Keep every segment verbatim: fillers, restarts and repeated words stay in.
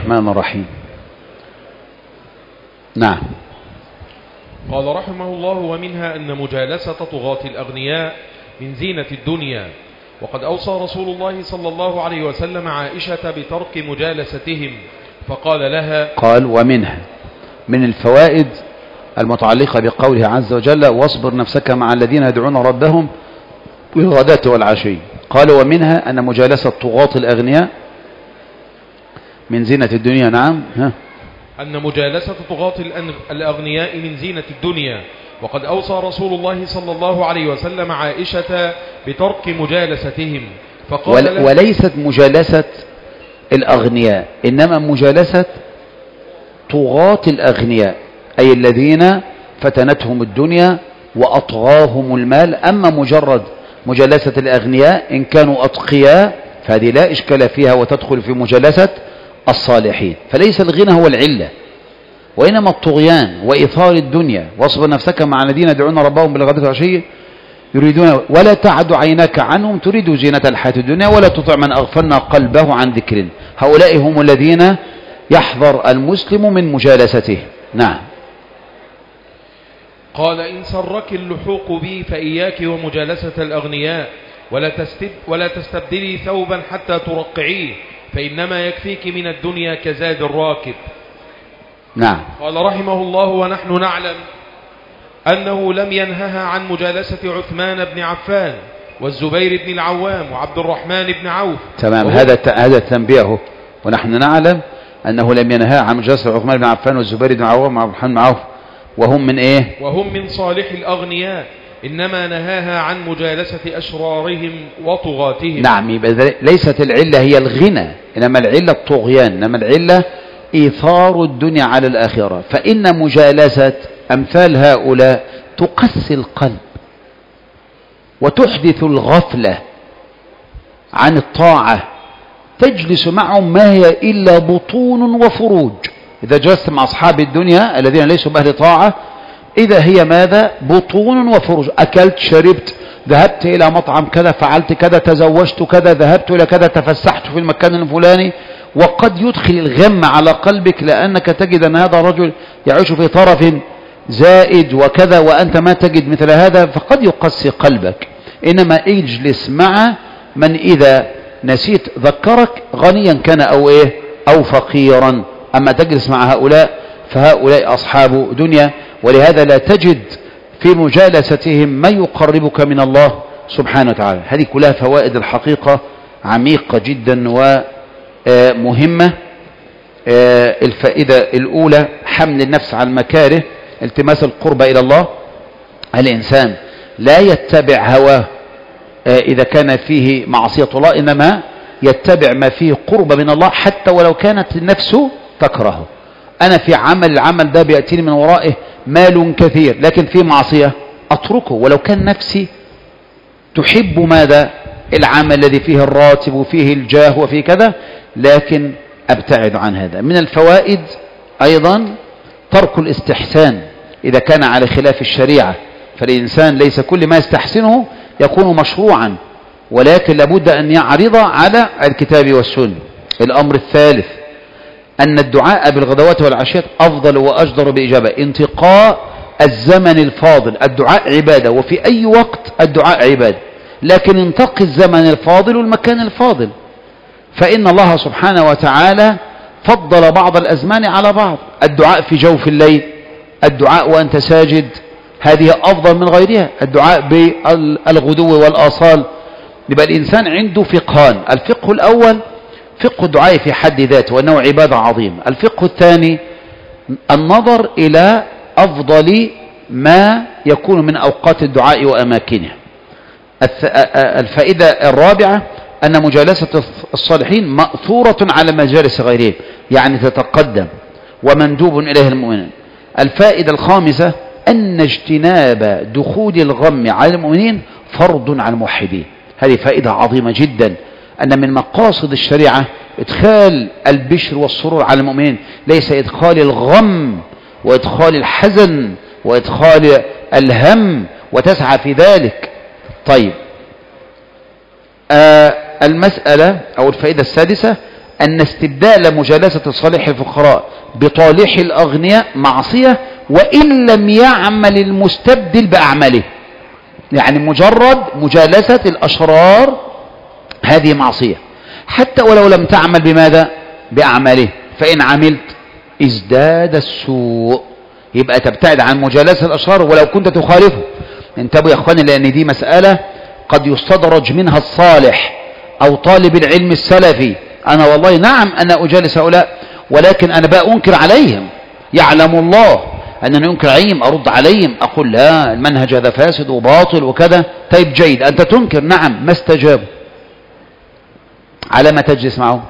الرحمن الرحيم. نعم. قال رحمه الله: ومنها أن مجالسة طغاة الأغنياء من زينة الدنيا، وقد أوصى رسول الله صلى الله عليه وسلم عائشة بترك مجالستهم فقال لها، قال ومنها، من الفوائد المتعلقة بقوله عز وجل: واصبر نفسك مع الذين يدعون ربهم بالغداة والعشي. قال ومنها أن مجالسة طغاة الأغنياء من زينة الدنيا. نعم. ها. أن مجالسة طغاة الأغنياء من زينة الدنيا، وقد أوصى رسول الله صلى الله عليه وسلم عائشة بترك مجالستهم فقال ول وليست مجالسة الأغنياء، إنما مجالسة طغاة الأغنياء، أي الذين فتنتهم الدنيا وأطغاهم المال. أما مجرد مجالسة الأغنياء إن كانوا أتقياء فهذه لا إشكال فيها وتدخل في مجالسة الصالحين. فليس الغنى هو العلة، وإنما الطغيان وإثار الدنيا. واصبر نفسك مع الذين يدعون ربهم بالغداة والعشي يريدون ولا تعد عيناك عنهم تريد زينة الحياة الدنيا ولا تطع من أغفلنا قلبه عن ذكرنا. هؤلاء هم الذين يحذر المسلم من مجالسته. نعم. قال: إن سرك اللحوق بي فإياك ومجالسة الأغنياء، ولا, تستب ولا تستبدلي ثوبا حتى ترقعيه، فإنما يكفيك من الدنيا كزاد الراكب. نعم. قال رحمه الله: ونحن نعلم أنه لم ينهها عن مجالسة عثمان بن عفان والزبير بن العوام وعبد الرحمن بن عوف. تمام. هذا هذا تنبيهه. ونحن نعلم أنه لم ينهها عن مجالسة عثمان بن عفان والزبير بن العوام وعبد الرحمن بن عوف، وهم من إيه؟ وهم من صالح الأغنياء، إنما نهاها عن مجالسة أشرارهم وطغاتهم. نعم. ليست العلة هي الغنى، إنما العلة الطغيان، إنما العلة إيثار الدنيا على الآخرة. فإن مجالسة أمثال هؤلاء تقسي القلب وتحدث الغفلة عن الطاعة. تجلس معهم ما هي إلا بطون وفروج. إذا جلست مع أصحاب الدنيا الذين ليسوا بأهل طاعة، إذا هي ماذا؟ بطون وفروج. أكلت، شربت، ذهبت إلى مطعم كذا، فعلت كذا، تزوجت كذا، ذهبت إلى كذا، تفسحت في المكان الفلاني. وقد يدخل الغم على قلبك لأنك تجد أن هذا الرجل يعيش في طرف زائد وكذا وأنت ما تجد مثل هذا، فقد يقسي قلبك. إنما اجلس مع من إذا نسيت ذكرك، غنيا كان أو إيه أو فقيرا. أما تجلس مع هؤلاء فهؤلاء أصحاب دنيا، ولهذا لا تجد في مجالستهم ما يقربك من الله سبحانه وتعالى. هذه كلها فوائد الحقيقة عميقة جدا ومهمة. الفائدة الأولى: حمل النفس على المكاره، التماس القرب إلى الله. الإنسان لا يتبع هواه إذا كان فيه معصية الله، إنما يتبع ما فيه قرب من الله حتى ولو كانت النفس تكرهه. أنا في عمل، العمل ده بيأتيني من ورائه مال كثير، لكن في معصية أتركه ولو كان نفسي تحب ماذا؟ العمل الذي فيه الراتب وفيه الجاه وفيه كذا، لكن أبتعد عن هذا. من الفوائد أيضا ترك الاستحسان إذا كان على خلاف الشريعة. فالإنسان ليس كل ما يستحسنه يكون مشروعا، ولكن لابد أن يعرض على الكتاب والسنة. الأمر الثالث: أن الدعاء بالغدوات والعشيات أفضل وأجدر بإجابة. انتقاء الزمن الفاضل. الدعاء عبادة، وفي أي وقت الدعاء عبادة، لكن انتقي الزمن الفاضل والمكان الفاضل. فإن الله سبحانه وتعالى فضل بعض الأزمان على بعض. الدعاء في جوف الليل، الدعاء وأنت ساجد، هذه أفضل من غيرها. الدعاء بالغدو والآصال. يبقى الإنسان عنده فقهان: الفقه الأول فقه الدعاء في حد ذاته وأنه عبادة عظيمة. الفقه الثاني النظر إلى أفضل ما يكون من أوقات الدعاء وأماكنه. الفائدة الرابعة: أن مجالسة الصالحين مأثورة على مجالس غيرهم، يعني تتقدم ومندوب إليه المؤمنين. الفائدة الخامسة: أن اجتناب دخول الغم على المؤمنين فرض على الموحدين. هذه فائدة عظيمة جدا، أن من مقاصد الشريعة إدخال البشر والسرور على المؤمنين، ليس إدخال الغم وإدخال الحزن وإدخال الهم وتسعى في ذلك. طيب، آه المسألة أو الفائدة السادسة: أن استبدال مجالسة صالح الفقراء بطالح الأغنياء معصية، وإن لم يعمل المستبدل بأعماله. يعني مجرد مجالسة الأشرار هذه معصية حتى ولو لم تعمل بماذا؟ بأعماله. فإن عملت ازداد السوء، يبقى تبتعد عن مجالسة الأشرار ولو كنت تخالفه. انتبهوا يا أخواني، لأن دي مسألة قد يستدرج منها الصالح أو طالب العلم السلفي. أنا والله نعم أنا أجالس هؤلاء، ولكن أنا بقى أنكر عليهم، يعلم الله أنني أنكر عليهم، أرد عليهم، أقول لا المنهج هذا فاسد وباطل وكذا. طيب جيد، أنت تنكر، نعم، ما استجابوا، على ما تجلس معهم؟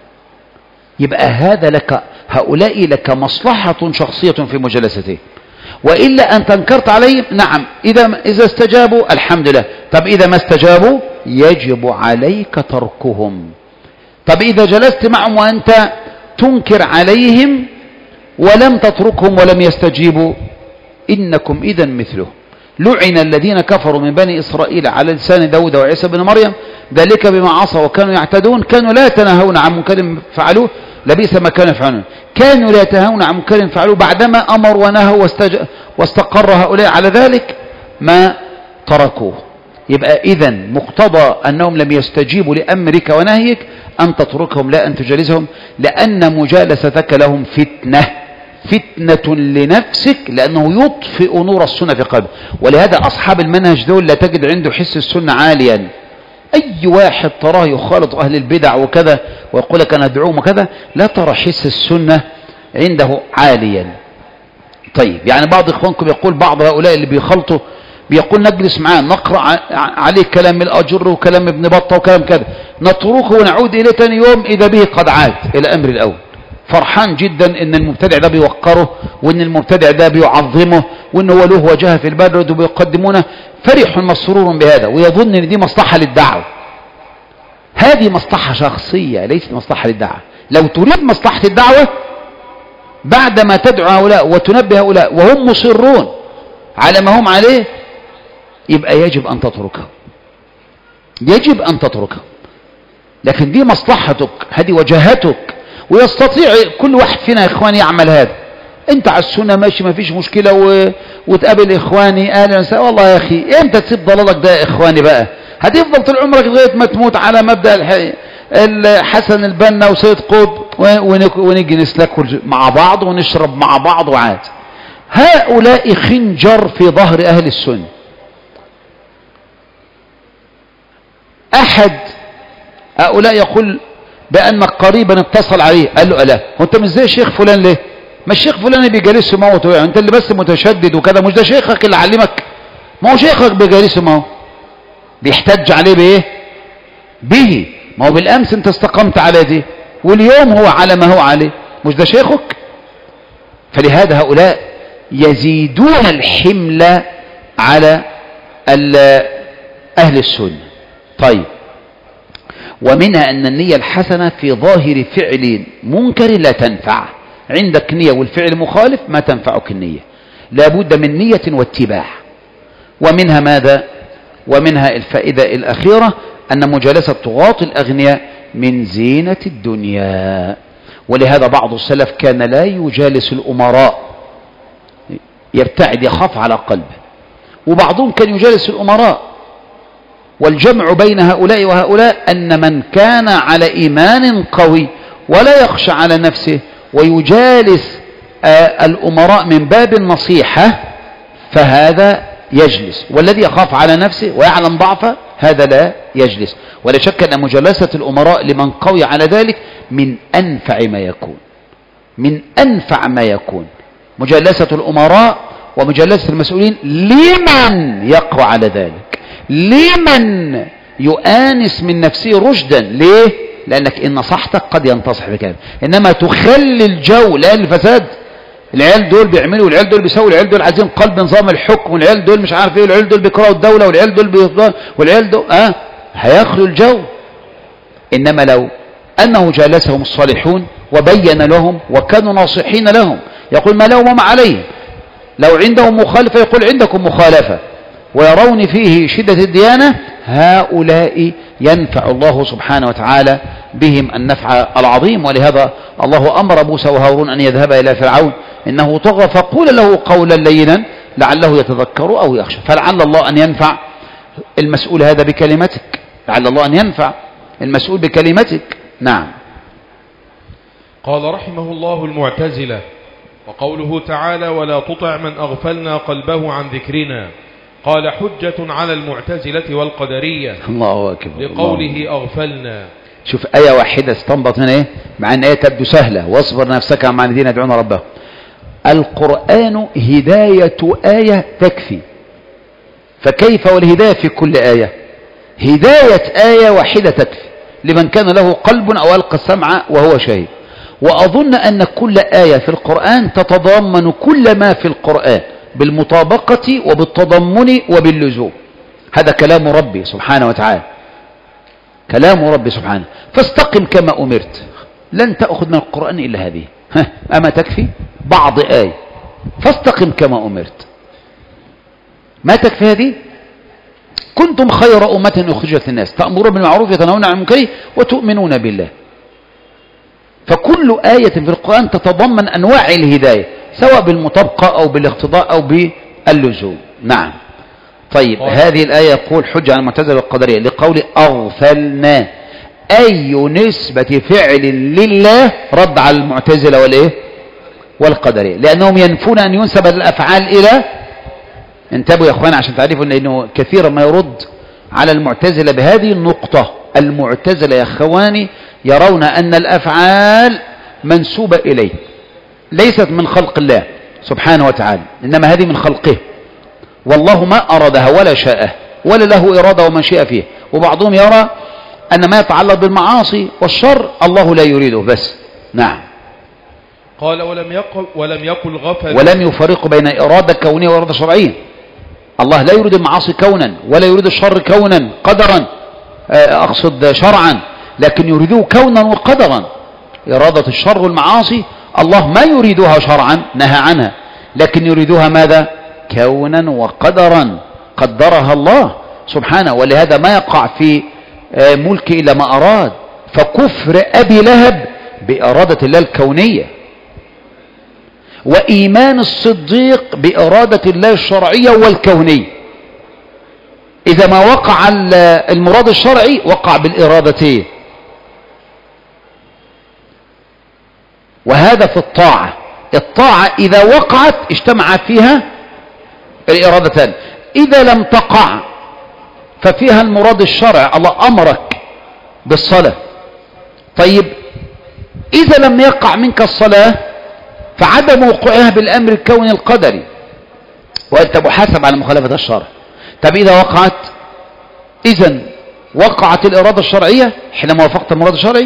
يبقى هذا لك، هؤلاء لك مصلحة شخصية في مجالسته، وإلا أنت انكرت عليهم. نعم، إذا إذا استجابوا الحمد لله. طب إذا ما استجابوا يجب عليك تركهم. طب إذا جلست معهم وأنت تنكر عليهم ولم تتركهم ولم يستجيبوا، إنكم إذا مثله. لعن الذين كفروا من بني إسرائيل على لسان داود وعيسى بن مريم، ذلك بما عصوا وكانوا يعتدون، كانوا لا يتناهون عن منكر فعلوه لبئس ما كانوا يفعلون. كانوا لا يتناهون عن منكر فعلوه، بعدما أمر ونهوا واستج... واستقر هؤلاء على ذلك ما تركوه. يبقى إذن مقتضى أنهم لم يستجيبوا لأمرك ونهيك أن تتركهم لا أن تجالسهم، لأن مجالستك لهم فتنة، فتنة لنفسك، لأنه يطفئ نور السنة في قلبه. ولهذا أصحاب المنهج دول لا تجد عنده حس السنة عاليا. أي واحد تراه يخالط أهل البدع وكذا ويقول لك أنا أدعوهم وكذا، لا ترى حس السنة عنده عاليا. طيب، يعني بعض إخوانكم يقول، بعض هؤلاء اللي بيخلطوا بيقول نجلس معاه نقرأ عليه كلام الأجر وكلام ابن بطة وكلام كذا، نتركه ونعود إليه تاني يوم إذا به قد عاد إلى أمر الأول. فرحان جدا ان المبتدع ده بيوقره، وان المبتدع ده بيعظمه، وان هو له وجهه في البلد وبيقدمونه، فرح مسرور بهذا، ويظن ان دي مصلحه للدعوه. هذه مصلحه شخصيه ليست مصلحه للدعوه. لو تريد مصلحه الدعوه بعدما تدعو هؤلاء وتنبه هؤلاء وهم مصرون على ما هم عليه، يبقى يجب ان تتركهم، يجب ان تتركهم. لكن دي مصلحتك، هذه وجهتك، ويستطيع كل واحد فينا يا إخواني يعمل هذا. انت على السنة ماشي ما فيش مشكلة، و... وتقابل إخواني أهلا وسهلا، والله يا أخي امتى تسيب ضلالك ده يا إخواني بقى؟ هتفضل طول عمرك لغاية ما تموت على مبدأ الح... الحسن البنا وسيد قطب، ونك... ونجي نسلك مع بعض ونشرب مع بعض وعاد. هؤلاء خنجر في ظهر أهل السنة. أحد هؤلاء يقول بأنك قريبا اتصل عليه، قال له ألا وانت مش زي الشيخ فلان ليه؟ ما الشيخ فلان بيجالسه موته، يعني انت اللي بس متشدد وكذا، مش ده شيخك اللي علمك؟ ما هو شيخك بيجالسه، ما هو بيحتج عليه بايه؟ به. ما هو بالامس انت استقمت على دي، واليوم هو على ما هو عليه، مش ده شيخك؟ فلهذا هؤلاء يزيدون الحمل على أهل السنة. طيب، ومنها أن النية الحسنة في ظاهر فعل منكر لا تنفع. عندك نية والفعل مخالف ما تنفعك النية، لابد من نية واتباع. ومنها ماذا؟ ومنها الفائدة الأخيرة أن مجالسة طغاة الأغنياء من زينة الدنيا. ولهذا بعض السلف كان لا يجالس الأمراء، يبتعد، يخاف على قلبه. وبعضهم كان يجالس الأمراء. والجمع بين هؤلاء وهؤلاء أن من كان على إيمان قوي ولا يخشى على نفسه ويجالس آه الأمراء من باب النصيحة فهذا يجلس، والذي يخاف على نفسه ويعلم ضعفه هذا لا يجلس. ولا شك أن مجالسة الأمراء لمن قوي على ذلك من أنفع ما يكون، من أنفع ما يكون مجالسة الأمراء ومجالسة المسؤولين لمن يقوى على ذلك، لمن يؤانس من نفسه رشدا. ليه؟ لأنك إن نصحتك قد ينتصح بكذا. إنما تخلي الجو لا الفساد، العيال دول بيعملوا، والعيال دول بيسووا، والعيال دول عايزين قلب نظام الحكم، والعيال دول مش عارف ايه، والعيال دول بيكرهوا الدولة، والعيال دول بيفضل، والعيال دول اه هيخلوا الجو. إنما لو أنه جالسهم الصالحون وبين لهم وكانوا ناصحين لهم، يقول ما لهم وما عليهم. لو عندهم مخالفة يقول عندكم مخالفة، ويرون فيه شدة الديانة، هؤلاء ينفع الله سبحانه وتعالى بهم النفع العظيم. ولهذا الله أمر موسى وهارون أن يذهب إلى فرعون إنه طغى فقول له قولا لينا لعله يتذكر أو يخشى. فلعل الله أن ينفع المسؤول هذا بكلمتك، لعل الله أن ينفع المسؤول بكلمتك. نعم. قال رحمه الله المعتزلة. وقوله تعالى ولا تطع من أغفلنا قلبه عن ذكرنا، قال حجة على المعتزلة والقدرية. الله أكبر. لقوله أغفلنا. شوف آية واحدة استنبط هنا إيه؟ مع أن آية تبدو سهلة، واصبر نفسك مع الذين يدعون ربهم. القرآن هداية آية تكفي، فكيف والهداية في كل آية؟ هداية آية واحدة تكفي لمن كان له قلب أو ألقى السمع وهو شهيد. وأظن أن كل آية في القرآن تتضمن كل ما في القرآن بالمطابقة وبالتضمن وباللزوم. هذا كلام ربي سبحانه وتعالى، كلام ربي سبحانه. فاستقم كما أمرت، لن تأخذ من القرآن إلا هذه. ها أما تكفي بعض آية، فاستقم كما أمرت، ما تكفي هذه؟ كنتم خير أمة أخرجت للناس تأمرون بالمعروف وتنهون عن المنكر وتؤمنون بالله. فكل آية في القرآن تتضمن أنواع الهداية سواء بالمطابقة أو بالاقتضاء أو باللزوم. نعم. طيب أوه. هذه الآية يقول حجة على المعتزلة والقدرية لقول أغفلنا، أي نسبة فعل لله رد على المعتزلة والإيه والقدرية، لأنهم ينفون أن ينسب الأفعال إلى. انتبهوا يا أخوان عشان تعرفوا أنه كثيرا ما يرد على المعتزلة بهذه النقطة. المعتزلة يا أخواني يرون أن الأفعال منسوبة إليه، ليست من خلق الله سبحانه وتعالى، إنما هذه من خلقه، والله ما أرادها ولا شاءه ولا له إرادة ومشيئة فيه. وبعضهم يرى أن ما يتعلق بالمعاصي والشر الله لا يريده بس. نعم. قال ولم يقل ولم يقل غفل ولم يفرق بين إرادة كونية وإرادة شرعية. الله لا يريد المعاصي كونا ولا يريد الشر كونا قدرا، أقصد شرعا، لكن يريده كونا وقدرا. إرادة الشر والمعاصي الله ما يريدها شرعا، نهى عنها، لكن يريدها ماذا؟ كونا وقدرا، قدرها الله سبحانه. ولهذا ما يقع في ملك إلا ما أراد. فكفر أبي لهب بإرادة الله الكونية، وإيمان الصديق بإرادة الله الشرعية والكونية. إذا ما وقع المراد الشرعي وقع بالإرادتين. وهذا في الطاعة. الطاعة إذا وقعت اجتمع فيها الإرادتان، إذا لم تقع ففيها المراد الشرعي. الله أمرك بالصلاة، طيب إذا لم يقع منك الصلاة فعدم وقوعها بالأمر الكوني القدري، وأنت محاسب على مخالفة الشرع. طب إذا وقعت، إذن وقعت الإرادة الشرعية حينما وافقت المراد الشرعي،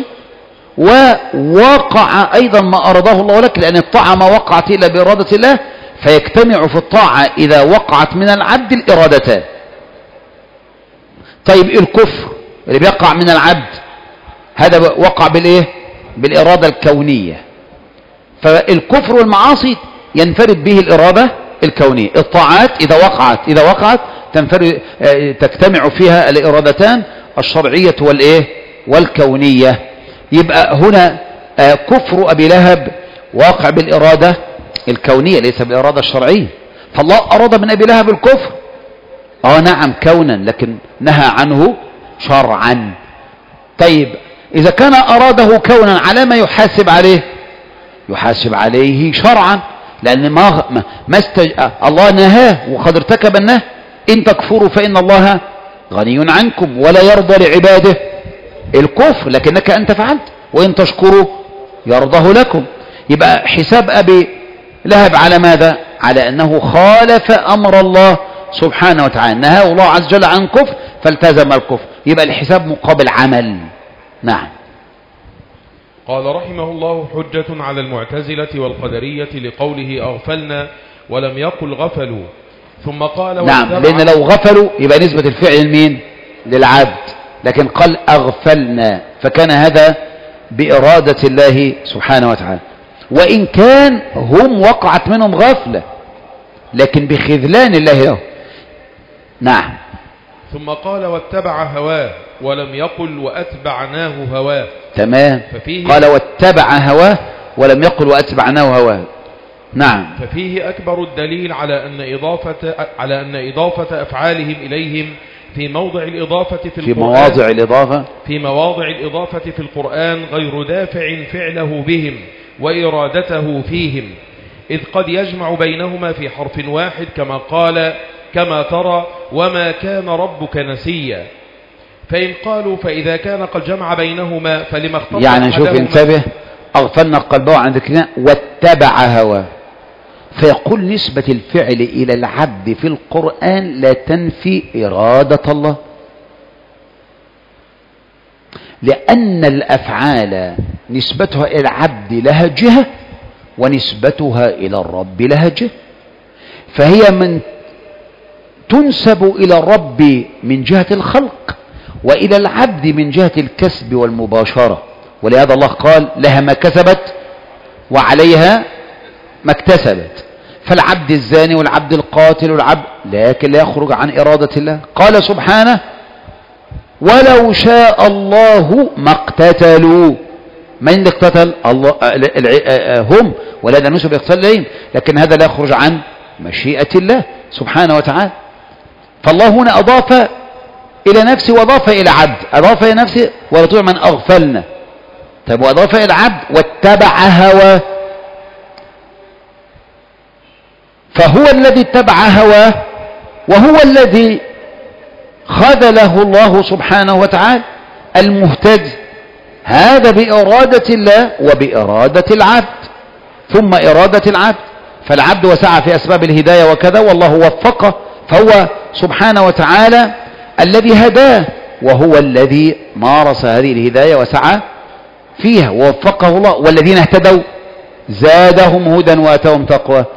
ووقع أيضا ما أراده الله لك، لأن الطاعة ما وقعت إلا بإرادة الله، فيجتمع في الطاعة إذا وقعت من العبد الإرادتان. طيب الكفر اللي بيقع من العبد هذا وقع بالإيه؟ بالإرادة الكونية. فالكفر والمعاصي ينفرد به الإرادة الكونية. الطاعات إذا وقعت إذا وقعت تنفرد تجتمع فيها الإرادتان الشرعية والإيه؟ والكونية. يبقى هنا كفر أبي لهب واقع بالإرادة الكونية ليس بالإرادة الشرعية. فالله أراد من أبي لهب الكفر، آه نعم كونا، لكن نهى عنه شرعا. طيب إذا كان أراده كونا على ما يحاسب عليه؟ يحاسب عليه شرعا، لأن ما ما استج... الله نهاه وقد ارتكب النهي. إن تكفروا فإن الله غني عنكم ولا يرضى لعباده الكفر، لكنك أنت فعلت، وإن تشكروا يرضه لكم. يبقى حساب أبي لهب على ماذا؟ على أنه خالف أمر الله سبحانه وتعالى، نهاه الله عز وجل عن كفر فالتزم الكفر. يبقى الحساب مقابل عمل. نعم. قال رحمه الله حجة على المعتزلة والقدرية لقوله أغفلنا ولم يقل غفلوا، ثم قال نعم، لأن لو غفلوا يبقى نسبة الفعل لمين؟ للعبد، لكن قال أغفلنا فكان هذا بإرادة الله سبحانه وتعالى. وإن كان هم وقعت منهم غفلة لكن بخذلان الله له. نعم. ثم قال واتبع هواه ولم يقل وأتبعناه هواه. تمام. قال واتبع هواه ولم يقل وأتبعناه هواه. نعم. ففيه أكبر الدليل على أن إضافة على أن إضافة أفعالهم إليهم في موضع الإضافة في, في القرآن مواضع الإضافة في مواضع الإضافة في القرآن غير دافع فعله بهم وإرادته فيهم، إذ قد يجمع بينهما في حرف واحد كما قال كما ترى وما كان ربك نسيا. فإن قالوا فإذا كان قد جمع بينهما فلما اختص يعني شوف انتبه، أغفلنا قلبه عن ذكرنا واتبع هواه، فيقول نسبة الفعل إلى العبد في القرآن لا تنفي إرادة الله، لأن الأفعال نسبتها إلى العبد لها جهة ونسبتها إلى الرب لها جهة، فهي من تنسب إلى الرب من جهة الخلق وإلى العبد من جهة الكسب والمباشرة، ولهذا الله قال لها ما كسبت وعليها ما اكتسبت. فالعبد الزاني والعبد القاتل والعبد لكن لا يخرج عن إرادة الله. قال سبحانه ولو شاء الله ما اقتتلوا. من اللي اقتتل؟ الله هم، ولا نسب الاقتتال إليهم، لكن هذا لا يخرج عن مشيئة الله سبحانه وتعالى. فالله هنا أضاف إلى نفسه وأضاف إلى عبد، أضاف إلى نفسه ولا طيع من أغفلنا. طيب وأضاف إلى العبد واتبع هواه، فهو الذي اتبع هواه وهو الذي خذله الله سبحانه وتعالى المهتدي، هذا بإرادة الله وبإرادة العبد ثم إرادة العبد. فالعبد وسعى في أسباب الهداية وكذا والله وفقه، فهو سبحانه وتعالى الذي هداه وهو الذي مارس هذه الهداية وسعى فيها ووفقه الله. والذين اهتدوا زادهم هدى وآتاهم تقوى.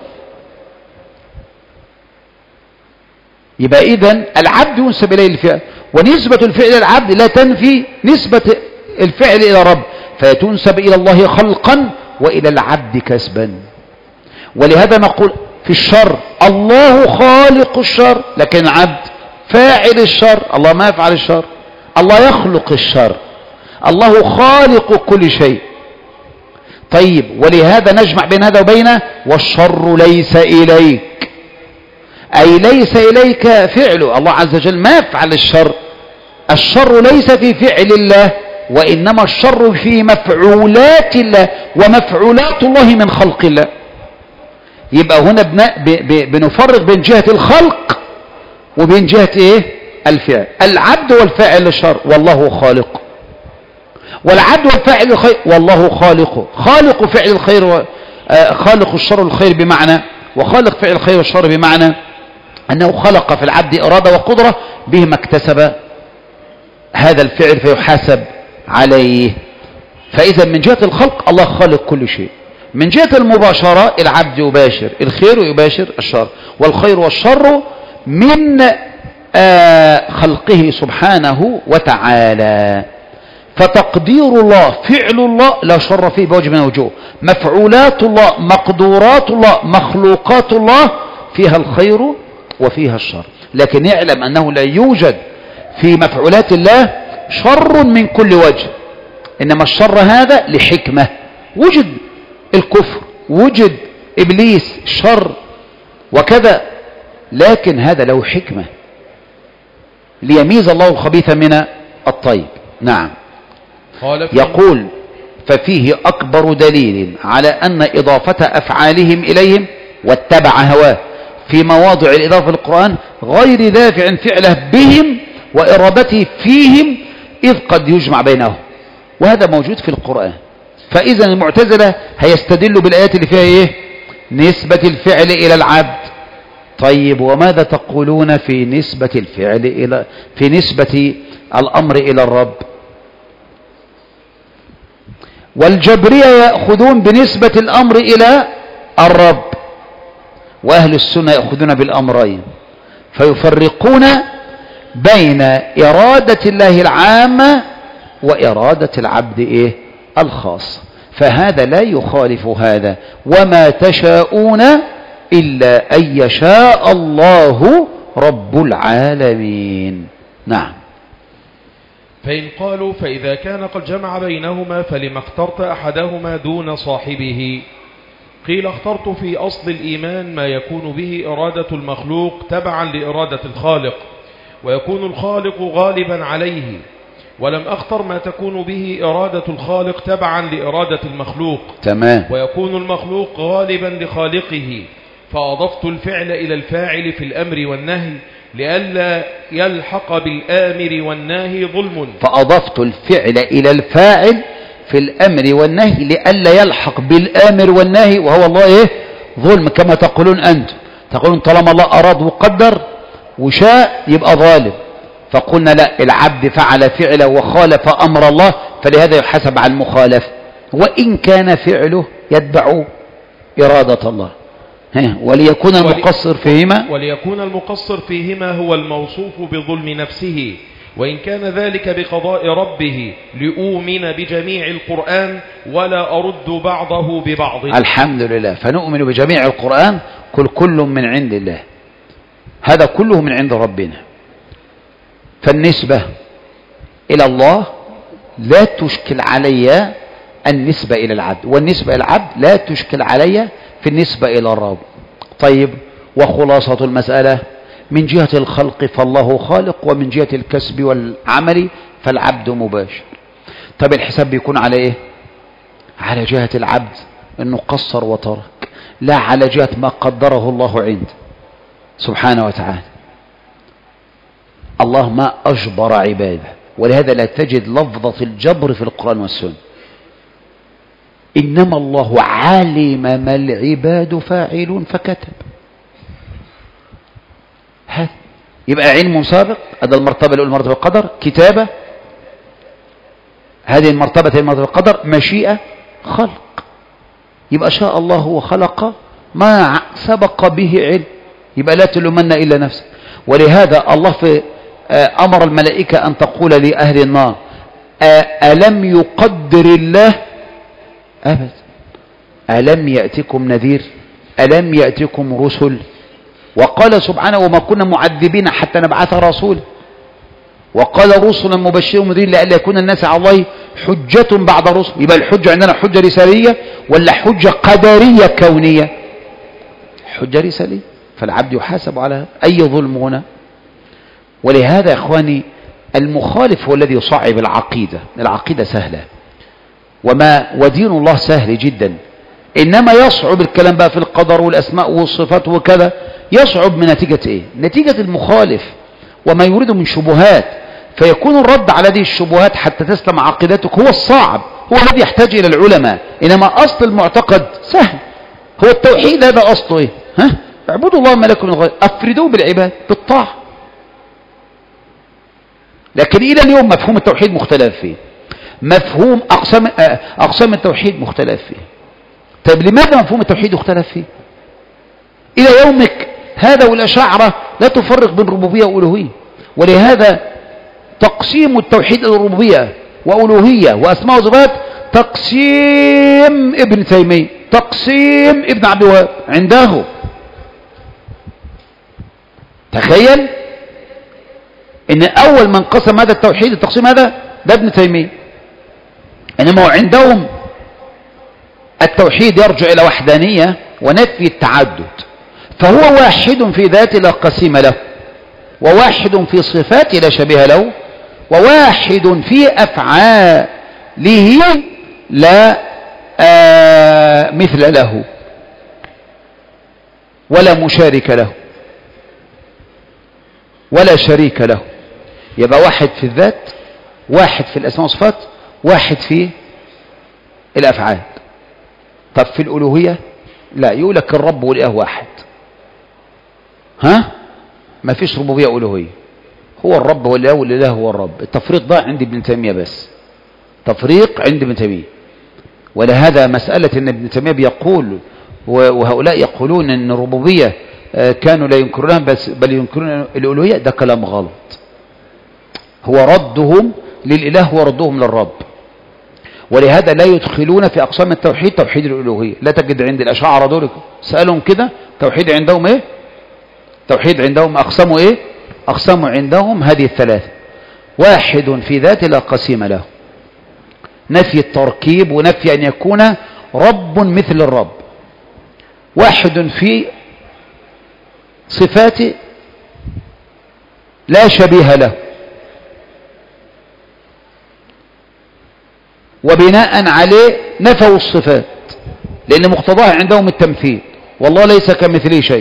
يبقى إذن العبد ينسب إليه الفعل، ونسبة الفعل إلى العبد لا تنفي نسبة الفعل إلى رب، فتنسب إلى الله خلقا وإلى العبد كسبا. ولهذا نقول في الشر الله خالق الشر، لكن العبد فاعل الشر. الله ما يفعل الشر، الله يخلق الشر، الله خالق كل شيء. طيب ولهذا نجمع بين هذا وبين والشر ليس إليك، أي ليس إليك فعله، الله عز وجل ما يفعل الشر. الشر ليس في فعل الله، وإنما الشر في مفعولات الله، ومفعولات الله من خلق الله. يبقى هنا بنفرق بين جهة الخلق وبين جهة إيه؟ الفعل. العبد والفاعل للشر والله خالق، والعبد والفاعل الخير والله خالقه. خالق فعل الخير و... آه خالق الشر والخير بمعنى، وخالق فعل الخير والشر بمعنى أنه خلق في العبد إرادة وقدرة بهما اكتسب هذا الفعل فيحاسب عليه. فإذا من جهة الخلق الله خالق كل شيء. من جهة المباشرة العبد يباشر الخير ويباشر الشر، والخير والشر من آه خلقه سبحانه وتعالى. فتقدير الله فعل الله لا شر فيه بوجه من وجوه، مفعولات الله مقدورات الله مخلوقات الله فيها الخير وفيها الشر. لكن يعلم أنه لا يوجد في مفعولات الله شر من كل وجه، إنما الشر هذا لحكمة. وجد الكفر، وجد إبليس شر وكذا، لكن هذا له حكمة ليميز الله الخبيث من الطيب. نعم. يقول ففيه أكبر دليل على أن إضافة أفعالهم إليهم واتبع هواه في مواضع الإضافة في القرآن غير دافع فعله بهم وإرادته فيهم، إذ قد يجمع بينهم، وهذا موجود في القرآن. فإذا المعتزلة هيستدلوا بالآيات اللي فيها إيه؟ نسبة الفعل إلى العبد. طيب وماذا تقولون في نسبة الفعل إلى في نسبة الأمر إلى الرب؟ والجبرية يأخذون بنسبة الأمر إلى الرب، وأهل السنة يأخذون بالأمرين، فيفرقون بين إرادة الله العامة وإرادة العبد إيه؟ الخاص. فهذا لا يخالف هذا، وما تشاءون إلا أن يشاء الله رب العالمين. نعم. فإن قالوا فإذا كان قد جمع بينهما فلما اخترت أحدهما دون صاحبه؟ قيل اخترت في أصل الإيمان ما يكون به إرادة المخلوق تبعا لإرادة الخالق، ويكون الخالق غالبا عليه، ولم أختر ما تكون به إرادة الخالق تبعا لإرادة المخلوق، تمام، ويكون المخلوق غالبا لخالقه، فأضفت الفعل إلى الفاعل في الأمر والنهي لئلا يلحق بالآمر والناهي ظلم. فأضفت الفعل إلى الفاعل في الأمر والنهي لئلا يلحق بالآمر والنهي وهو الله إيه؟ ظلم، كما تقولون أنتم، تقولون طالما الله أراد وقدر وشاء يبقى ظالم، فقلنا لا، العبد فعل فعله وخالف أمر الله فلهذا يحاسب على المخالفة، وإن كان فعله يتبع إرادة الله. وليكون المقصر فيهما وليكون المقصر فيهما هو الموصوف بظلم نفسه، وإن كان ذلك بقضاء ربه لأؤمن بجميع القرآن ولا أرد بعضه ببعض. الحمد لله. فنؤمن بجميع القرآن، كل كل من عند الله، هذا كله من عند ربنا. فالنسبة إلى الله لا تشكل علي النسبة إلى العبد، والنسبة إلى العبد لا تشكل علي في النسبة إلى الرب. طيب، وخلاصة المسألة من جهة الخلق فالله خالق، ومن جهة الكسب والعمل فالعبد مباشر. طيب الحساب بيكون على إيه؟ على جهة العبد أنه قصر وترك، لا على جهة ما قدره الله عنده سبحانه وتعالى. الله ما أجبر عباده، ولهذا لا تجد لفظة الجبر في القرآن والسنة، إنما الله علم ما العباد فاعلون فكتب. هذا يبقى علم سابق، هذا المرتبة الأولى مرتبة القدر، كتابة، هذه المرتبة مرتبة القدر، مشيئة، خلق. يبقى شاء الله وخلق ما سبق به علم، يبقى لا تلومن إلا نفسك. ولهذا الله في أمر الملائكة أن تقول لأهل النار ألم يقدر الله؟ أبدا. ألم يأتكم نذير؟ ألم يأتكم رسل؟ وقال سبحانه وما كنا معذبين حتى نبعث رسولا، وقال رسلا مبشرين ومنذرين لئلا يكون الناس على الله حجة بعد رسل. يبقى الحجة عندنا حجة رسالية ولا حجة قدرية كونية؟ حجة رسالية، فالعبد يحاسب على أي ظلم هنا. ولهذا يا إخواني المخالف هو الذي يصعب العقيدة. العقيدة سهلة وما ودين الله سهل جدا، إنما يصعب الكلام بقى في القدر والأسماء والصفات وكذا، يصعب من نتيجة إيه؟ نتيجة المخالف وما يريد من شبهات، فيكون الرد على هذه الشبهات حتى تسلم عقيدتك هو الصعب، هو الذي يحتاج إلى العلماء. إنما أصل المعتقد سهل، هو التوحيد. هذا أصله إيه؟ ها؟ اعبدوا الله ما لكم من غيره، أفردوه بالعباد بالطاعة. لكن إلى اليوم مفهوم التوحيد مختلف فيه، مفهوم أقسام أقسام التوحيد مختلف فيه. طيب لماذا مفهوم التوحيد مختلف فيه؟ إلى يومك هذا والأشاعرة لا تفرق بين ربوبية وألوهية. ولهذا تقسيم التوحيد إلى ربوبية وألوهية وأسماء وصفات تقسيم ابن تيمية، تقسيم ابن عبد الوهاب عنده. تخيل ان اول من قسم هذا التوحيد التقسيم هذا ده ابن تيمية، انما هو عندهم التوحيد يرجع الى وحدانية ونفي التعدد، فهو واحد في ذاته لا قسيم له، وواحد في صفاته لا شبيه له، وواحد في افعاله لا آه مثل له ولا مشارك له ولا شريك له. يبقى واحد في الذات، واحد في الأسماء والصفات، واحد في الأفعال. طب في الألوهية لا، يقول لك الرب والإله واحد. ها؟ ما فيش ربوبية ألوهية، هو الرب والإله والإله هو الرب. التفريق ده عند ابن تيمية بس، تفريق عند ابن تيمية. ولهذا مسألة ان ابن تيمية بيقول وهؤلاء يقولون ان الربوبية كانوا لا ينكرونها بس بل ينكرون الألوهية، ده كلام غلط. هو ردهم للإله وردهم للرب. ولهذا لا يدخلون في أقسام التوحيد توحيد الألوهية. لا تجد عند الأشاعرة دول سألهم كده توحيد عندهم إيه؟ التوحيد عندهم أقسموا إيه؟ أقسموا عندهم هذه الثلاثة: واحد في ذاته لا قسيم له، نفي التركيب ونفي أن يكون رب مثل الرب، واحد في صفاته لا شبيه له، وبناء عليه نفوا الصفات لأن مقتضاها عندهم التمثيل، والله ليس كمثله شيء.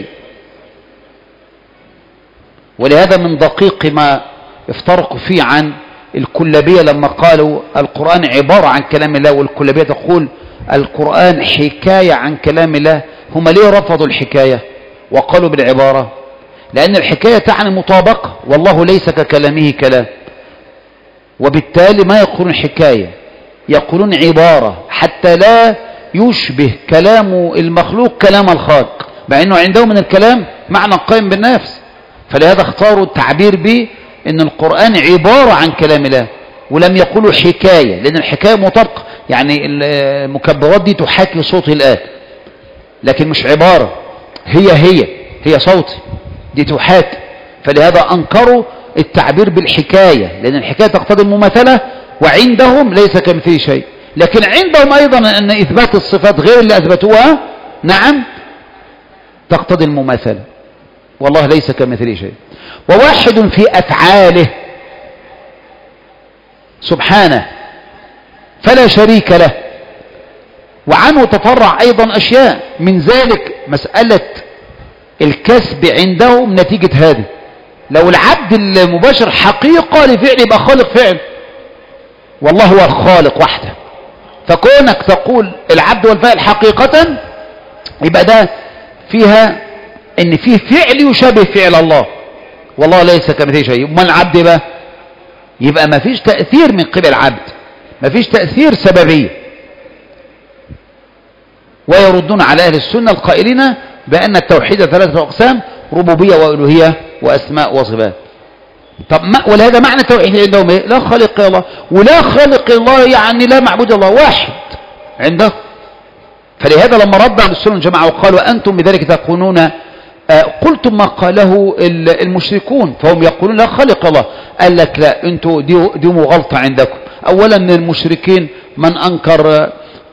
ولهذا من دقيق ما افترقوا فيه عن الكلابية لما قالوا القرآن عبارة عن كلام الله، والكلابية تقول القرآن حكاية عن كلام الله. هم ليه رفضوا الحكاية وقالوا بالعبارة؟ لأن الحكاية تعني مطابقة، والله ليس ككلامه كلام، وبالتالي ما يقولون حكاية، يقولون عبارة حتى لا يشبه كلام المخلوق كلام الخالق، مع أنه عندهم من الكلام معنى قائم بالنفس. فلهذا اختاروا التعبير به أن القرآن عبارة عن كلام الله، ولم يقولوا حكاية، لأن الحكاية مطابقة، يعني المكبرات دي تحاكي صوت الآن، لكن مش عبارة، هي هي هي صوتي دي تحاكي. فلهذا أنكروا التعبير بالحكاية، لأن الحكاية تقتضي المماثلة، وعندهم ليس كمثله شيء. لكن عندهم أيضا أن إثبات الصفات غير اللي أثبتوها نعم تقتضي المماثلة، والله ليس كمثله شيء. وواحد في أفعاله سبحانه فلا شريك له، وعنه تفرع أيضا أشياء، من ذلك مسألة الكسب عندهم نتيجة هذه. لو العبد المباشر حقيقة لفعل يبقى خالق فعل، والله هو الخالق وحده. فكونك تقول العبد والفاعل حقيقة يبقى ده فيها ان فيه فعل يشابه فعل الله، والله ليس كمثله شيء. امال العبد بقى يبقى ما فيش تأثير من قبل العبد، ما فيش تأثير سببية. ويردون على أهل السنة القائلين بأن التوحيد ثلاثة أقسام: ربوبية وألوهية وأسماء وصفات. طب ما ولهذا معنى التوحيد عندهم ايه؟ لا خالق الا الله، ولا خالق الله يعني لا معبود الله، واحد عنده. فلهذا لما رد على السنة الجماعة وقالوا أنتم بذلك تقولون آه قلتم ما قاله المشركون فهم يقولون لا خالق الله، قال لك لا، انتوا دي, دي مغالطة عندكم. أولا من المشركين من أنكر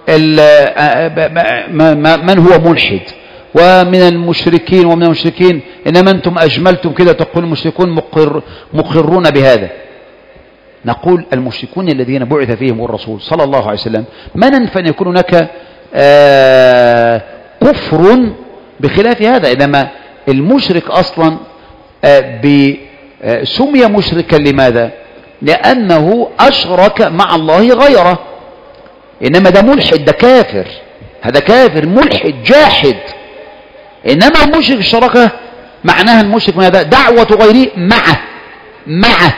من هو ملحد، ومن المشركين ومن المشركين إنما أنتم أجملتم كده تقول المشركون مقر مقرون بهذا. نقول المشركون الذين بعث فيهم الرسول صلى الله عليه وسلم ما ننفى أن يكون هناك آه كفر بخلاف هذا، إنما المشرك أصلا آه سمي مشركا لماذا؟ لأنه أشرك مع الله غيره. إنما ده ملحد، ده كافر، هذا كافر ملحد جاحد. إنما المشرك الشركة معناها المشرك من هذا دعوة غيره معه معه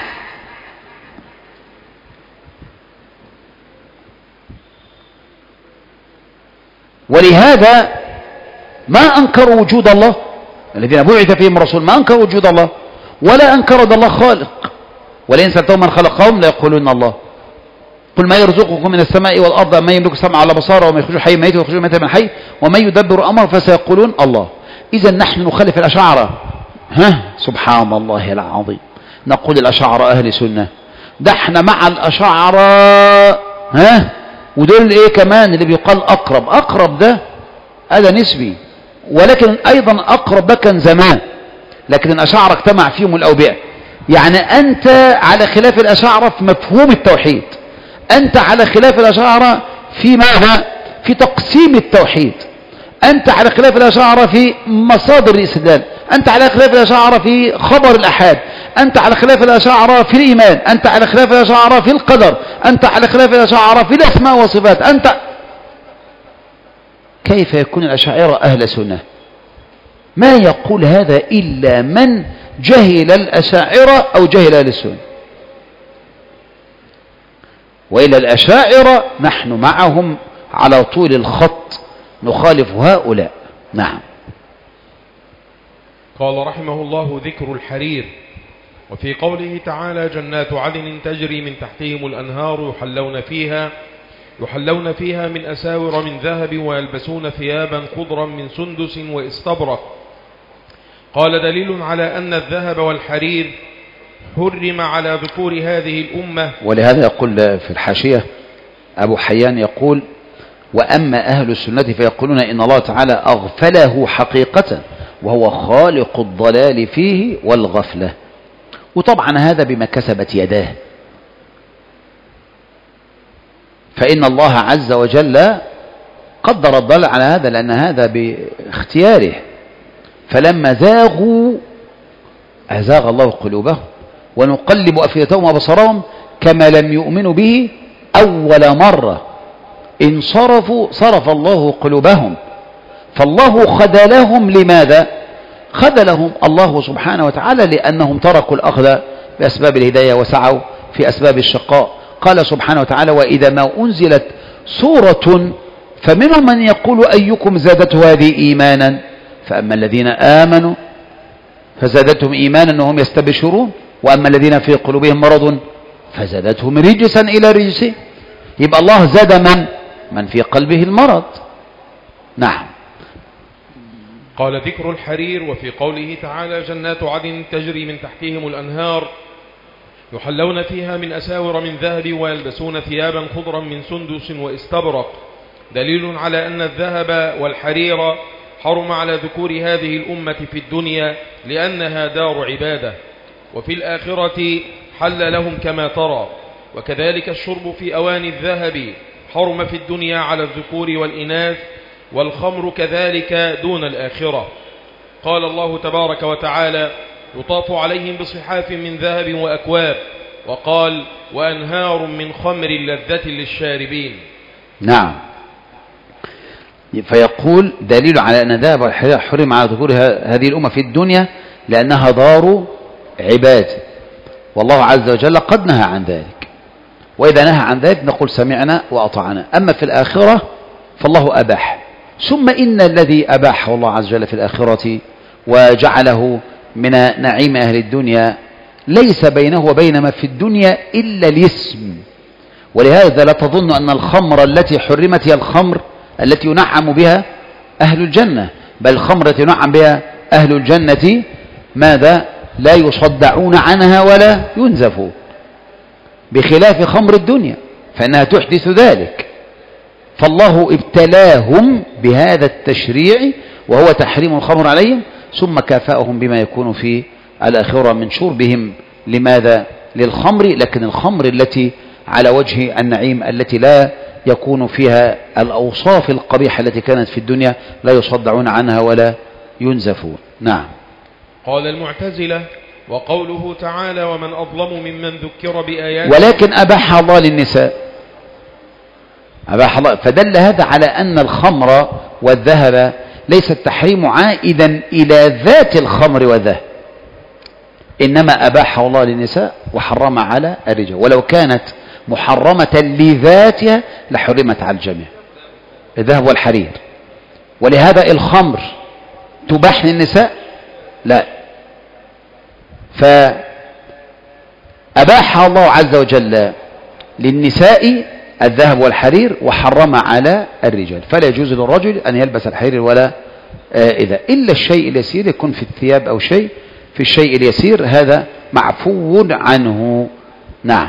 ولهذا ما أنكروا وجود الله الذين بعث فيهم الرسول، ما أنكروا وجود الله ولا أنكروا أن الله خالق. ولئن سألتهم من خلقهم ليقولون الله. قل ما يرزقكم من السماء والأرض أم من يملك السمع على بصاره ومن يخرج حي ميت ويخرج ميت من حي ومن يدبر أمر فسيقولون الله. إذا نحن نخالف الأشاعرة، ها سبحان الله العظيم، نقول الأشاعرة أهل سنة، ده احنا مع الأشاعرة، ها ودول ايه كمان اللي بيقال أقرب. أقرب ده هذا نسبي، ولكن أيضا أقرب ده كان زمان، لكن الأشاعرة اجتمع فيهم الأوبئة. يعني أنت على خلاف الأشاعرة في مفهوم التوحيد، أنت على خلاف الأشاعرة في ماذا؟ في تقسيم التوحيد، أنت على خلاف الأشاعرة في مصادر الاستدلال، أنت على خلاف الأشاعرة في خبر الأحاد، أنت على خلاف الأشاعرة في الإيمان، أنت على خلاف الأشاعرة في القدر، أنت على خلاف الأشاعرة في الأسماء والصفات. أنت كيف يكون الأشاعرة أهل سنة؟ ما يقول هذا إلا من جهل الأشاعرة أو جهل أهل السنة. وإلى الأشاعرة نحن معهم على طول الخط، نخالف هؤلاء. نعم. قال رحمه الله: ذكر الحرير. وفي قوله تعالى: جنات عدن تجري من تحتهم الأنهار يحلون فيها يحلون فيها من أساور من ذهب ويلبسون ثيابا خضرا من سندس واستبرق. قال دليل على أن الذهب والحرير حرم على ذكور هذه الأمة. ولهذا يقول في الحاشية أبو حيان يقول: وأما أهل السنة فيقولون إن الله تعالى أغفله حقيقة وهو خالق الضلال فيه والغفلة. وطبعا هذا بما كسبت يداه، فإن الله عز وجل قدر الضلال على هذا، لأن هذا باختياره. فلما زاغوا أزاغ الله قلوبهم ونقلب أفئدتهم وبصرهم كما لم يؤمنوا به أول مرة انصرفوا صرف الله قلوبهم. فالله خذلهم. لماذا خذلهم الله سبحانه وتعالى؟ لأنهم تركوا الأخذ بأسباب الهداية وسعوا في أسباب الشقاء. قال سبحانه وتعالى: وإذا ما أنزلت سورة فمنهم من يقول أيكم زادته هذه إيمانا فأما الذين آمنوا فزادتهم إيمانا وهم يستبشرون وأما الذين في قلوبهم مرض فزادتهم رجسا إلى رجسه. يبقى الله زاد من من في قلبه المرض. نعم. قال: ذكر الحرير. وفي قوله تعالى: جنات عدن تجري من تحتهم الأنهار يحلون فيها من أساور من ذهب ويلبسون ثيابا خضرا من سندس واستبرق، دليل على أن الذهب والحرير حرم على ذكور هذه الأمة في الدنيا لأنها دار عبادة، وفي الآخرة حل لهم كما ترى. وكذلك الشرب في أواني الذهب حرم في الدنيا على الذكور والإناث، والخمر كذلك دون الآخرة. قال الله تبارك وتعالى: يطاف عليهم بصحاف من ذهب وأكواب، وقال: وأنهار من خمر لذة للشاربين. نعم. فيقول: دليل على أن الذهب والحرير حرم على ذكور هذه الأمة في الدنيا لأنها دار عباد، والله عز وجل قد نهى عن ذلك، وإذا نهى عن ذلك نقول سمعنا وأطعنا. أما في الآخرة فالله أباح. ثم إن الذي أباحه الله عز وجل في الآخرة وجعله من نعيم أهل الدنيا ليس بينه وبين ما في الدنيا إلا الاسم. ولهذا لا تظن أن الخمر التي حرمت هي الخمر التي ينعم بها أهل الجنة، بل الخمر التي ينعم بها أهل الجنة ماذا؟ لا يصدعون عنها ولا ينزفون، بخلاف خمر الدنيا فإنها تحدث ذلك. فالله ابتلاهم بهذا التشريع وهو تحريم الخمر عليهم، ثم كافأهم بما يكون في الآخرة من شربهم. لماذا؟ للخمر، لكن الخمر التي على وجه النعيم التي لا يكون فيها الأوصاف القبيحة التي كانت في الدنيا لا يصدعون عنها ولا ينزفون. نعم. قال المعتزلة: وقوله تعالى: ومن أظلم ممن ذكر بآيات. ولكن أباح الله للنساء، أباح الله، فدل هذا على أن الخمر والذهب ليس التحريم عائدا إلى ذات الخمر والذهب، إنما أباحه الله للنساء وحرم على الرجال، ولو كانت محرمة لذاتها لحرمت على الجميع، الذهب والحرير. ولهذا الخمر تباح للنساء؟ لا، فأباح الله عز وجل للنساء الذهب والحرير وحرم على الرجال، فلا يجوز للرجل أن يلبس الحرير ولا إذا إلا الشيء اليسير، يكون في الثياب أو شيء في الشيء اليسير، هذا معفو عنه. نعم.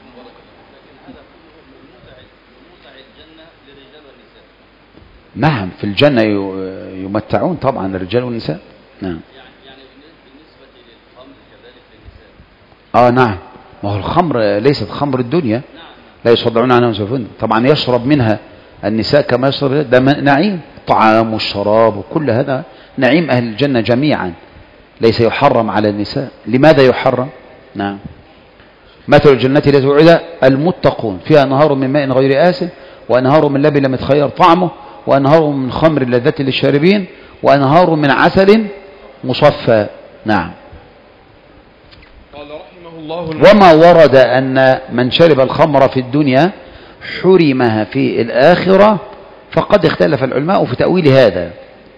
نعم، في الجنة يمتعون طبعا الرجال والنساء. نعم. يعني بالنسبة للخمر كذلك للنساء. آه نعم، ما هو الخمر ليست خمر الدنيا، لا يصدعون عنها وينزفون. طبعا يشرب منها النساء كما يشرب، ده نعيم، الطعام والشراب وكل هذا نعيم أهل الجنة جميعا، ليس يحرم على النساء. لماذا يحرم؟ نعم. مثل الجنة التي وعد المتقون فيها نهار من ماء غير آسن وأنهار من لبن لم يتخير طعمه وأنهار من خمر لذة للشاربين وأنهار من عسل مصفى. نعم. قال رحمه الله: وما ورد أن من شرب الخمر في الدنيا حرمها في الآخرة فقد اختلف العلماء في تأويل هذا،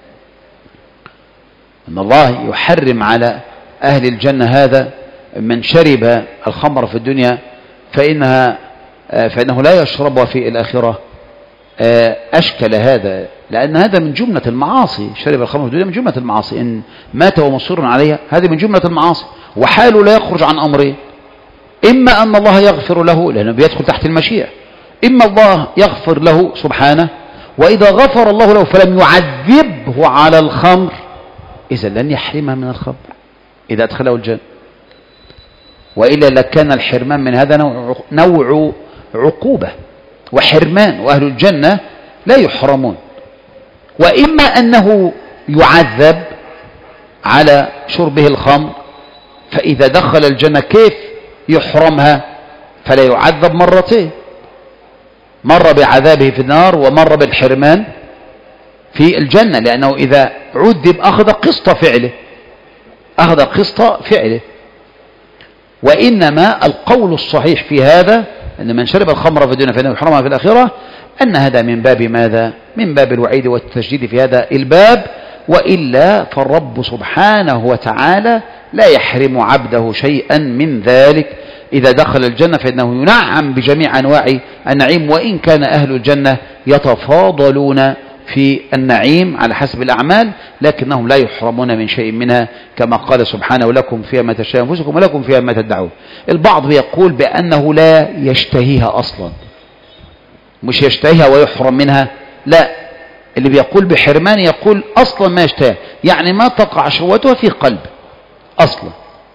أن الله يحرم على أهل الجنة هذا من شرب الخمر في الدنيا فإنها فإنه لا يشربها في الآخرة. أشكل هذا لأن هذا من جملة المعاصي. شرب الخمر في الدنيا من جملة المعاصي، إن مات ومصر عليها هذه من جملة المعاصي، وحاله لا يخرج عن أمرين: إما أن الله يغفر له لأنه بيدخل تحت المشيئة، إما الله يغفر له سبحانه، وإذا غفر الله له فلم يعذبه على الخمر إذا لن يحرمه من الخمر إذا أدخله الجنة، وإلا لكان الحرمان من هذا نوع, نوع عقوبة وحرمان، وأهل الجنة لا يحرمون. وإما أنه يعذب على شربه الخمر، فإذا دخل الجنة كيف يحرمها؟ فلا يعذب مرتين، مرة بعذابه في النار ومرة بالحرمان في الجنة، لأنه إذا عذب أخذ قسط فعله أخذ قسط فعله. وإنما القول الصحيح في هذا أن من شرب الخمر في الدنيا فإنه يحرمها في الآخرة، أن هذا من باب ماذا؟ من باب الوعيد والتشديد في هذا الباب، وإلا فالرب سبحانه وتعالى لا يحرم عبده شيئا من ذلك. إذا دخل الجنة فإنه ينعم بجميع أنواع النعيم، وإن كان أهل الجنة يتفاضلون في النعيم على حسب الأعمال، لكنهم لا يحرمون من شيء منها، كما قال سبحانه: لكم فيها ما تشاء أنفسكم ولكم فيها ما تدعون. البعض يقول بأنه لا يشتهيها أصلا، مش يشتهيها ويحرم منها، لا، اللي بيقول بحرمان يقول أصلا ما يشتهيها، يعني ما تقع شهوتها في قلب أصلا،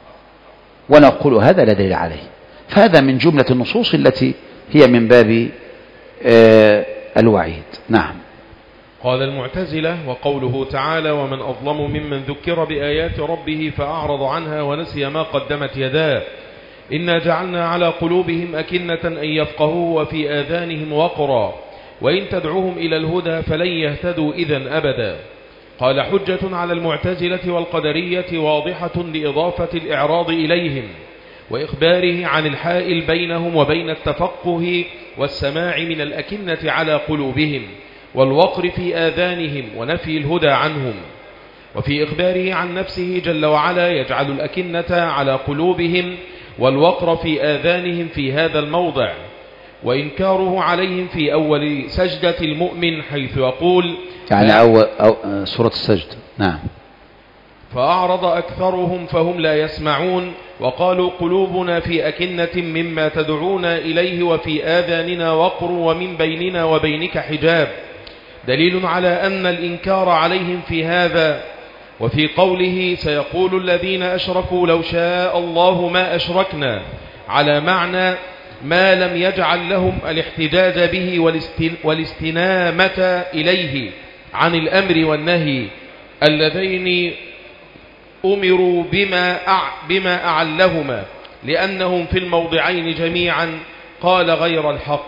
ونقول هذا لا دليل عليه. فهذا من جملة النصوص التي هي من باب آه الوعيد. نعم. قال المعتزلة: وقوله تعالى: ومن أظلم ممن ذكر بآيات ربه فأعرض عنها ونسي ما قدمت يداه إنا جعلنا على قلوبهم أكنة أن يفقهوا وفي آذانهم وقرا وإن تدعوهم إلى الهدى فلن يهتدوا إذن أبدا. قال: حجة على المعتزلة والقدرية واضحة لإضافة الإعراض إليهم وإخباره عن الحائل بينهم وبين التفقه والسماع من الأكنة على قلوبهم والوقر في آذانهم ونفي الهدى عنهم، وفي إخباره عن نفسه جل وعلا يجعل الأكنة على قلوبهم والوقر في آذانهم في هذا الموضع، وإنكاره عليهم في أول سجدة المؤمن حيث يقول يعني أول أو سورة السجد. نعم. فأعرض أكثرهم فهم لا يسمعون وقالوا قلوبنا في أكنة مما تدعونا إليه وفي آذاننا وقر ومن بيننا وبينك حجاب، دليل على أن الإنكار عليهم في هذا. وفي قوله سيقول الذين أشركوا لو شاء الله ما أشركنا، على معنى ما لم يجعل لهم الاحتجاج به والاستنامة إليه عن الأمر والنهي اللذين أمروا بما بما أعلهما، لأنهم في الموضعين جميعا قال غير الحق.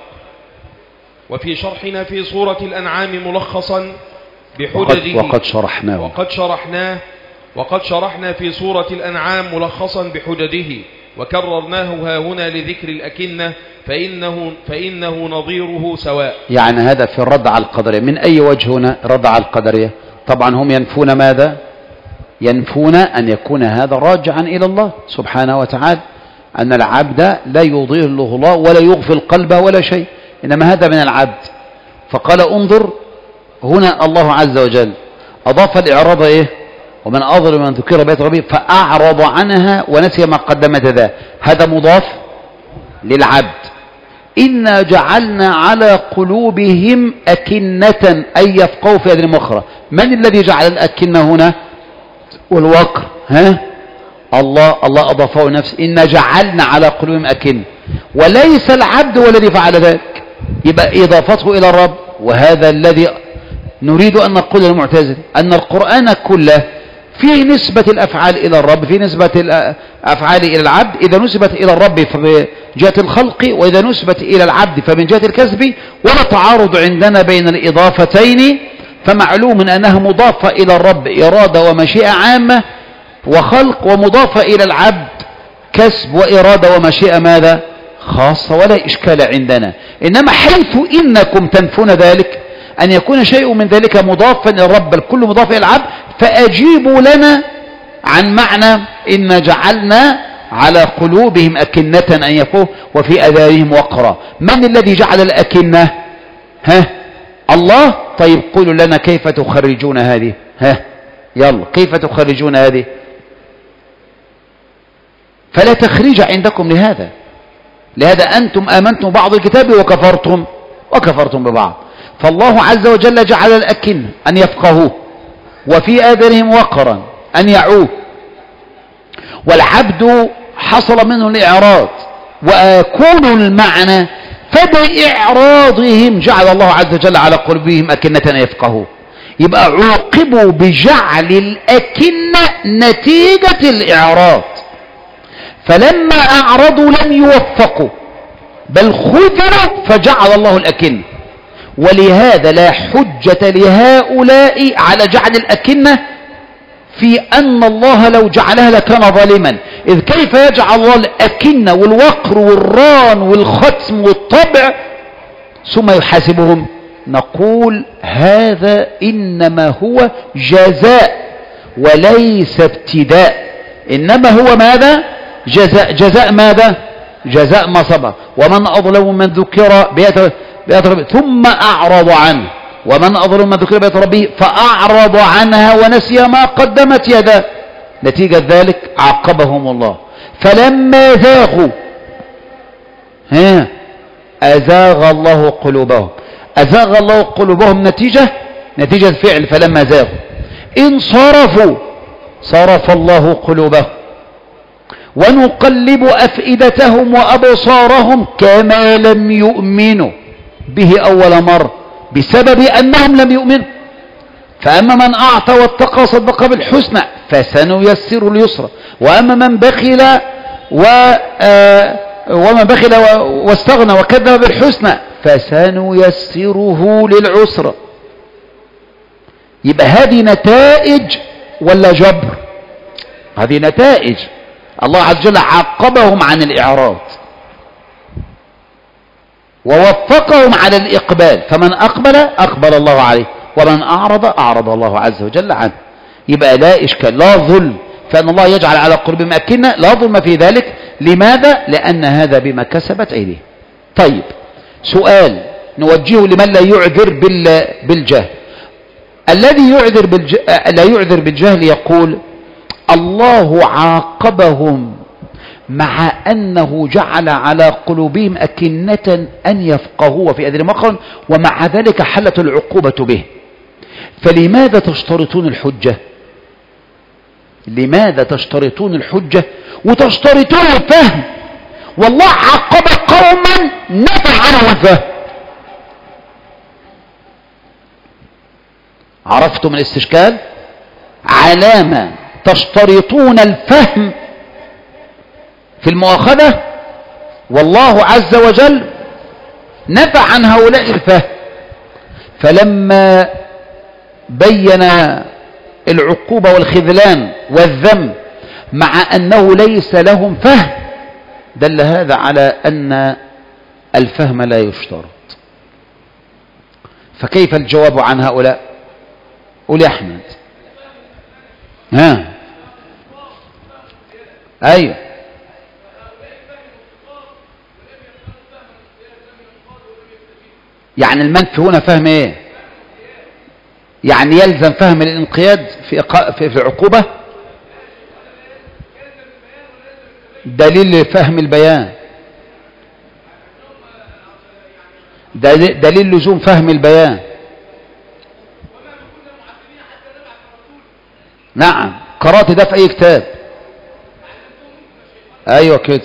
وفي شرحنا في سورة الأنعام ملخصا بحججه وقد شرحناه وقد شرحناه وقد شرحنا في سورة الأنعام ملخصا بحججه وكررناه هاهنا لذكر الأكنة فإنه, فإنه نظيره سواء. يعني هذا في الرد على القدرية. من أي وجه هنا رد على القدرية؟ طبعا هم ينفون ماذا؟ ينفون أن يكون هذا راجعا إلى الله سبحانه وتعالى، أن العبد لا يضله الله ولا يغفل قلبه ولا شيء، إنما هذا من العبد. فقال انظر هنا الله عز وجل أضاف الإعراض إيه؟ ومن أظلم من ذكر بآيات ربه فأعرض عنها ونسي ما قدمت ذا، هذا مضاف للعبد. إنا جعلنا على قلوبهم أكنة أن يفقهوا في هذه المخرة. من الذي جعل الأكنة هنا والوقر؟ ها؟ الله الله أضافه نفسه. إنا جعلنا على قلوبهم أكنة، وليس العبد هو الذي فعل ذلك، يبقى إضافته إلى الرب. وهذا الذي نريد أن نقول للمعتزلة، أن القرآن كله فيه نسبة الأفعال إلى الرب، فيه نسبة الأفعال إلى العبد. إذا نسبت إلى الرب فمن جهة الخلق، وإذا نسبت إلى العبد فمن جهة الكسب، ولا تعارض عندنا بين الإضافتين. فمعلوم أنها مضافة إلى الرب إرادة ومشيئة عامة وخلق، ومضافة إلى العبد كسب وإرادة ومشيئة ماذا؟ خاصة، ولا إشكال عندنا. إنما حيث إنكم تنفون ذلك أن يكون شيء من ذلك مضافا إلى الرب، بل كل مضاف إلى العبد، فأجيبوا لنا عن معنى إن جعلنا على قلوبهم أكنة أن يفقهوا وفي آذانهم وقرا. من الذي جعل الأكنة؟ ها؟ الله. طيب قولوا لنا كيف تخرجون هذه؟ ها يلا كيف تخرجون هذه؟ فلا تخريج عندكم لهذا لهذا أنتم آمنتم بعض الكتاب وكفرتم وكفرتم ببعض. فالله عز وجل جعل الأكن أن يفقهوه، وفي آذانهم وقرا أن يعوه، والعبد حصل منه الإعراض وأكون المعنى، فبإعراضهم جعل الله عز وجل على قلوبهم أكنة أن يفقهوه. يبقى عوقبوا بجعل الأكنة نتيجة الإعراض، فلما أعرضوا لم يوفقوا بل خذلوا فجعل الله الأكنة. ولهذا لا حجة لهؤلاء على جعل الأكنة في أن الله لو جعلها لكان ظالما، إذ كيف يجعل الله الأكنة والوقر والران والختم والطبع ثم يحاسبهم؟ نقول هذا إنما هو جزاء وليس ابتداء، إنما هو ماذا؟ جزاء. جزاء ماذا؟ جزاء ما صبر. ومن أظلم من ذكر بآيات ربه ثم أعرض عنه، ومن أظلم من ذكر بآيات ربه فأعرض عنها ونسي ما قدمت يده، نتيجة ذلك عاقبهم الله. فلما زاغوا ها أزاغ الله قلوبهم. أزاغ الله قلوبهم نتيجة نتيجة فعل فلما زاغوا. إن صرفوا صرف الله قلوبهم. ونقلب أفئدتهم وأبصارهم كما لم يؤمنوا به أول مرة بسبب أنهم لم يؤمنوا. فأما من أعطى واتقى صدق بالحسنى فسنيسر اليسرى، وأما من بخل و ومن بخل واستغنى وكذب بالحسنى فسنيسره للعسرى. يبقى هذه نتائج ولا جبر؟ هذه نتائج. الله عز وجل عاقبهم عن الإعراض ووفقهم على الإقبال، فمن أقبل أقبل الله عليه، ومن أعرض أعرض الله عز وجل عنه. يبقى لا إشكال، لا ظلم، فأن الله يجعل على قلوبهم أكنة، لا ظلم في ذلك. لماذا؟ لأن هذا بما كسبت أيديهم. طيب سؤال نوجهه لمن لا يعذر بالجهل. الذي يعذر بالجهل لا يعذر بالجهل يقول الله عاقبهم مع أنه جعل على قلوبهم أكنة أن يفقهوا في أذن مقرا، ومع ذلك حلت العقوبة به. فلماذا تشترطون الحجة؟ لماذا تشترطون الحجة وتشترطون الفهم؟ والله عاقب قوما نفع عنهم الفهم. عرفتم الاستشكال؟ علامة تشترطون الفهم في المؤاخذة، والله عز وجل نفع عن هؤلاء الفهم. فلما بين العقوبة والخذلان والذم مع أنه ليس لهم فهم، دل هذا على أن الفهم لا يشترط. فكيف الجواب عن هؤلاء؟ قول يا أحمد. ها أيوه يعني المنفي هنا فهم ايه؟ يعني يلزم فهم الانقياد في في العقوبة. دليل فهم البيان، دليل لزوم فهم البيان. نعم قرأت ده في اي كتاب. ايوه كده،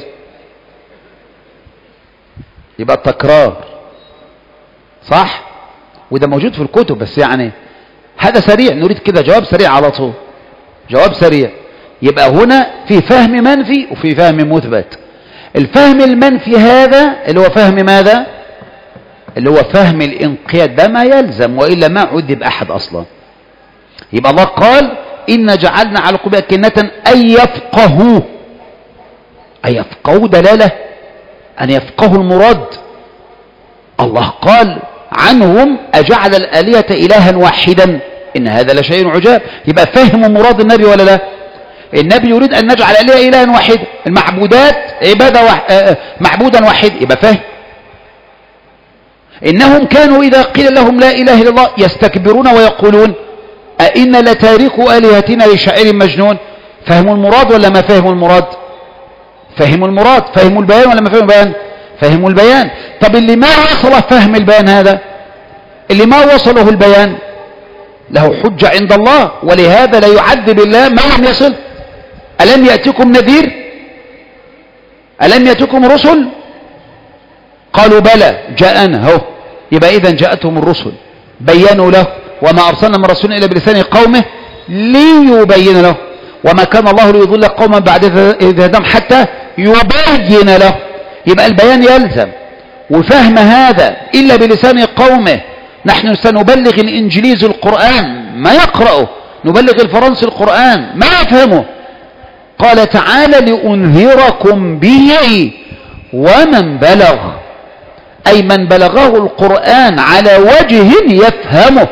يبقى التكرار صح، وده موجود في الكتب، بس يعني هذا سريع، نريد كده جواب سريع على طول، جواب سريع. يبقى هنا في فهم منفي وفي فهم مثبت. الفهم المنفي هذا اللي هو فهم ماذا؟ اللي هو فهم الانقياد، ده ما يلزم، وإلا ما عذب أحد أصلا. يبقى الله قال إن جعلنا على قلوبهم أكنة أن يفقهوا. أن يفقهوا دلالة أن يفقهوا المراد. الله قال عنهم أجعل الآلهة إلها واحدا إن هذا لشيء عجاب. يبقى فهم مراد النبي ولا لا؟ النبي يريد أن نجعل الآلهة إلها واحدا، المعبودات عبادة واحد، معبودا واحد، يبقى فهم. إنهم كانوا إذا قيل لهم لا إله إلا الله يستكبرون ويقولون أئنا لتاركوا آلهتنا لشاعر مجنون. فهموا المراد ولا ما فهموا المراد؟ فهموا المراد. فهموا البيان ولا ما فهموا البيان؟ فهموا البيان. طب اللي ما وصل فهم البيان هذا، اللي ما وصله البيان له حجة عند الله، ولهذا لا يعذب الله ما لم يصل. ألم يأتكم نذير؟ ألم يأتكم رسل؟ قالوا بلى جاءنا. هو يبقى إذن جاءتهم الرسل بيّنوا له، وما أرسلنا من رسول إلا بلسان قومه ليبين له، وما كان الله ليضل قوما بعد إذ هداهم حتى يبين له. يبقى البيان يلزم، وفهم هذا إلا بلسان قومه. نحن سنبلغ الإنجليز القرآن ما يقرأه، نبلغ الفرنسي القرآن ما يفهمه. قال تعالى لأنذركم به ومن بلغ، أي من بلغه القرآن على وجه يفهمه،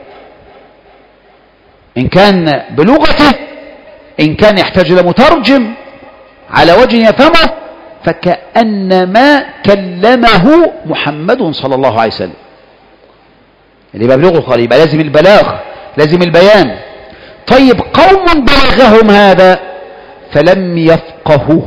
إن كان بلغته، إن كان يحتاج إلى مترجم على وجه يفهمه، فكأنما كلمه محمد صلى الله عليه وسلم. اللي بلغه قال يبقى لازم البلاغ، لازم البيان. طيب قوم بلغهم هذا فلم يفقهوا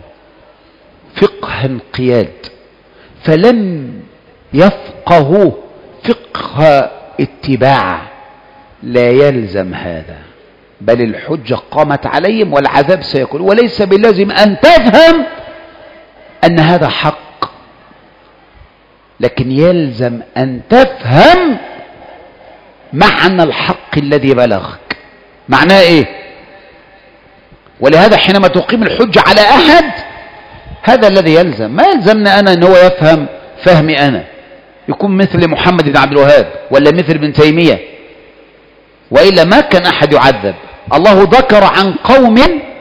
فقه انقياد، فلم يفقهوا فقه اتباع، لا يلزم هذا، بل الحجة قامت عليهم والعذاب سيكون. وليس باللازم أن تفهم أن هذا حق، لكن يلزم أن تفهم معنى الحق الذي بلغك. معناه إيه؟ ولهذا حينما تقيم الحجة على أحد، هذا الذي يلزم. ما يلزمنا أنا أن هو يفهم فهمي أنا، يكون مثل محمد بن عبد الوهاب ولا مثل ابن تيمية، وإلا ما كان أحد يعذب. الله ذكر عن قوم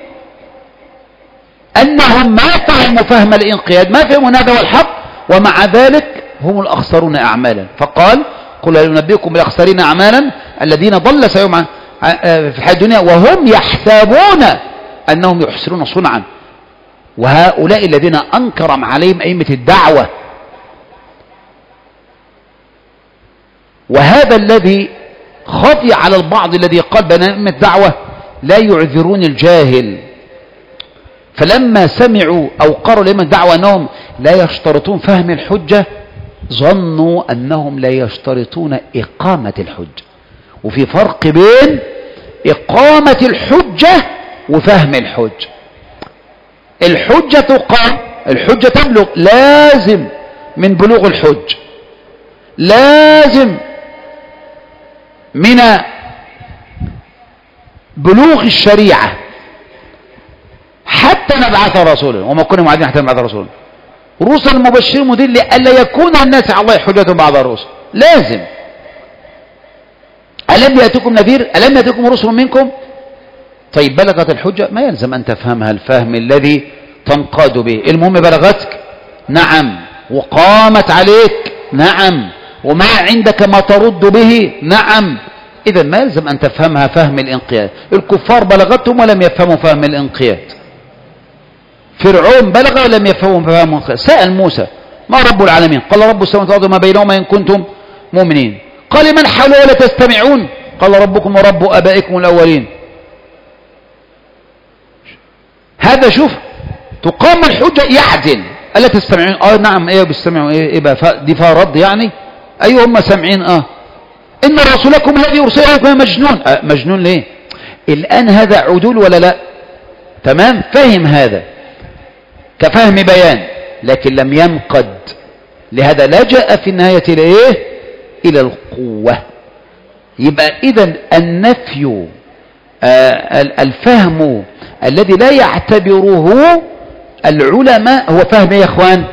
أنهم ما فهموا فهم الانقياد، ما فهموا هذا هو الحق، ومع ذلك هم الأخسرون أعمالا. فقال قل هل ننبئكم بالأخسرين أعمالا الذين ضل سعيهم في الحياة الدنيا وهم يحسبون أنهم يحسنون صنعا. وهؤلاء الذين أنكر عليهم أئمة الدعوة، وهذا الذي خفي على البعض الذي قال بأن أئمة الدعوة لا يعذرون الجاهل، فلما سمعوا أو قروا لأئمة الدعوة أنهم لا يشترطون فهم الحجة، ظنوا أنهم لا يشترطون إقامة الحجة. وفي فرق بين إقامة الحجة وفهم الحجة. الحجة تقام، الحجة تبلغ، لازم من بلوغ الحج، لازم من بلوغ الشريعة حتى نبعث رسولا، وما كنا معدين حتى نبعث رسولا. رسل مبشرين مدين لألا يكون الناس على الله حجة بعد الرسل، لازم. ألم يأتكم نذير؟ ألم يأتكم رسل منكم؟ طيب بلغت الحجة، ما يلزم أن تفهمها الفهم الذي تنقاد به. المهم بلغتك، نعم، وقامت عليك، نعم، وما عندك ما ترد به، نعم. إذا ما يلزم أن تفهمها فهم الانقياد. الكفار بلغتهم ولم يفهموا فهم الانقياد. فرعون بلغ ولم يفهموا فهم الانقياد. سأل موسى ما رب العالمين؟ قال رب السماوات والأرض وما بينهما إن كنتم مؤمنين. قال من حوله ولا تستمعون؟ قال ربكم ورب آبائكم الأولين. هذا شوف تقام الحجة يعدل. ألا تستمعون؟ آه نعم. إيه بيستمعوا؟ إيه, إيه بقى دي فيها رد يعني؟ أيوة هم سامعين. آه إن رسولكم الذي أرسل إليكم مجنون. آه مجنون ليه؟ الآن هذا عدول ولا لا؟ تمام، فهم هذا كفهم بيان، لكن لم ينقد. لهذا لجأ في النهاية إلى إيه؟ إلى القوة. يبقى إذن النفي آه الفهم الذي لا يعتبره العلماء هو فهم يا إخوان؟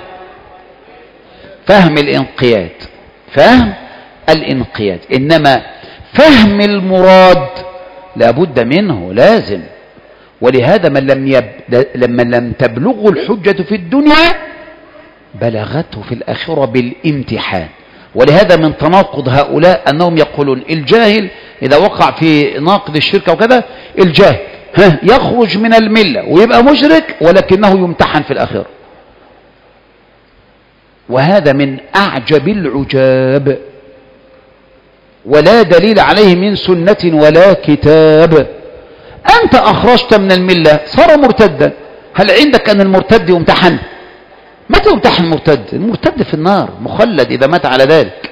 فهم الانقياد، فهم الانقياد. إنما فهم المراد لابد منه، لازم. ولهذا من لم, يب... لما لم تبلغه الحجة في الدنيا بلغته في الآخرة بالامتحان. ولهذا من تناقض هؤلاء أنهم يقولون الجاهل إذا وقع في ناقض الشرك وكذا، الجاهل ها يخرج من الملة ويبقى مشرك ولكنه يمتحن في الآخرة. وهذا من أعجب العجاب، ولا دليل عليه من سنة ولا كتاب. أنت أخرجت من الملة صار مرتدا، هل عندك أن المرتد يمتحن؟ متى يمتحن المرتد؟ المرتد في النار مخلد إذا مات على ذلك.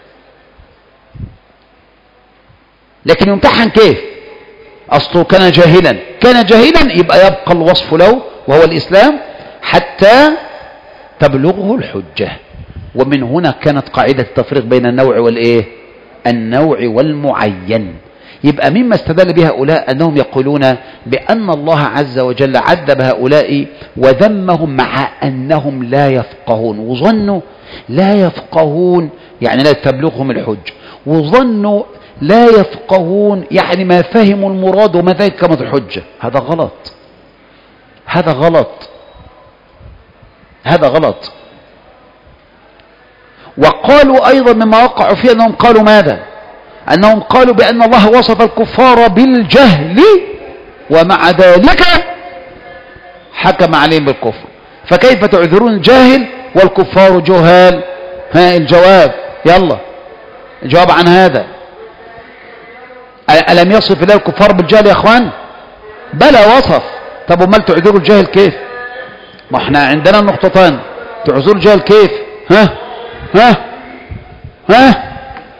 لكن يمتحن كيف؟ أصله كان جاهلا، كان جاهلا يبقى يبقى الوصف له وهو الإسلام حتى تبلغه الحجة. ومن هنا كانت قاعدة التفريق بين النوع والإيه؟ النوع والمعين. يبقى مما استدل به هؤلاء أنهم يقولون بأن الله عز وجل عذب هؤلاء وذمهم مع أنهم لا يفقهون، وظنوا لا يفقهون يعني لا تبلغهم الحجة، وظنوا لا يفقهون يعني ما فهموا المراد وما ذلك كما الحجة. هذا غلط، هذا غلط، هذا غلط. وقالوا أيضا مما وقعوا فيه أنهم قالوا ماذا؟ أنهم قالوا بأن الله وصف الكفار بالجهل ومع ذلك حكم عليهم بالكفر، فكيف تعذرون الجاهل والكفار جهال؟ ها الجواب، يلا الجواب عن هذا. ألم يصف الله الكفار بالجهل يا أخوان؟ بلى وصف. طب ومال تعذروا الجاهل كيف؟ ما احنا عندنا النقطتان، تعذروا الجاهل كيف؟ ها ها ها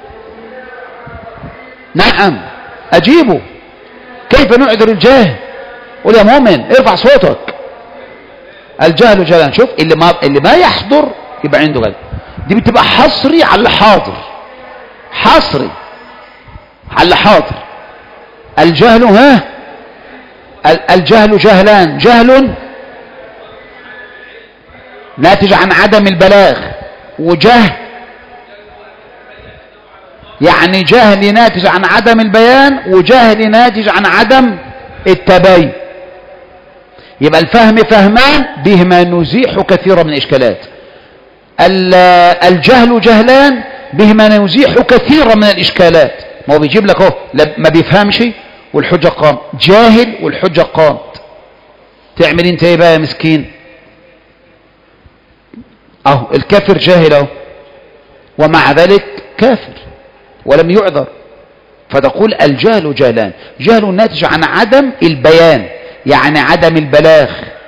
نعم أجيبه. كيف نعذر الجاهل؟ قول يا مؤمن ارفع صوتك. الجهل جهلان. شوف اللي ما اللي ما يحضر يبقى عنده جهل، دي بتبقى حصري على الحاضر، حصري على الحاضر. الجهل ها الجهل جهلان، جهل ناتج عن عدم البلاغ، وجهل يعني جهل ناتج عن عدم البيان، وجهل ناتج عن عدم التبين. يبقى الفهم فهمان بهما نزيح كثيرا من الإشكالات. الجهل جهلان بهما نزيح كثيرا من الإشكالات. ما هو بيجيب لك اهو ما بيفهمش والحجة قام، جاهل والحجة قامت. تعمل انت ايه بقى يا مسكين؟ اهو الكافر جاهل اهو ومع ذلك كافر ولم يعذر. فتقول الجهل جهلان، جهل ناتج عن عدم البيان يعني عدم البلاغ.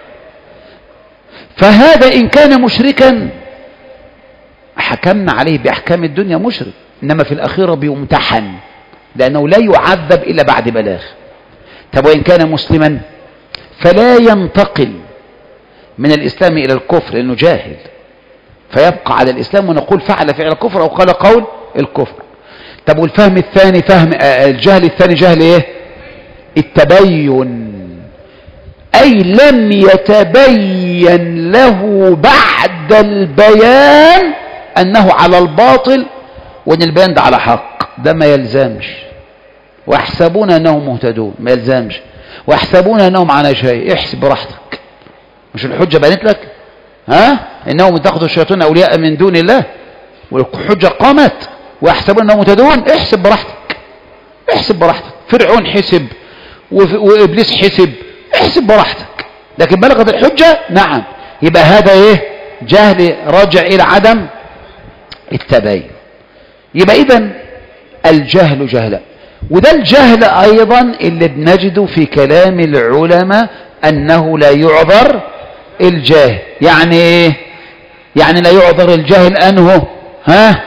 فهذا إن كان مشركا حكمنا عليه بأحكام الدنيا مشرك، إنما في الأخيرة بيمتحن لأنه لا يعذب إلا بعد بلاغ. طب وإن كان مسلما فلا ينتقل من الإسلام إلى الكفر لأنه جاهل، فيبقى على الإسلام ونقول فعل فعل الكفر أو قال قول الكفر. طب والفهم الثاني فهم الجهل الثاني جهل ايه؟ التبين، أي لم يتبين له بعد البيان أنه على الباطل وأن البيان ده على حق. ده ما يلزمش. ويحسبون أنهم مهتدون، ما يلزمش. ويحسبون أنهم على شيء، احسب براحتك. مش الحجة بانت لك؟ ها؟ إنهم اتخذوا الشياطين أولياء من دون الله والحجة قامت. ويحسبون أنهم مهتدون، احسب براحتك، احسب براحتك. فرعون حسب وإبليس حسب، احسب براحتك. لكن بلغت الحجة نعم، يبقى هذا ايه؟ جهل راجع إلى عدم التبين. يبقى إذن الجهل جهلا. وده الجهل أيضا اللي بنجده في كلام العلماء أنه لا يعذر الجاهل. يعني ايه؟ يعني لا يعذر الجاهل أنه ها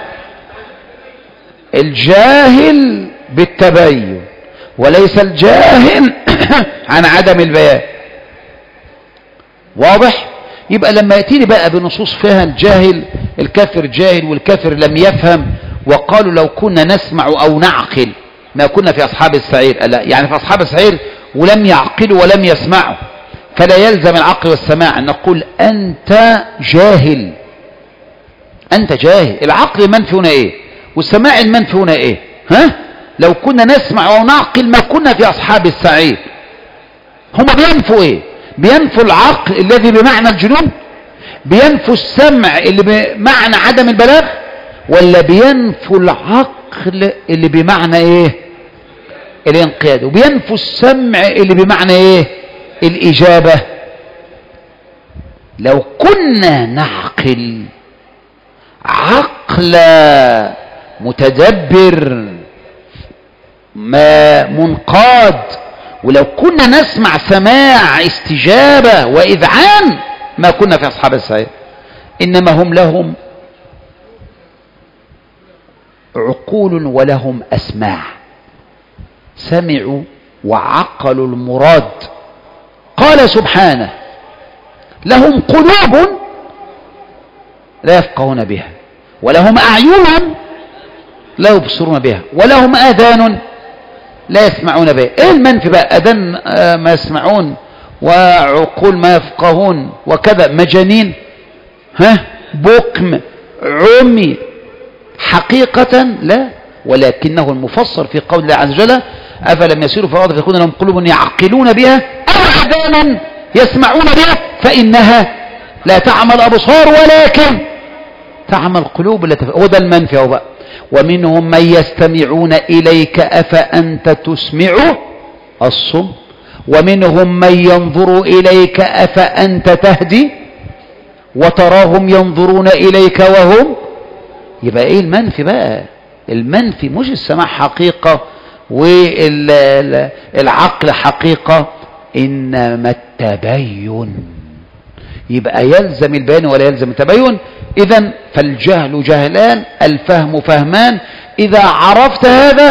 الجاهل بالتبين وليس الجاهل عن عدم البيان. واضح؟ يبقى لما يأتيني بقى بنصوص فيها الجاهل الكافر جاهل والكافر لم يفهم، وقالوا لو كنا نسمع أو نعقل ما كنا في أصحاب السعير. لا، يعني في أصحاب السعير ولم يعقلوا ولم يسمعوا، فلا يلزم العقل والسماع. نقول أنت جاهل، أنت جاهل. العقل منفي هنا إيه؟ والسماع المنفي هنا إيه؟ ها؟ لو كنا نسمع أو نعقل ما كنا في أصحاب السعير. هم بينفوا إيه؟ بينفوا العقل الذي بمعنى الجنون، بينفوا السمع اللي بمعنى عدم البلاغ، ولا بينفوا العقل اللي بمعنى إيه؟ الانقياد، وبينفوا السمع اللي بمعنى إيه؟ الإجابة. لو كنا نعقل عقل متدبر ما منقاد. ولو كنا نسمع سماع استجابة وإذعان ما كنا في أصحاب السعير. إنما هم لهم عقول ولهم أسماع، سمعوا وعقلوا المراد. قال سبحانه لهم قلوب لا يفقهون بها، ولهم أعين لا يبصرون بها، ولهم آذان لا يسمعون بها. ايه المنفي بقى؟ أذان ما يسمعون وعقول ما يفقهون وكذا، مجانين، ها، بكم، عمي. حقيقة لا، ولكنه المفسر في قول الله عز وجل أفلم يسيروا في الأرض فيكون لهم قلوب يعقلون بها أو آذان يسمعون بها فإنها لا تعمى الأبصار ولكن تعمى القلوب التي هو ده المنفي. هو بقى ومنهم من يستمعون إليك أفأنت تسمع الصم ومنهم من ينظر إليك أفأنت تهدي وتراهم ينظرون إليك وهم. يبقى إيه المنفي بقى؟ المنفي مش السماع حقيقة والعقل حقيقة، إنما التبين. يبقى يلزم البيان ولا يلزم التبين. إذن فالجهل جهلان، الفهم فهمان. إذا عرفت هذا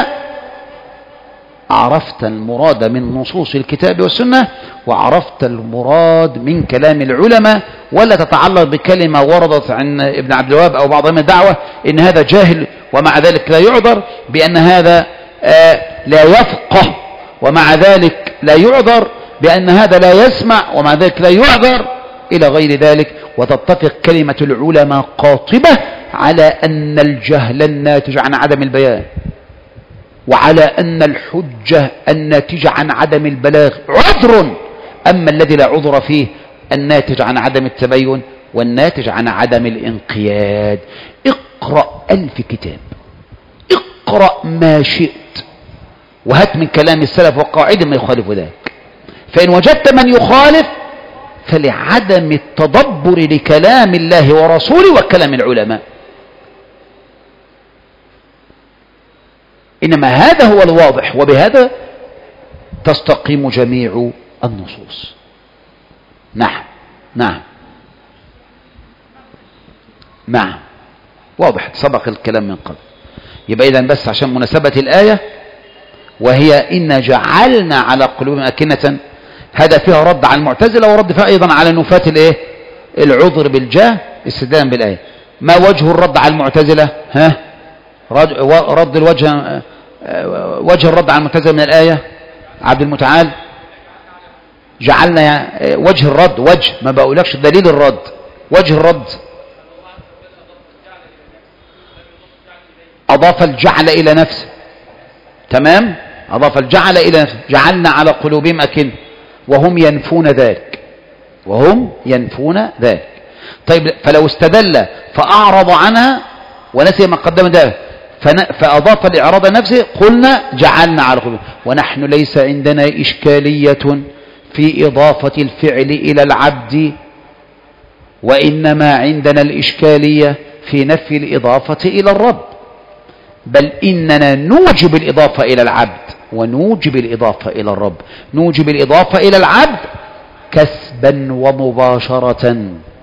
عرفت المراد من نصوص الكتاب والسنة، وعرفت المراد من كلام العلماء، ولا تتعلق بكلمة وردت عن ابن عبد الوهاب أو بعض من الدعوة إن هذا جاهل ومع ذلك لا يعذر، بأن هذا آه لا يفقه ومع ذلك لا يعذر، بأن هذا لا يسمع ومع ذلك لا يعذر، إلى غير ذلك. وتتفق كلمة العلماء قاطبة على أن الجهل الناتج عن عدم البيان، وعلى أن الحجة الناتجة عن عدم البلاغ عذر، أما الذي لا عذر فيه الناتج عن عدم التبين والناتج عن عدم الانقياد. اقرأ ألف كتاب، اقرأ ما شئت، وهات من كلام السلف وقاعدة ما يخالف ذلك. فإن وجدت من يخالف فلعدم التدبر لكلام الله ورسوله وكلام العلماء. إنما هذا هو الواضح، وبهذا تستقيم جميع النصوص. نعم نعم نعم واضح، سبق الكلام من قبل. يبقى إذن بس عشان مناسبة الآية، وهي إن جعلنا على قلوبهم أكنة، هذا فيها رد على المعتزلة ورد فيها أيضا على نفاة الإيه؟ العذر بالجاه استدلالا بالآية. ما وجه الرد على المعتزلة؟ ها؟ رد الوجه، وجه الرد على المعتزلة من الآية عبد المتعال. جعلنا وجه الرد، وجه ما بقولكش دليل الرد، وجه الرد أضاف الجعل إلى نفسه. تمام؟ أضاف الجعل إلى نفسه. جعلنا على قلوبهم أكنة وهم ينفون ذلك، وهم ينفون ذلك. طيب فلو استدل فأعرض عنها ونسي ما قدم ذلك فأضاف الإعراض نفسه، قلنا جعلنا على قلوبهم. ونحن ليس عندنا إشكالية في إضافة الفعل إلى العبد، وإنما عندنا الإشكالية في نفي الإضافة إلى الرب. بل إننا نوجب الإضافة إلى العبد ونوجب الإضافة إلى الرب. نوجب الإضافة إلى العبد كسبا ومباشرة،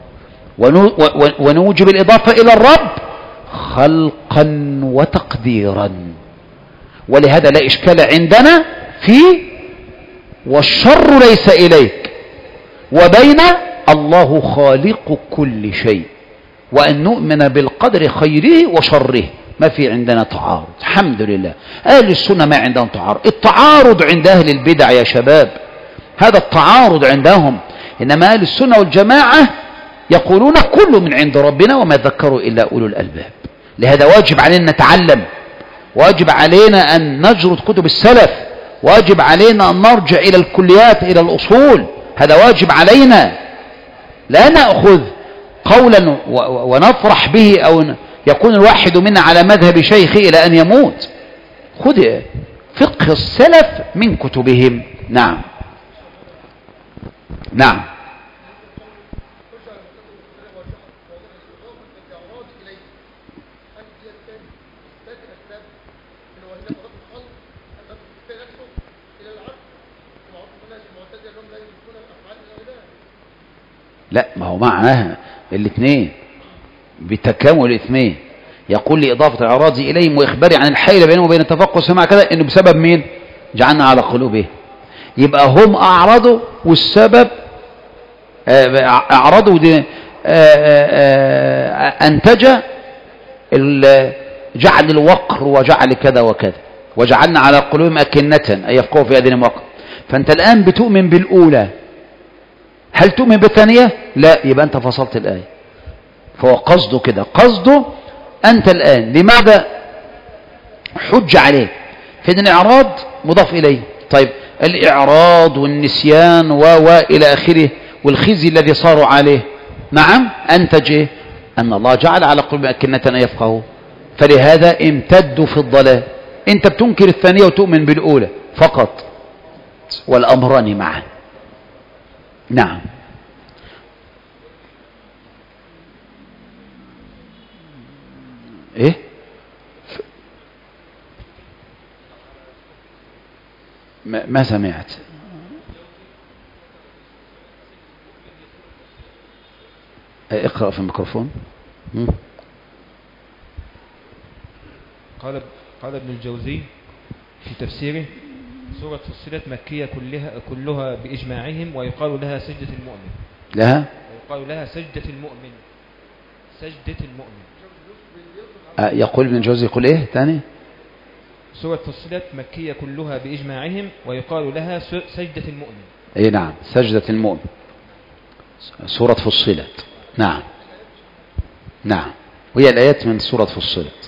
ونوجب الإضافة إلى الرب خلقا وتقديرا. ولهذا لا إشكال عندنا في والشر ليس إليك، وبين الله خالق كل شيء، وأن نؤمن بالقدر خيره وشره. ما في عندنا تعارض الحمد لله. أهل السنة ما عندهم تعارض. التعارض عند أهل البدع يا شباب، هذا التعارض عندهم. إنما أهل السنة والجماعة يقولون كل من عند ربنا وما ذكروا إلا أولو الألباب. لهذا واجب علينا نتعلم، واجب علينا أن نجرد كتب السلف، واجب علينا أن نرجع إلى الكليات إلى الأصول. هذا واجب علينا، لا نأخذ قولا ونفرح به أو يكون الواحد منا على مذهب شيخه إلى أن يموت. خذ فقه السلف من كتبهم. نعم نعم لا، ما هو معناها الاثنين بتكامل الاثنين. يقول لي إضافة إعراضي إليهم وإخباري عن الحيلة بينهم وبين التفقه والسماع كذا إنه بسبب مين؟ جعلنا على قلوبهم. يبقى هم أعرضوا والسبب أعرضوا دي أنتج جعل الوقر وجعل كذا وكذا، وجعلنا على قلوبهم أكنة أن يفقهوا في أذنهم وقر. فأنت الآن بتؤمن بالأولى، هل تؤمن بالثانية؟ لا، يبقى أنت فصلت الآية. فهو قصده كده، قصده أنت الآن لماذا حج عليك؟ فإن الإعراض مضاف إليه. طيب الإعراض والنسيان وإلى آخره والخزي الذي صاروا عليه، نعم أنتج إيه؟ أن الله جعل على قلوبهم أكنة أن يفقهوا، فلهذا امتدوا في الضلال. أنت بتنكر الثانية وتؤمن بالأولى فقط، والأمران معا. نعم. إيه؟ ما سمعت. اقرأ في الميكروفون. قال قال ابن الجوزي في تفسيره: سورة فصلت مكية كلها كلها بإجماعهم، ويقال لها سجدة المؤمن. لها ويقال لها سجدة المؤمن. سجدة المؤمن. أه يقول ابن الجوزي يقول إيه ثاني؟ سورة فصلت مكية كلها بإجماعهم، ويقال لها سجدة المؤمن. أي نعم، سجدة المؤمن. سورة فصلت. نعم نعم، وهي الآيات من سورة فصلت.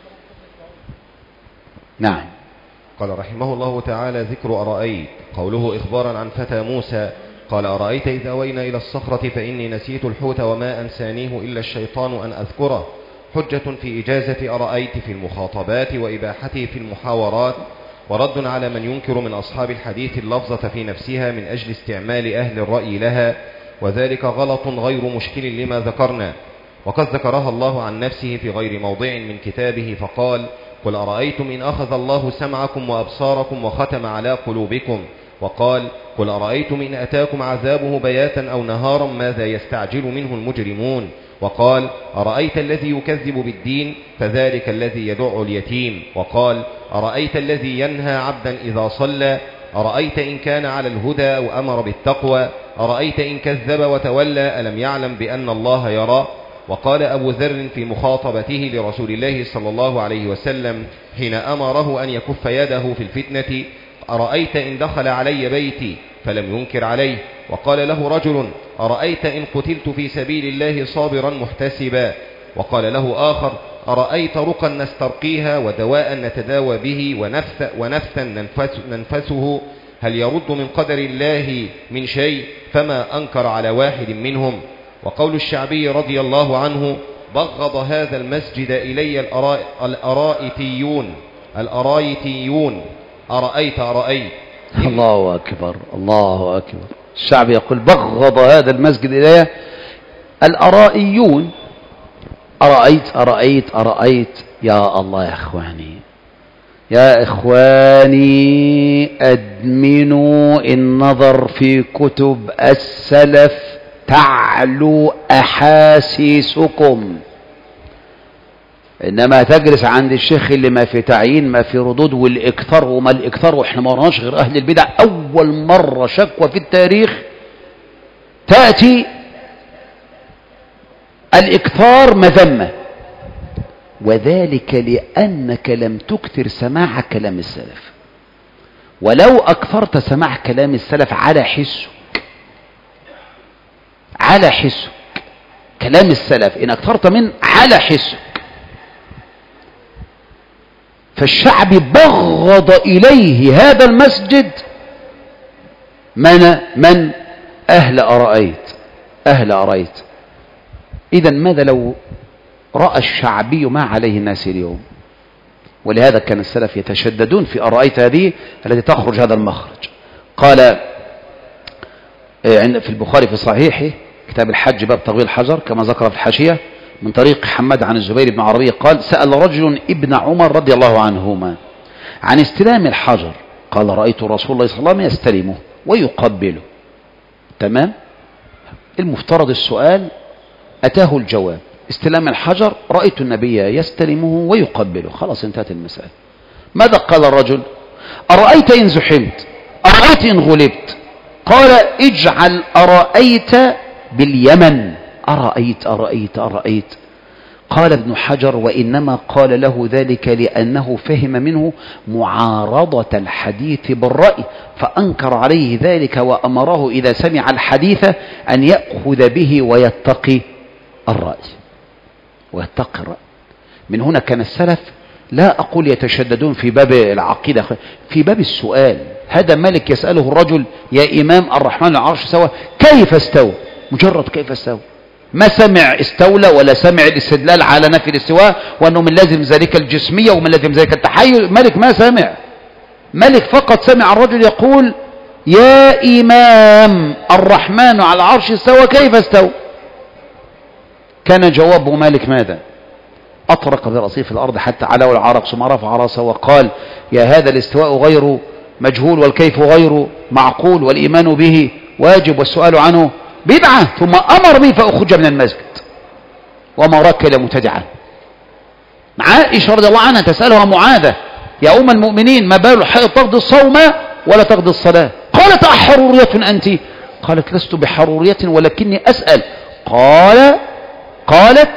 نعم. قال رحمه الله تعالى: ذكر أرأيت، قوله إخبارا عن فتى موسى قال: أرأيت إذ أوينا إلى الصخرة فإني نسيت الحوت وما أنسانيه إلا الشيطان أن أذكره. حجة في إجازة أرأيت في المخاطبات وإباحته في المحاورات، ورد على من ينكر من أصحاب الحديث اللفظة في نفسها من أجل استعمال أهل الرأي لها، وذلك غلط غير مشكل لما ذكرنا. وقد ذكرها الله عن نفسه في غير موضع من كتابه فقال: قل أرأيتم إن أخذ الله سمعكم وأبصاركم وختم على قلوبكم. وقال: قل أرأيتم إن أتاكم عذابه بياتا أو نهارا ماذا يستعجل منه المجرمون. وقال: أرأيت الذي يكذب بالدين فذلك الذي يدع اليتيم. وقال: أرأيت الذي ينهى عبدا إذا صلى. أرأيت إن كان على الهدى أو أمر بالتقوى. أرأيت إن كذب وتولى ألم يعلم بأن الله يرى. وقال أبو ذر في مخاطبته لرسول الله صلى الله عليه وسلم حين أمره أن يكف يده في الفتنة: أرأيت إن دخل علي بيتي فلم ينكر عليه. وقال له رجل: أرأيت إن قتلت في سبيل الله صابرا محتسبا. وقال له آخر: أرأيت رقا نسترقيها ودواء نتداوى به ونفث ونفثا ننفس ننفسه هل يرد من قدر الله من شيء؟ فما أنكر على واحد منهم. وقول الشعبي رضي الله عنه: بغض هذا المسجد إلي الأرائيتيون الأرايتيون أرأيت أرأيت. الله أكبر الله أكبر. الشعبي يقول: بغض هذا المسجد إلي الأرائيون. أرأيت أرأيت أرأيت. يا الله يا إخواني يا إخواني، أدمنوا النظر في كتب السلف تعلو أحاسيسكم. إنما تجلس عند الشيخ اللي ما في تعيين ما في ردود والإكثار وما الإكثار، وإحنا ما رناش غير أهل البدع. أول مرة شكوى في التاريخ تأتي الإكثار مذمة، وذلك لأنك لم تكثر سماع كلام السلف. ولو أكثرت سماع كلام السلف على حسك على حسك كلام السلف إن أكثرت من على حسك. فالشعب بغض إليه هذا المسجد من من أهل أرأيت أهل أرأيت. إذا ماذا لو رأى الشعبي ما عليه الناس اليوم؟ ولهذا كان السلف يتشددون في أرأيت هذه التي تخرج هذا المخرج. قال في البخاري في صحيحه كتاب الحج باب تغويل الحجر كما ذكر في الحاشية من طريق حماد عن الزبير بن عربية قال: سأل رجل ابن عمر رضي الله عنهما عن استلام الحجر، قال: رأيت رسول الله صلى الله عليه وسلم يستلمه ويقبله. تمام؟ المفترض السؤال أتاه الجواب، استلام الحجر رأيت النبي يستلمه ويقبله، خلاص انتهت المسألة. ماذا قال الرجل؟ أرأيت إن زحمت، أرأيت إن غلبت؟ قال اجعل أرأيت باليمن. أرأيت أرأيت أرأيت. قال ابن حجر وإنما قال له ذلك لأنه فهم منه معارضة الحديث بالرأي، فأنكر عليه ذلك وأمره إذا سمع الحديث أن يأخذ به ويتقي الرأي ويتقي الرأي. من هنا كان السلف لا أقول يتشددون في باب العقيدة، في باب السؤال. هذا ملك يسأله الرجل يا إمام الرحمن على العرش استوى، كيف استوى؟ مجرد كيف استوى، ما سمع استولى ولا سمع الاستدلال على نفي الاستواء وأنه من لازم ذلك الجسمية ومن لازم ذلك التحيز. ملك ما سمع، ملك فقط سمع الرجل يقول يا إمام الرحمن على العرش استوى كيف استوى. كان جواب مالك ماذا؟ أطرق برأسه في الأرض حتى على العرق ثم رفع رأسه وقال يا هذا الاستواء غير مجهول والكيف غير معقول والإيمان به واجب والسؤال عنه بدعة، ثم أمر بي فأخرج من المسجد وما ركل مبتدعا. عائشة رضي الله عنها تسألها معاذة يا أم المؤمنين ما بال الحائض تقضي الصوم ولا تقضي الصلاة؟ قالت أحرورية أنت؟ قالت لست بحرورية ولكني أسأل. قال قالت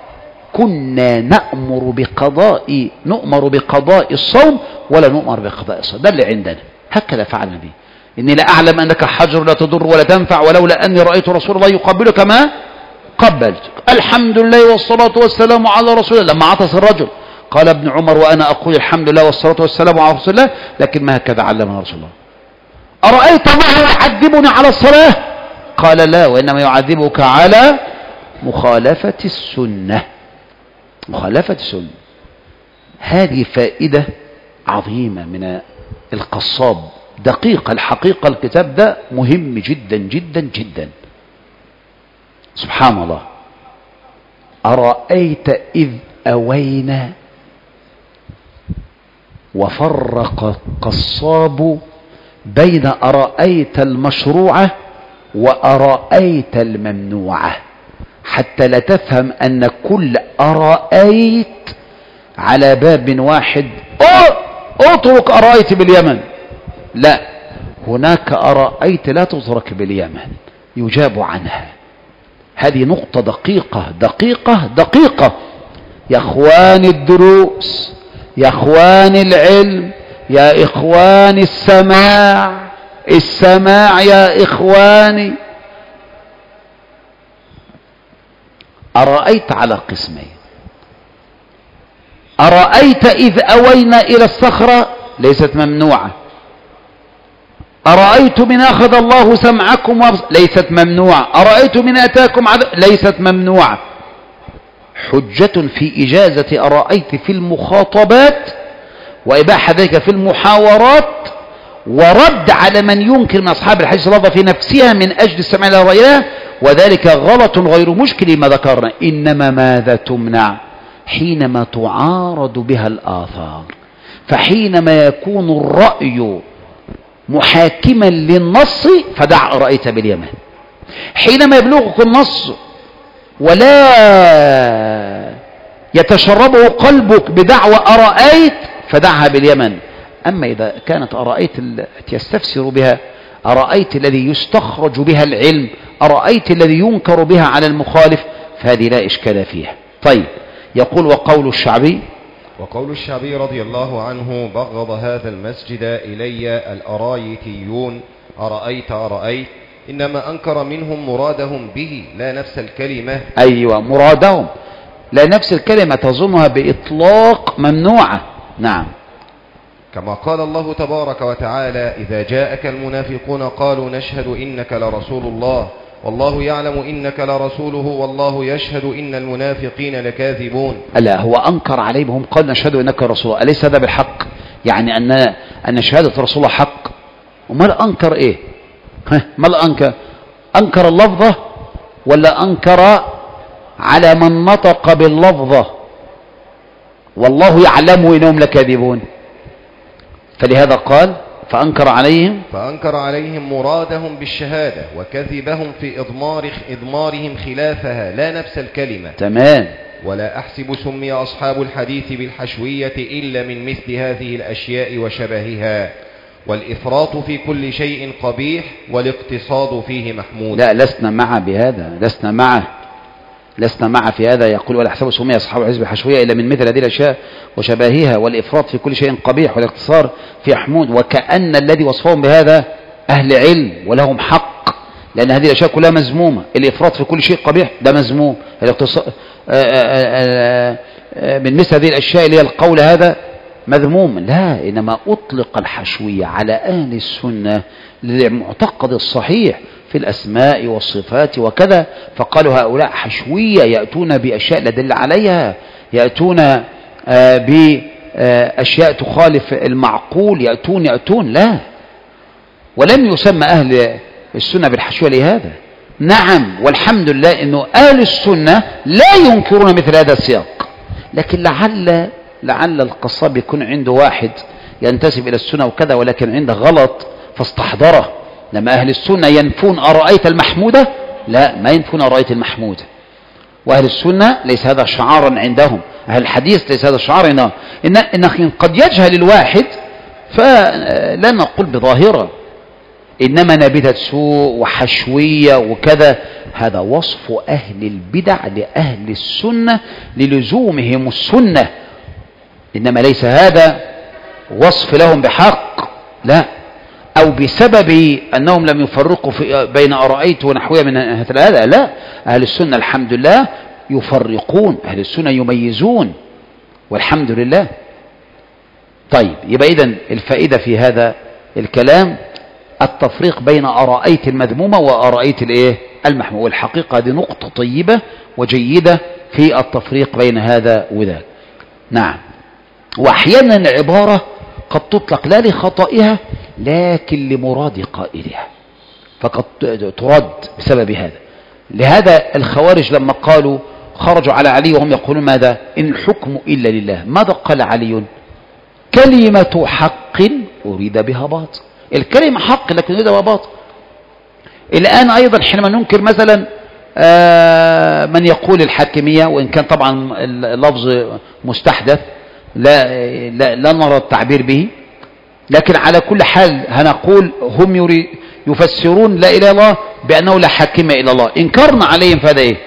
كنا نأمر بقضاء نؤمر بقضاء الصوم ولا نؤمر بقضاء الصلاة، ده اللي عندنا، هكذا فعلنا به. إني لا أعلم أنك حجر لا تضر ولا تنفع ولولا أني رأيت رسول الله يقبلك ما قبلتك. الحمد لله والصلاة والسلام على رسول الله. لما عطس الرجل قال ابن عمر وأنا أقول الحمد لله والصلاة والسلام على رسول الله لكن ما هكذا علمنا رسول الله. أرأيت الله يعذبني على الصلاة؟ قال لا، وإنما يعذبك على مخالفة السنة، مخالفة السنة. هذه فائدة عظيمة من القصاب، دقيقة الحقيقة. الكتاب ده مهم جدا جدا جدا. سبحان الله. أرأيت إذ أوينا وفرق القصاب بين أرأيت المشروعة وأرأيت الممنوعة حتى لا تفهم أن كل أرأيت على باب واحد. اترك أرأيت باليمن، لا، هناك أرأيت لا تترك باليمن يجاب عنها. هذه نقطة دقيقة دقيقة دقيقة. يا اخوان الدروس، يا اخوان العلم، يا اخوان السماع، السماع يا اخواني. أرأيت على قسمين. أرأيت إذ أوينا إلى الصخرة ليست ممنوعة. أرأيت من أخذ الله سمعكم ليست ممنوعة. أرأيت من أتاكم عذاب ليست ممنوعة. حجة في إجازة أرأيت في المخاطبات وإباحة ذلك في المحاورات، ورد على من ينكر من أصحاب الحديث اللفظة في نفسها من أجل السمع إلى رأيها، وذلك غلط غير مشكل ما ذكرنا. إنما ماذا تمنع؟ حينما تعارض بها الآثار. فحينما يكون الرأي محاكما للنص فدع أرأيت باليمن. حينما يبلغك النص ولا يتشربه قلبك بدعوى أرأيت فدعها باليمن. أما إذا كانت أرأيت التي يستفسر بها، أرأيت الذي يستخرج بها العلم، أرأيت الذي ينكر بها على المخالف، فهذه لا إشكال فيها. طيب، يقول وقول الشعبي وقول الشعبي رضي الله عنه بغض هذا المسجد إلي الأرايتيون أرأيت أرأيت، إنما أنكر منهم مرادهم به لا نفس الكلمة. أيوة، مرادهم لا نفس الكلمة تظنها بإطلاق ممنوعة. نعم، كما قال الله تبارك وتعالى إذا جاءك المنافقون قالوا نشهد إنك لرسول الله والله يعلم إنك لرسوله والله يشهد إن المنافقين لكاذبون. ألا هو أنكر عليهم قال نشهد إنك رسول الله، أليس هذا بالحق؟ يعني أن أن شهادة رسول الله حق. وما أنكر إيه؟ ما أنكر؟ أنكر اللفظة ولا أنكر على من نطق باللفظة والله يعلم إنهم لكاذبون؟ فلهذا قال فأنكر عليهم فأنكر عليهم مرادهم بالشهادة وكذبهم في إضمار إضمارهم خلافها لا نفس الكلمة. تمام. ولا أحسب سمي أصحاب الحديث بالحشوية إلا من مثل هذه الأشياء وشبهها، والإفراط في كل شيء قبيح والاقتصاد فيه محمود. لا لسنا مع بهذا، لسنا معه لسنا مع في هذا. يقول ولا أحسب سمي أصحاب الحديث بالحشوية إلا من مثل هذه الأشياء وشبهها، والإفراط في كل شيء قبيح والاقتصار في محمود. وكأن الذي وصفهم بهذا أهل علم ولهم حق، لأن هذه الأشياء كلها مذمومة. الإفراط في كل شيء قبيح ده مذموم، الاقتصار من مثل هذه الأشياء اللي هي القول هذا مذموم. لا، إنما أطلق الحشوية على أهل السنة للمعتقد الصحيح في الأسماء والصفات وكذا، فقالوا هؤلاء حشوية يأتون بأشياء لا دل عليها، يأتون بأشياء تخالف المعقول، يأتون يأتون لا. ولم يسمى أهل السنة بالحشوية لهذا. نعم والحمد لله أنه أهل السنة لا ينكرون مثل هذا السياق، لكن لعل لعل القصاب يكون عنده واحد ينتسب إلى السنة وكذا ولكن عنده غلط فاستحضره. لما أهل السنة ينفون أرأيت المحمودة، لا، ما ينفون أرأيت المحمودة. وأهل السنة ليس هذا شعارا عندهم، أهل الحديث ليس هذا شعار عندهم. إن, إن قد يجهل الواحد فلا نقول بظاهرة، إنما نبذة سوء وحشوية وكذا، هذا وصف أهل البدع لأهل السنة للزومهم السنة، إنما ليس هذا وصف لهم بحق، لا، أو بسبب أنهم لم يفرقوا في بين أرأيت ونحوية من هذا، لا. أهل السنة الحمد لله يفرقون، أهل السنة يميزون والحمد لله. طيب، يبقى إذن الفائدة في هذا الكلام التفريق بين أرأيت المذمومة وأرأيت الإيه المحمومة، والحقيقة هذه نقطة طيبة وجيدة في التفريق بين هذا وذاك. نعم. وأحيانا العبارة قد تطلق لا لخطئها لكن لمراد قائلها، فقد ترد بسبب هذا. لهذا الخوارج لما قالوا خرجوا على علي وهم يقولون ماذا؟ إن الحكم إلا لله، ماذا قال علي؟ كلمة حق أريد بها باطل. الكلمة حق لكن أريد بها باطل. الآن أيضا حينما ننكر مثلا من يقول الحاكمية، وإن كان طبعا اللفظ مستحدث لا, لا, لا نرى التعبير به، لكن على كل حال هنقول هم يفسرون لا إله إلا الله بأنه لا حاكم إلا الله. إنكرنا عليهم فهذا إيه؟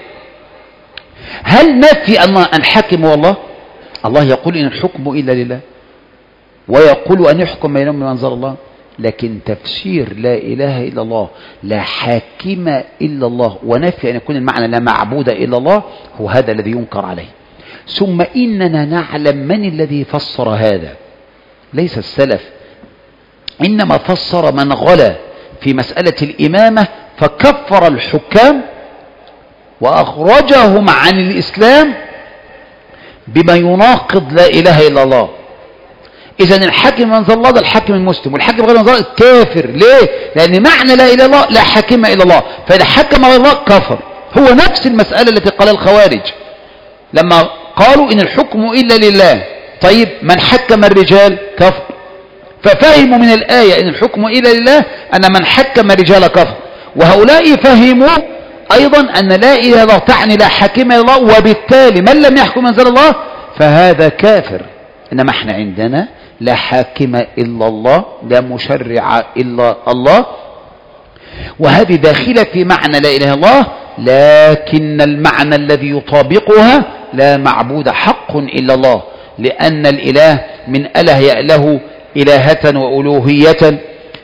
هل نفي أن الحاكم هو الله؟ الله يقول إن الحكم إلا لله، ويقول أن يحكم بينهم بما أنزل الله. لكن تفسير لا إله إلا الله لا حاكم إلا الله ونفي أن يكون المعنى لا معبود إلا الله، هو هذا الذي ينكر عليه. ثم إننا نعلم من الذي فسر هذا، ليس السلف، إنما فسر من غلا في مسألة الإمامة فكفر الحكام وأخرجهم عن الإسلام بما يناقض لا إله إلا الله. إذن الحاكم من أنزل الله ده الحاكم المسلم، والحاكم غير أنزل الله كافر. ليه؟ لأن معنى لا إله إلا الله لا حاكم إلا الله، فإذا حكم غير الله كفر. هو نفس المسألة التي قالها الخوارج لما قالوا إن الحكم إلا لله. طيب من حكم الرجال كفر، ففهموا من الآية إن الحكم إلا لله أن من حكم الرجال كفر، وهؤلاء فهموا أيضا أن لا إله إلا الله تعني لا حاكم إلا الله، وبالتالي من لم يحكم أنزل الله فهذا كافر. إنما احنا عندنا لا حاكم إلا الله، لا مشرع إلا الله، وهذه داخلة في معنى لا إله إلا الله، لكن المعنى الذي يطابقها لا معبود حق إلا الله، لأن الإله من أله يأله إلهة وألوهية،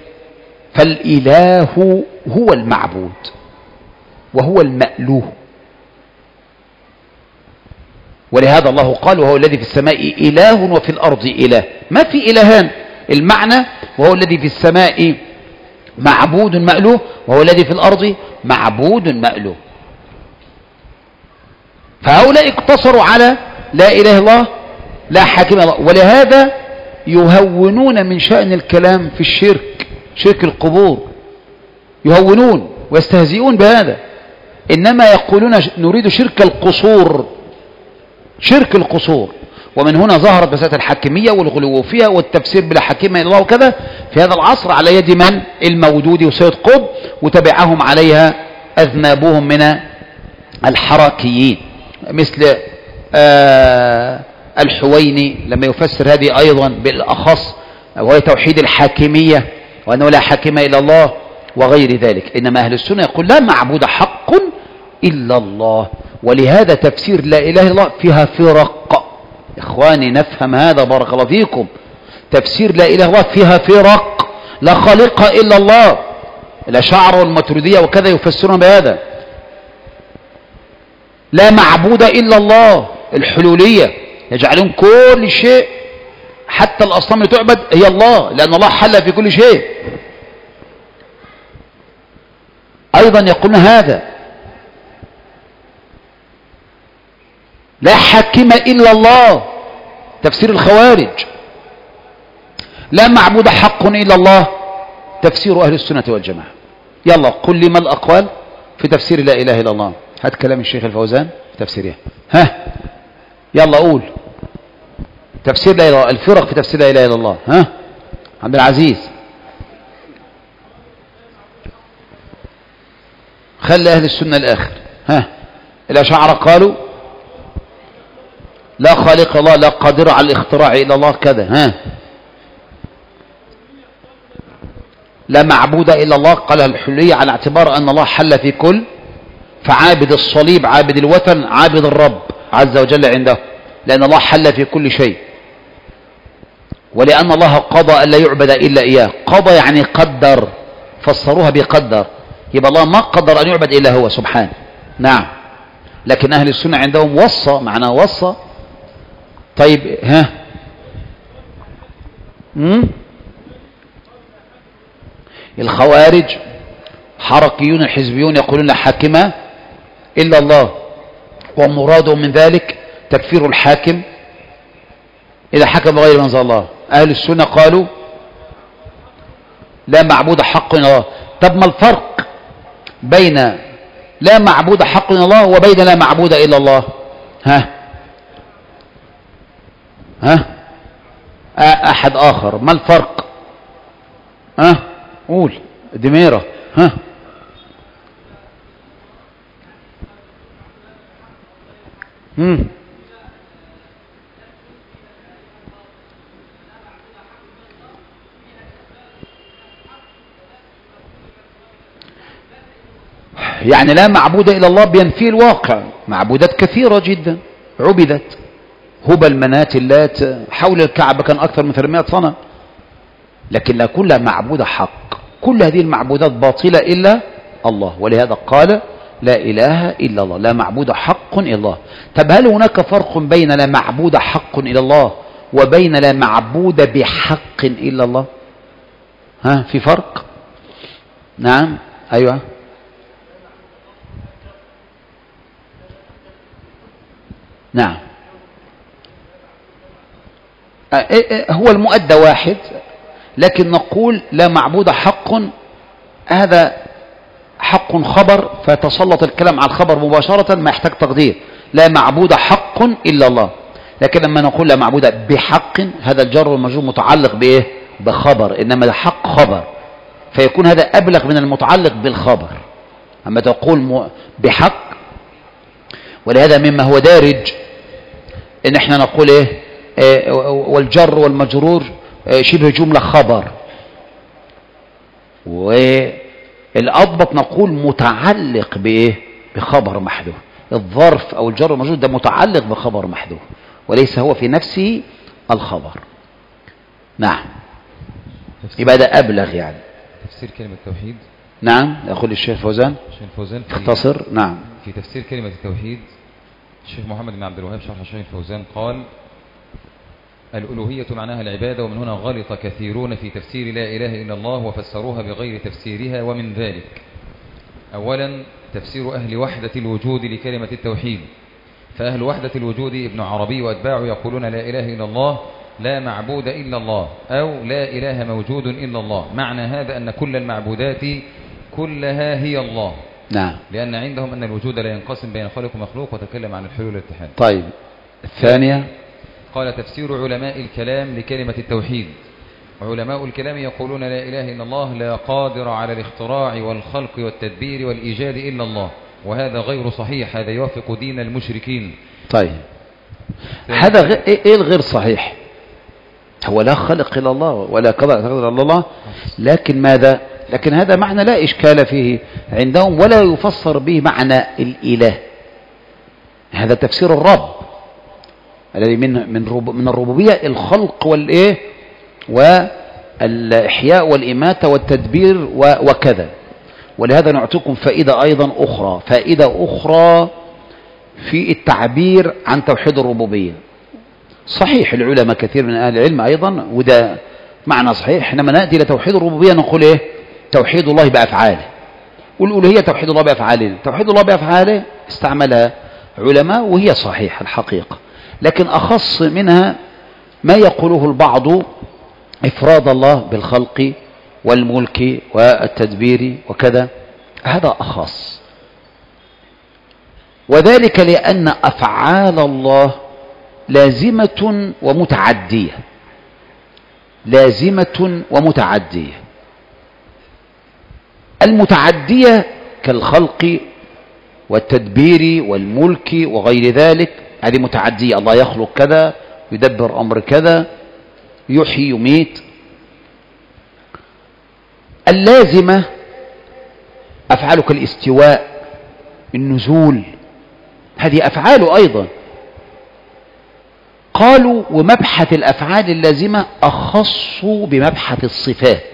فالإله هو المعبود وهو المألوه. ولهذا الله قال وهو الذي في السماء إله وفي الأرض إله، ما في إلهان. المعنى وهو الذي في السماء معبود مألوه، وهو الذي في الأرض معبود مألوه. فهؤلاء اقتصروا على لا إله إلا الله لا حاكم الله، ولهذا يهونون من شأن الكلام في الشرك، شرك القبور، يهونون ويستهزئون بهذا. إنما يقولون نريد شرك القصور، شرك القصور، ومن هنا ظهرت مسألة الحاكمية والغلو فيها والتفسير بلا حكيمة إلا الله وكذا في هذا العصر على يد من؟ المودودي وسيد قطب، وتبعهم عليها أذنابهم من الحركيين مثل آه الحويني لما يفسر هذه أيضا بالأخص، وهي توحيد الحاكمية وأنه لا حاكم إلا الله وغير ذلك. إنما أهل السنة يقول لا معبود حق إلا الله، ولهذا تفسير لا إله إلا الله فيها فرق. إخواني نفهم هذا بارك الله فيكم، تفسير لا إله إلا الله فيها فرق، لا خالق إلا الله. الأشاعرة والماتريدية وكذا يفسرون بهذا. لا معبود إلا الله الحلولية يجعلون كل شيء حتى الأصنام اللي تعبد هي الله، لأن الله حل في كل شيء. أيضا يقولون هذا لا حاكم إلا الله، تفسير الخوارج. لا معبود حق إلا الله، تفسير أهل السنة والجماعة. يلا قل لي ما الأقوال في تفسير لا إله إلا الله. هات كلام الشيخ الفوزان في تفسيرها. ها يلا قول تفسير لا إله إلا الله، الفرق في تفسير لا إله إلا الله. ها عبد العزيز خلي أهل السنة الآخر. ها الأشاعرة قالوا لا خالق الله، لا قادر على الاختراع إلا الله كذا. ها لا معبود إلا الله قالها الحلية على اعتبار أن الله حل في كل، فعابد الصليب عابد الوثن عابد الرب عز وجل عنده، لأن الله حل في كل شيء، ولأن الله قضى أن لا يعبد إلا إياه. قضى يعني قدر، فسروها بقدر، يبقى الله ما قدر أن يعبد إلا هو سبحانه. نعم، لكن أهل السنة عندهم وصى، معناه وصى. طيب ها مم؟ الخوارج حركيون الحزبيون يقولون لا حاكم إلا الله، ومرادهم من ذلك تكفير الحاكم إذا حكم غير من انزل الله. أهل السنة قالوا لا معبود حق إلا الله. طب ما الفرق بين لا معبود حق إلا الله وبين لا معبود إلا الله؟ ها ها أحد آخر ما الفرق؟ ها قول دميرة. ها هم يعني لا معبود إلا الله بينفي الواقع. معبودات كثيرة جدا عبدت، هبل منات اللات، حول الكعبة كان أكثر من ثلاثمائة صنم، لكن لا كل معبود حق. كل هذه المعبودات باطلة إلا الله، ولهذا قال لا إله إلا الله، لا معبود حق إلا الله. طب هل هناك فرق بين لا معبود حق إلا الله وبين لا معبود بحق إلا الله؟ ها في فرق؟ نعم أيوة نعم. هو المؤدى واحد، لكن نقول لا معبود حق، هذا حق خبر فتسلط الكلام على الخبر مباشرة ما يحتاج تقدير. لا معبود حق إلا الله. لكن لما نقول لا معبود بحق، هذا الجر والمجرور متعلق بإيه؟ بخبر، إنما ده حق خبر، فيكون هذا أبلغ من المتعلق بالخبر أما تقول بحق. ولهذا مما هو دارج إن احنا نقول إيه؟ إيه والجر والمجرور إيه شبه جملة خبر، والأضبط نقول متعلق بإيه؟ بخبر محذوف. الظرف أو الجر والمجرور ده متعلق بخبر محذوف وليس هو في نفسه الخبر. نعم، يبقى ده أبلغ يعني. تفسير كلمة التوحيد. نعم يقول الشيخ فوزان. الشيخ فوزان اختصر. نعم. في تفسير كلمة التوحيد الشيخ محمد بن عبد الوهاب شرح الشيخ الفوزان قال: الألوهية معناها العبادة، ومن هنا غلط كثيرون في تفسير لا إله إلا الله وفسروها بغير تفسيرها. ومن ذلك أولا تفسير أهل وحدة الوجود لكلمة التوحيد، فأهل وحدة الوجود ابن عربي وأتباعه يقولون لا إله إلا الله لا معبود إلا الله، أو لا إله موجود إلا الله. معنى هذا أن كل المعبودات كلها هي الله. نعم. لأن عندهم أن الوجود لا ينقسم بين خالق ومخلوق، وتكلم عن الحلول والاتحاد. طيب الثانية قال تفسير علماء الكلام لكلمة التوحيد. وعلماء الكلام يقولون لا إله إلا الله، لا قادر على الاختراع والخلق والتدبير والإيجاد إلا الله، وهذا غير صحيح، هذا يوافق دين المشركين. طيب هذا غ... ايه الغير صحيح؟ هو لا خلق إلا الله ولا قدر إلا الله، لكن ماذا؟ لكن هذا معنى لا إشكال فيه عندهم، ولا يفسر به معنى الإله. هذا تفسير الرب الذي من من من الربوبية الخلق والإيه والإحياء والإماتة والتدبير وكذا. ولهذا نعطيكم فائدة أيضا أخرى، فائدة أخرى في التعبير عن توحيد الربوبية. صحيح العلماء كثير من أهل العلم أيضا، وده معنى صحيح، حينما نأتي إلى توحيد الربوبية نقول إيه؟ توحيد الله بأفعاله، والألوهية توحيد الله بأفعاله. توحيد الله بأفعاله استعملها علماء وهي صحيحة الحقيقة، لكن أخص منها ما يقوله البعض إفراد الله بالخلق والملك والتدبير وكذا، هذا أخص، وذلك لأن أفعال الله لازمة ومتعدية، لازمة ومتعدية. المتعدية كالخلق والتدبير والملك وغير ذلك، هذه متعدية، الله يخلق كذا، يدبر أمر كذا، يحيي يميت. اللازمة أفعال كالاستواء، النزول، هذه أفعال أيضا. قالوا ومبحث الأفعال اللازمة أخص بمبحث الصفات،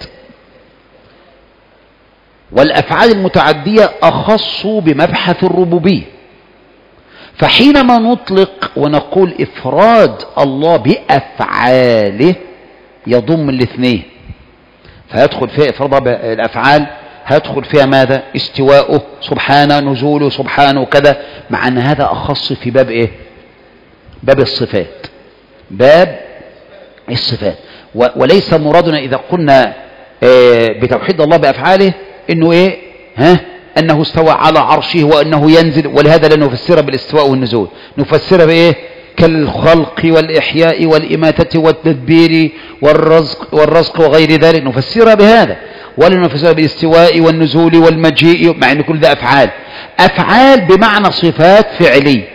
والأفعال المتعدية أخص بمبحث الربوبية. فحينما نطلق ونقول إفراد الله بأفعاله يضم الاثنين، فيدخل فيها إفراد الأفعال، هيدخل فيها ماذا؟ استواؤه سبحانه، نزوله سبحانه وكذا، مع أن هذا أخص في باب إيه؟ باب الصفات، باب الصفات. وليس مرادنا إذا قلنا بتوحيد الله بأفعاله إنه إيه؟ ها؟ أنه استوى على عرشه وأنه ينزل، ولهذا لا نفسرها بالاستواء والنزول، نفسرها بإيه؟ كالخلق والإحياء والإماتة والتدبير والرزق, والرزق وغير ذلك، نفسرها بهذا، ولا نفسرها بالاستواء والنزول والمجيء، مع أن كل ده أفعال. أفعال بمعنى صفات فعلية.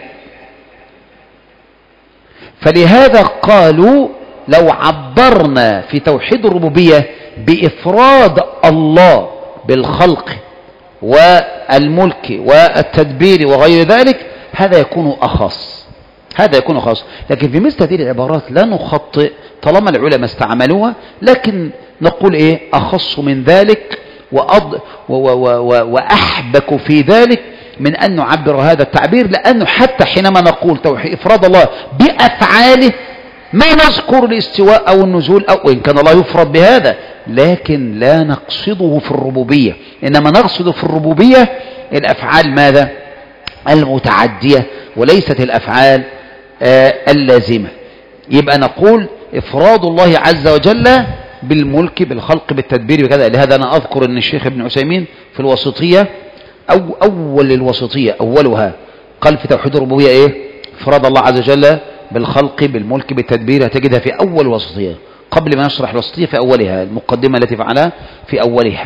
فلهذا قالوا لو عبرنا في توحيد الربوبية بإفراد الله بالخلق والملك والتدبير وغير ذلك، هذا يكون أخص، هذا يكون أخص. لكن في مثل هذه العبارات لا نخطئ طالما العلماء استعملوها، لكن نقول إيه؟ أخص من ذلك وأض و و و وأحبك في ذلك من أن نعبر هذا التعبير، لأنه حتى حينما نقول توحيد إفراد الله بأفعاله ما نذكر الاستواء أو النزول، أو إن كان الله يفرد بهذا، لكن لا نقصده في الربوبية، إنما نقصد في الربوبية الأفعال ماذا؟ المتعدية، وليست الأفعال آه اللازمة. يبقى نقول إفراد الله عز وجل بالملك بالخلق بالتدبير وكذا. لهذا أنا أذكر أن الشيخ ابن عثيمين في الوسطية أو أول الوسطية أولها قال في توحيد الربوبية إيه؟ إفراد الله عز وجل بالخلق بالملك بالتدبير، هتجدها في أول الوسطية قبل ما نشرح الوسطية، في أولها المقدمة التي فعلها في أولها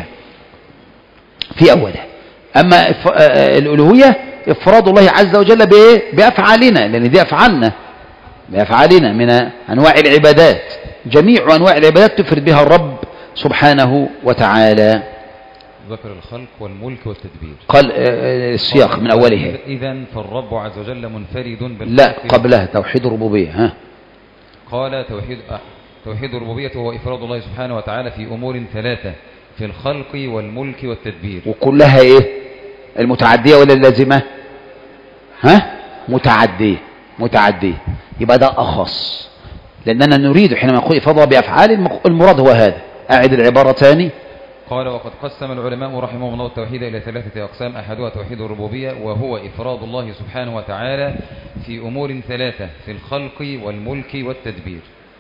في أولها. أما الألوهية إفراد الله عز وجل بإيه؟ بأفعالنا، لأن دي أفعالنا، بأفعالنا من أنواع العبادات، جميع أنواع العبادات تفرد بها الرب سبحانه وتعالى. ذكر الخلق والملك والتدبير، قال السياق من أوله. إذن فالرب عز وجل منفرد بالخلق. لا قبلها توحيد الربوبية. ها قال توحيد توحيد الربوبية هو إفراد الله سبحانه وتعالى في أمور ثلاثة، في الخلق والملك والتدبير. وكلها إيه؟ المتعدية ولا اللازمة؟ ها متعدية، متعدية. يبقى ده أخص، لأننا نريد حينما نقول إفراد الله بأفعال المراد هو هذا. أعد العبارة ثاني. قال وقد قسم العلماء رحمهم الله التوحيد إلى ثلاثة أقسام، أحدها توحيد الربوبية، وهو إفراد الله سبحانه وتعالى في أمور ثلاثة، في الخلق والملك والتدبير.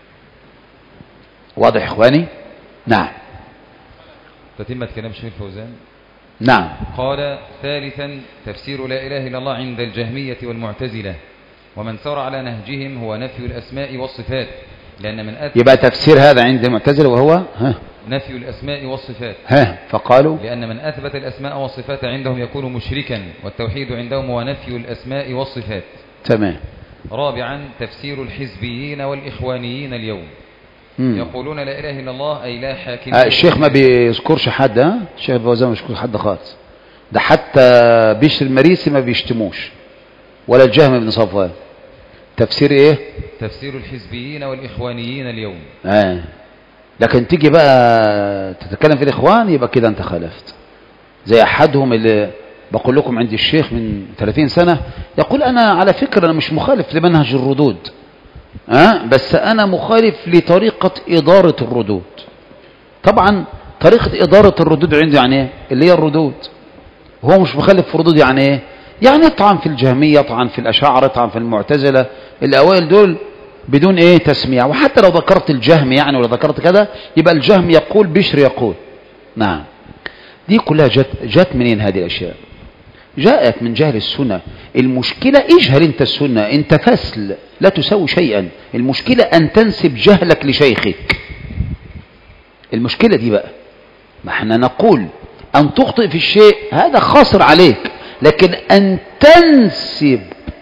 واضح إخواني؟ نعم. تتمة كلام الشيخ فوزان. نعم. قال ثالثا تفسير لا إله إلا الله عند الجهمية والمعتزلة، ومن سار على نهجهم هو نفي الأسماء والصفات، لأن من أثبت يبقى تفسير هذا عند المعتزلة وهو ها نفي الأسماء والصفات، ها فقالوا لأن من أثبت الأسماء والصفات عندهم يكون مشركا، والتوحيد عندهم هو نفي الأسماء والصفات. تمام. رابعا تفسير الحزبيين والإخوانيين اليوم. مم. يقولون لا إله إلا الله أي لا حاكم. آه الشيخ ما بيذكرش حد، ها الشيخ فوزان ما بيذكرش حد خالص، ده حتى بشر المريسي ما بيشتموش ولا الجهم بن صفوان. تفسير ايه؟ تفسير الحزبيين والإخوانيين اليوم. آه. لكن تيجي بقى تتكلم في الإخوان يبقى كده أنت خالفت. زي أحدهم اللي بقول لكم عند الشيخ من ثلاثين سنة يقول أنا على فكرة أنا مش مخالف لمنهج الردود، أه؟ بس أنا مخالف لطريقة إدارة الردود. طبعا طريقة إدارة الردود عندي يعني إيه؟ اللي هي الردود. هو مش مخالف في الردود يعني إيه؟ يعني يطعن في الجهمية، يطعن في الأشاعرة، يطعن في المعتزلة الأوائل دول بدون ايه تسمية. وحتى لو ذكرت الجهم يعني ولا ذكرت كذا يبقى الجهم يقول بشر يقول. نعم. دي كلها جت, جت منين هذه الاشياء؟ جاءت من جهل السنة. المشكلة اجهل انت السنة، انت فسل لا تسوي شيئا. المشكلة ان تنسب جهلك لشيخك. المشكلة دي بقى ما احنا نقول ان تخطئ في الشيء هذا خاسر عليك، لكن ان تنسب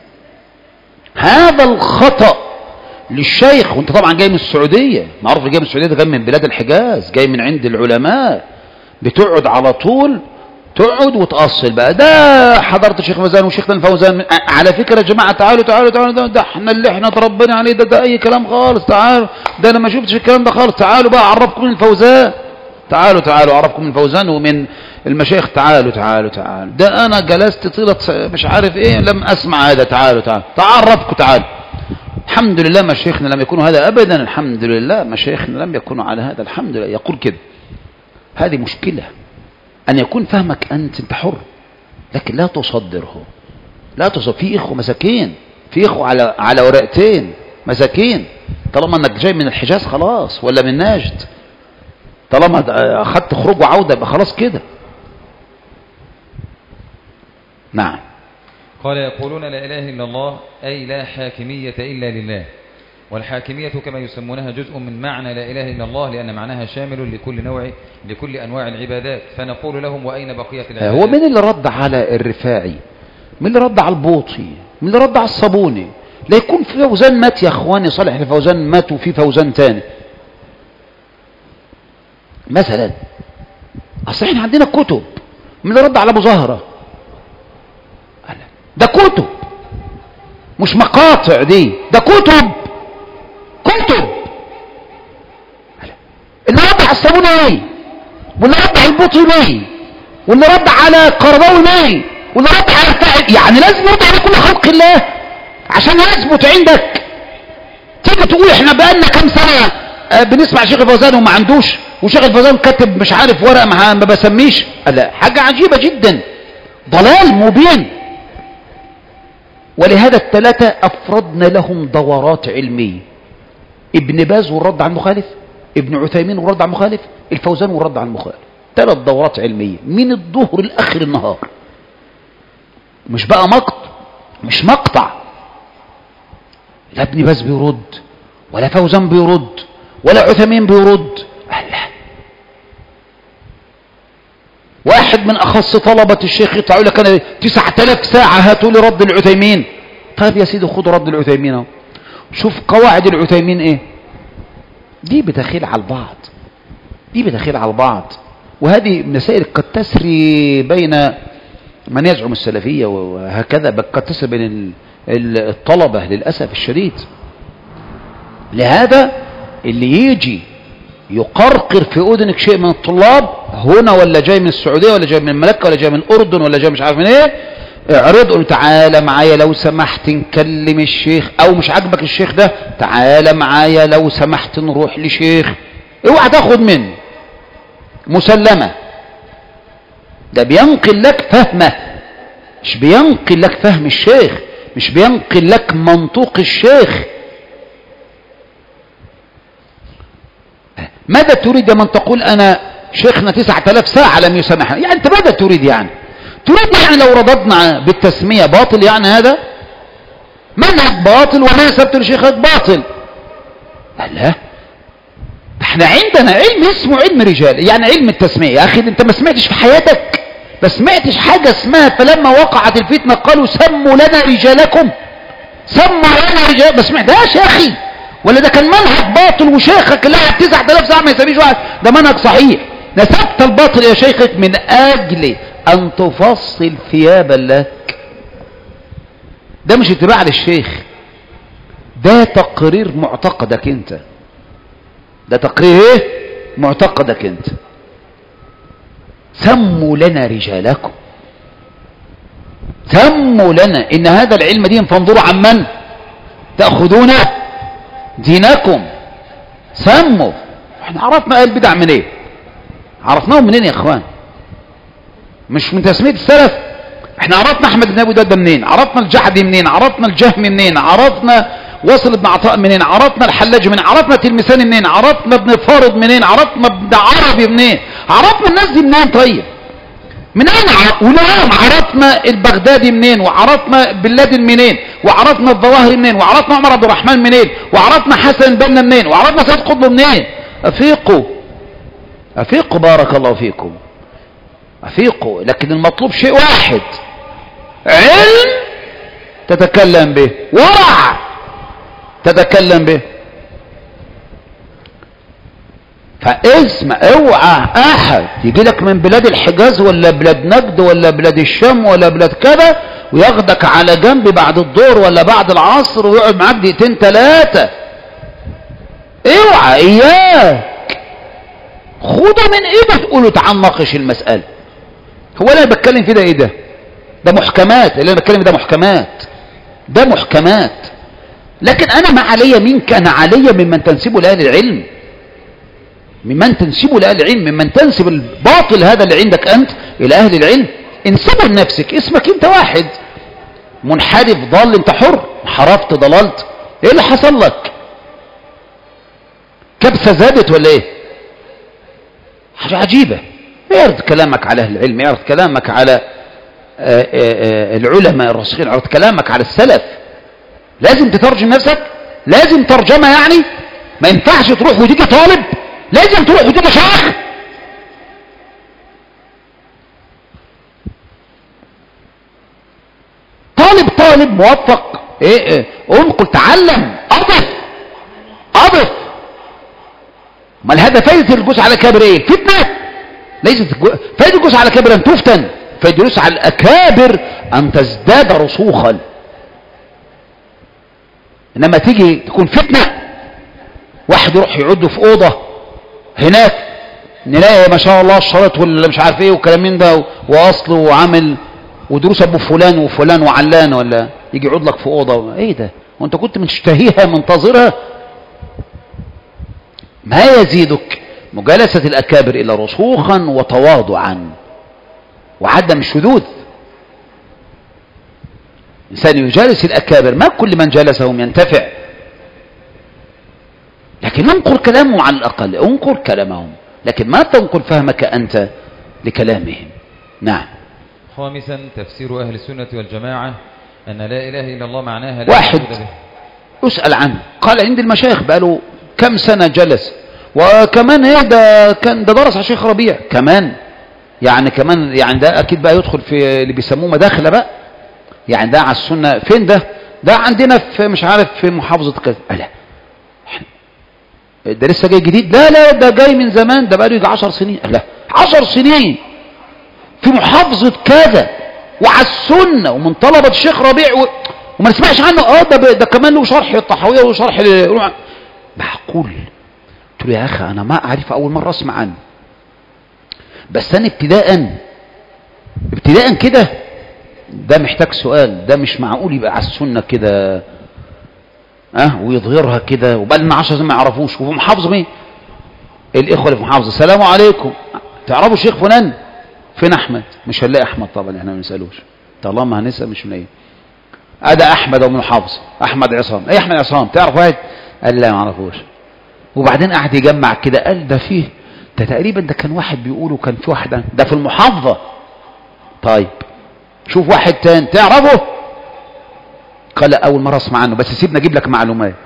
هذا الخطأ للشيخ، وانت طبعا جاي من السعودية، معروف جاي من السعودية، ده جاي من بلاد الحجاز، جاي من عند العلماء، بتقعد على طول تقعد وتأصل بقى. ده حضرت الشيخ فوزان وشيخنا الفوزان، على فكرة يا جماعة تعالوا تعالوا تعالوا ده, ده احنا اللي احنا تربينا عليه ده, ده اي كلام خالص، تعالوا ده انا ما شفتش الكلام ده خالص، تعالوا بقى اعرفكم من الفوزان، تعالوا تعالوا اعرفكم من الفوزان ومن المشايخ، تعالوا تعالوا تعالوا ده انا جلست طيلة مش عارف ايه لم اسمع هذا، تعالوا تعالوا تعرفكم تعالوا. الحمد لله مشايخنا لم يكونوا هذا أبدا، الحمد لله مشايخنا لم يكونوا على هذا، الحمد لله. يقول كده. هذه مشكلة أن يكون فهمك أنت أنت حر، لكن لا تصدره، لا تصدر. في إخوة مساكين، في إخوة على على ورقتين مساكين، طالما أنك جاي من الحجاز خلاص ولا من نجد، طالما أخذت خروج وعودة يبقى خلاص كده. نعم. قال يقولون لا إله إلا الله أي لا حاكمية إلا لله، والحاكمية كما يسمونها جزء من معنى لا إله إلا الله، لأن معناها شامل لكل نوع لكل أنواع العبادات. فنقول لهم وأين بقية العبادات؟ هو من اللي رد على الرفاعي؟ من اللي رد على البوطي؟ من اللي رد على الصابوني؟ لا يكون في فوزان مات يا اخواني، صالح الفوزان مات وفي فوزان تاني مثلا. اصل احنا عندنا كتب. من اللي رد على ابو زهره؟ ده كتب مش مقاطع، دي ده كتب كتب. اللي رد على الصابوني ايه؟ واللي رد على البوطي ليه؟ واللي رد على القرضاوي ليه؟ واللي رد على الفاعل، يعني لازم يرد على كل خلق الله عشان يثبت عندك. تيجي تقول احنا بقالنا كام سنه بنسمع شيخ الفوزان وما عندوش، وشيخ الفوزان كاتب مش عارف ورقه ما بسميش. لا، حاجه عجيبه جدا، ضلال مبين. ولهذا الثلاثه افردنا لهم دورات علميه. ابن باز والرد على المخالف، ابن عثيمين والرد على المخالف، الفوزان والرد على المخالف. ثلاث دورات علميه من الظهر لاخر النهار. مش بقى مقطع، مش مقطع. لا ابن باز بيرد ولا فوزان بيرد ولا عثيمين بيرد. الله، واحد من اخص طلبة الشيخ يطلعوا لك انا تسعة آلاف ساعة هاتوا لي رد العثيمين. طيب يا سيدي خد رد العثيمين اهو، شوف قواعد العثيمين ايه. دي بتخيل على البعض، دي بتخيل على البعض. وهذه مسائل قد تسري بين من يزعم السلفية وهكذا، قد تسري بين الطلبة للأسف الشديد. لهذا اللي يجي يقرقر في أذنك شيء من الطلاب هنا، ولا جاي من السعودية ولا جاي من ملكة ولا جاي من الأردن ولا جاي مش عارف من ايه، اعرض قل تعالى معايا لو سمحت نكلم الشيخ، او مش عاجبك الشيخ ده تعالى معايا لو سمحت نروح لشيخ. اوعى تاخد منه مسلمة، ده بينقل لك فهمه، مش بينقل لك فهم الشيخ، مش بينقل لك منطوق الشيخ. ماذا تريد من تقول انا شيخنا تسعة آلاف ساعة لم يسامحنا؟ يعني انت ماذا تريد؟ يعني تريد يعني لو رددنا بالتسمية باطل يعني هذا؟ منهج باطل وما نسبت لشيخك باطل. لا، احنا عندنا علم اسمه علم رجال، يعني علم التسمية. يا اخي انت ما سمعتش في حياتك، ما سمعتش حاجة اسمها فلما وقعت الفتنة قالوا سموا لنا رجالكم، سموا لنا رجال، ما سمعتهاش يا اخي؟ ولا ده كان منهج باطل وشيخك اللي قعد تسعة آلاف ساعة ما يسميش واحد؟ ده منهج صحيح. نسبت الباطل يا شيخك من اجل ان تفصل ثيابا لك. ده مش اتباع للشيخ، ده تقرير معتقدك انت، ده تقرير ايه؟ معتقدك انت. سموا لنا رجالكم، سموا لنا ان هذا العلم دين فانظروا عن من تأخذون دينكم. سموا. احنا عرفنا اهل البدع من ايه؟ عرفناهم منين يا اخوان؟ مش من تسمية السلف. احنا عرفنا احمد بن ابي داود منين؟ عرفنا الجعدي منين؟ عرفنا الجهمي منين؟ عرفنا وصل بن عطاء منين؟ عرفنا الحلاج منين؟ عرفنا تلمساني منين؟ عرفنا ابن فارض منين؟ عرفنا ابن عربي منين؟ عرفنا الناس دي منين؟ طيب من اين؟ ونعم عرفنا البغدادي منين؟ وعرفنا بن لادن منين؟ وعرفنا الظواهري منين؟ وعرفنا عمر عبد الرحمن منين؟ وعرفنا حسن البنا منين؟ وعرفنا سيد قطب منين؟ افيقوا افيقوا بارك الله فيكم، افيقوا. لكن المطلوب شيء واحد، علم تتكلم به، ورع تتكلم به. فاسمع، اوعى احد يجي لك من بلاد الحجاز ولا بلاد نجد ولا بلاد الشام ولا بلاد كذا وياخدك على جنب بعد الظهر ولا بعد العصر ويقعد معاك دقيقتين ثلاثه. اوعى، اياك خده من ايده تقوله تعال ناقش المساله. هو اللي انا بتكلم فيه ده ايه؟ ده ده محكمات. اللي انا بتكلم ده محكمات، ده محكمات. لكن انا ما علي منك، انا علي ممن تنسبه لاهل العلم، ممن تنسبه لاهل العلم، ممن تنسب الباطل هذا اللي عندك انت الى اهل العلم. انسبه لنفسك، اسمك انت واحد منحرف ضال، انت حر، انحرفت ضللت، ايه اللي حصل لك؟ كبسه زادت ولا ايه؟ حاجه عجيبه. اعرض كلامك على اهل العلم، اعرض كلامك على آآ آآ العلماء الراسخين، اعرض كلامك على السلف. لازم تترجم نفسك، لازم ترجمه. يعني ما ينفعش تروح وتيجي طالب، لازم تروح وتيجي شيخ. طالب طالب موفق، ايه ايه انقل، تعلم، اضف اضف. ما الهدف فايدة الجلوس على كابر ايه؟ فتنة. ليست فايدة الجلوس على كابر ان تفتن، فايدة الجلوس على الاكابر ان تزداد رسوخا. انما تيجي تكون فتنة، واحد يروح يعد في اوضة هناك نلاقي ما شاء الله الشرط ولا مش عارف ايه وكلام من ده واصل وعمل ودروس ابو فلان وفلان وعلان، ولا يجي يقعد لك في اوضه. ايه ده؟ وانت كنت مشتهيها منتظرها؟ ما يزيدك مجالسه الاكابر الا رسوخا وتواضعا وعدم الشذوذ. انسان يجالس الاكابر، ما كل من جالسهم ينتفع، لكن انقل كلامهم على الاقل، انقل كلامهم، لكن ما تنقل فهمك انت لكلامهم. نعم. خامسا، تفسير أهل السنة والجماعة أن لا إله إلا الله معناها لا واحد به. اسأل عنه، قال عند المشايخ بقاله كم سنة جلس، وكمان ايه ده كان ده درس على شيخ ربيع كمان، يعني كمان يعني ده أكيد بقى يدخل في اللي بيسموه مداخلة بقى، يعني ده على السنة. فين ده؟ ده عندنا في مش عارف في محافظة كذا. لا ده لسه جاي جديد؟ لا لا ده جاي من زمان، ده بقاله يجي عشر سنين. لا عشر سنين في محافظة كذا وعلى السنة ومن طلبة الشيخ ربيع و... وما نسمعش عنه. اه ده, ب... ده كمان له شرح الطحاوية وشرح ل... معقول؟ قلت له يا اخي انا ما اعرف، اول مرة اسمع عنه، بس انا ابتداء ابتداء كده ده محتاج سؤال. ده مش معقول يبقى على السنة كده اه ويظهرها كده وبقى لنا عشر سنين ما يعرفوش، وفي محافظة مين؟ الاخوة اللي في محافظة السلام عليكم تعرفوا الشيخ فلان؟ فين احمد؟ مش هنلاقي احمد طبعا، احنا ما بنسالوش طالما هنسال مش هنلاقيه. ادى احمد او من محافظ احمد عصام. ايه احمد عصام؟ تعرف واحد؟ قال لا ما اعرفوش. وبعدين قعد يجمع كده، قال ده فيه ده تقريبا ده كان واحد بيقوله كان في واحد ده في المحافظه. طيب شوف واحد تاني تعرفه؟ قال لا أول مرة أسمع عنه، بس سيبنا أجيب لك معلومات.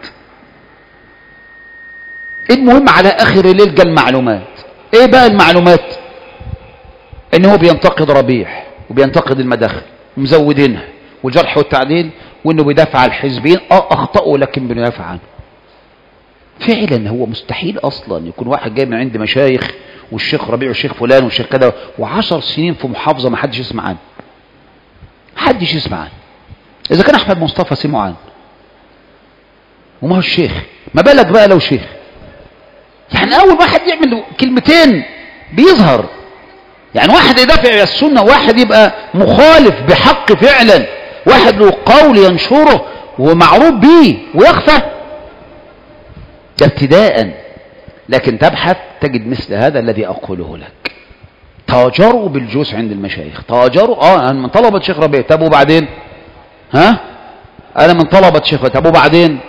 المهم على آخر الليل جاء المعلومات. إيه بقى المعلومات؟ إن هو بينتقد ربيح وبينتقد المداخل ومزودينها والجرح والتعديل، وإنه بيدافع عن الحزبين. أه أخطأوا لكن بيدافع عنه. فعلا هو مستحيل أصلا يكون واحد جاي من عند مشايخ والشيخ ربيع والشيخ فلان والشيخ كذا وعشر سنين في محافظة ما حدش يسمع عنه، ما حدش يسمع عنه. إذا كان أحمد مصطفى سمعوا عنه وما هو الشيخ، ما بالك بقى لو شيخ؟ يعني أول واحد يعمل كلمتين بيظهر، يعني واحد يدافع عن السنة، واحد يبقى مخالف بحق فعلا، واحد له قول ينشره ومعروف به ويخفى. ده ابتداء. لكن تبحث تجد مثل هذا الذي أقوله لك. تاجروا بالجوس عند المشايخ، تاجروا. اه انا من طلبة شيخ ربيع. طب وبعدين؟ ها انا من طلبة شيخ. طب وبعدين؟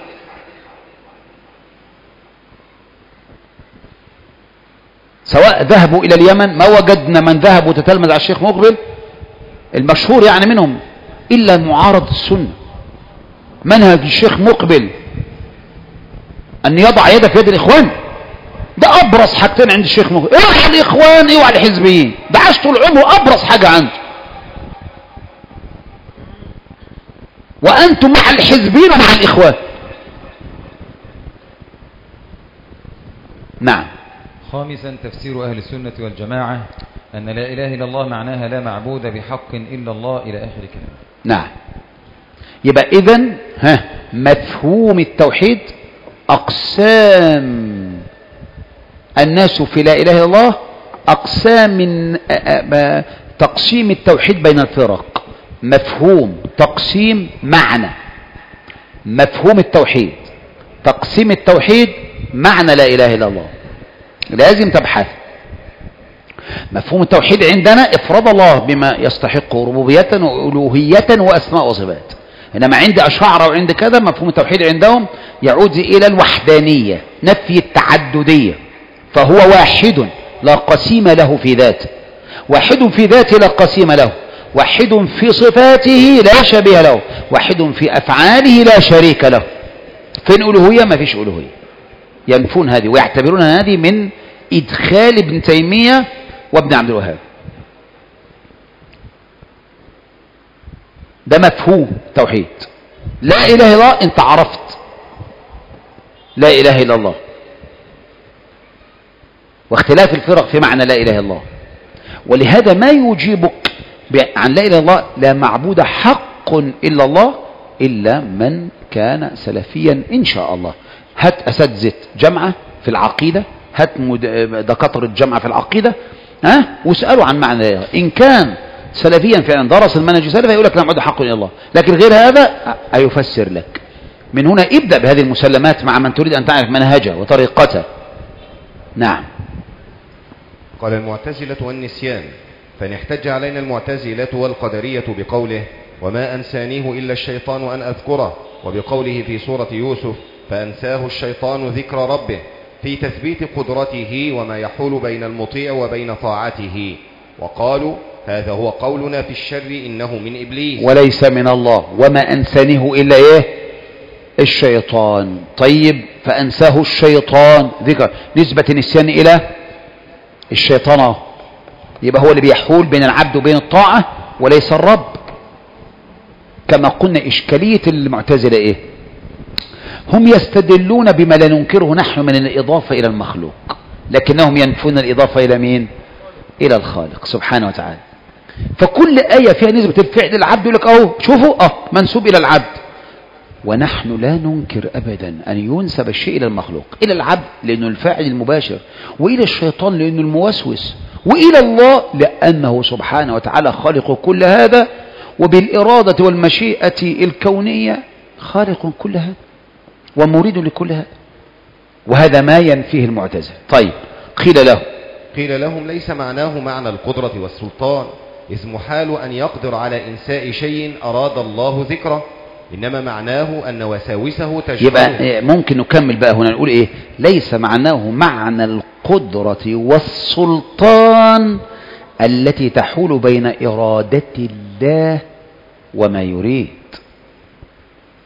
سواء ذهبوا الى اليمن، ما وجدنا من ذهب وتتلمذ على الشيخ مقبل المشهور يعني منهم الا معارض السنة. منهج الشيخ مقبل ان يضع يده في يد الاخوان، ده ابرز حاجتين عند الشيخ مقبل. اوعى الاخوان اوعى الحزبيين، ده عاش طول عمره ابرز حاجة عنده. وأنتم مع الحزبين ومع الإخوان. نعم. خامسا تفسير أهل السنة والجماعة أن لا إله إلا الله معناها لا معبود بحق إلا الله إلى آخر كلام. نعم. يبقى إذن ها مفهوم التوحيد أقسام الناس في لا إله إلا الله، أقسام من تقسيم التوحيد بين الفرق. مفهوم تقسيم معنى مفهوم التوحيد، تقسيم التوحيد معنى لا إله إلا الله. لازم تبحث. مفهوم التوحيد عندنا إفراد الله بما يستحق ربوبية وألوهية وأسماء وصفات. إنما عند أشاعرة وعند كذا مفهوم التوحيد عندهم يعود إلى الوحدانية، نفي التعددية. فهو واحد لا قسيم له في ذاته، واحد في ذاته لا قسيم له، واحد في صفاته لا شبيه له، واحد في أفعاله لا شريك له. فين ألوهية؟ ما فيش ألوهية. ينفون هذه ويعتبرون هذه من إدخال ابن تيمية وابن عبد الوهاب. ده مفهوم توحيد. لا إله إلا الله أنت عرفت لا إله إلا الله، واختلاف الفرق في معنى لا إله إلا الله. ولهذا ما يجيبك عن لا إله إلا الله لا معبود حق إلا الله إلا من كان سلفيا إن شاء الله. هات أساتذة جامعة في العقيدة، هات دكاترة جامعة في العقيدة، ها واسألوا عن معنى لا إله إلا الله. إن كان سلفيا فعلا درس المنهج السلفي يقول لك لا معبود حق إلا الله، لكن غير هذا أيفسر لك. من هنا ابدأ بهذه المسلمات مع من تريد أن تعرف منهجه وطريقته. نعم. قال المعتزلة والنسيان، فإن احتج علينا المعتزلة والقدرية بقوله وما أنسانيه إلا الشيطان أن أذكره، وبقوله في سورة يوسف فأنساه الشيطان ذكر ربه، في تثبيت قدرته وما يحول بين المطيع وبين طاعته، وقالوا هذا هو قولنا في الشر إنه من إبليس وليس من الله، وما أنسانيه إلا إيه؟ الشيطان. طيب فأنساه الشيطان ذكر، نسبة النسيان إلى الشيطان، يبقى هو اللي بيحول بين العبد وبين الطاعة وليس الرب. كما قلنا إشكالية المعتزلة إيه؟ هم يستدلون بما لا ننكره نحن من الإضافة إلى المخلوق، لكنهم ينفون الإضافة إلى مين؟ إلى الخالق سبحانه وتعالى. فكل آية فيها نسبة الفعل العبد يقول لك أهو شوفوا أه منسوب إلى العبد، ونحن لا ننكر أبدا أن ينسب الشيء إلى المخلوق، إلى العبد لأنه الفاعل المباشر، وإلى الشيطان لأنه الموسوس، وإلى الله لأنه سبحانه وتعالى خالق كل هذا، وبالإرادة والمشيئة الكونية خالق كل هذا ومريد لكل هذا. وهذا ما ينفيه المعتزلة. طيب قيل له قيل لهم ليس معناه معنى القدرة والسلطان، إذ محال أن يقدر على إنساء شيء أراد الله ذكره، إنما معناه أن وساوسه تشغله. يبقى ممكن نكمل بقى هنا نقول إيه؟ ليس معناه معنى القدرة والسلطان التي تحول بين إرادة الله وما يريد.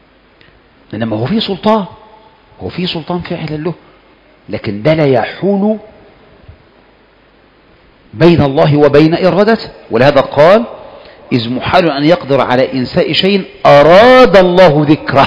إنما هو في سلطان، هو في سلطان فعلا له، لكن ده لا يحول بين الله وبين إرادته. ولهذا قال إذ محال أن يقدر على إنساء شيء أراد الله ذكره.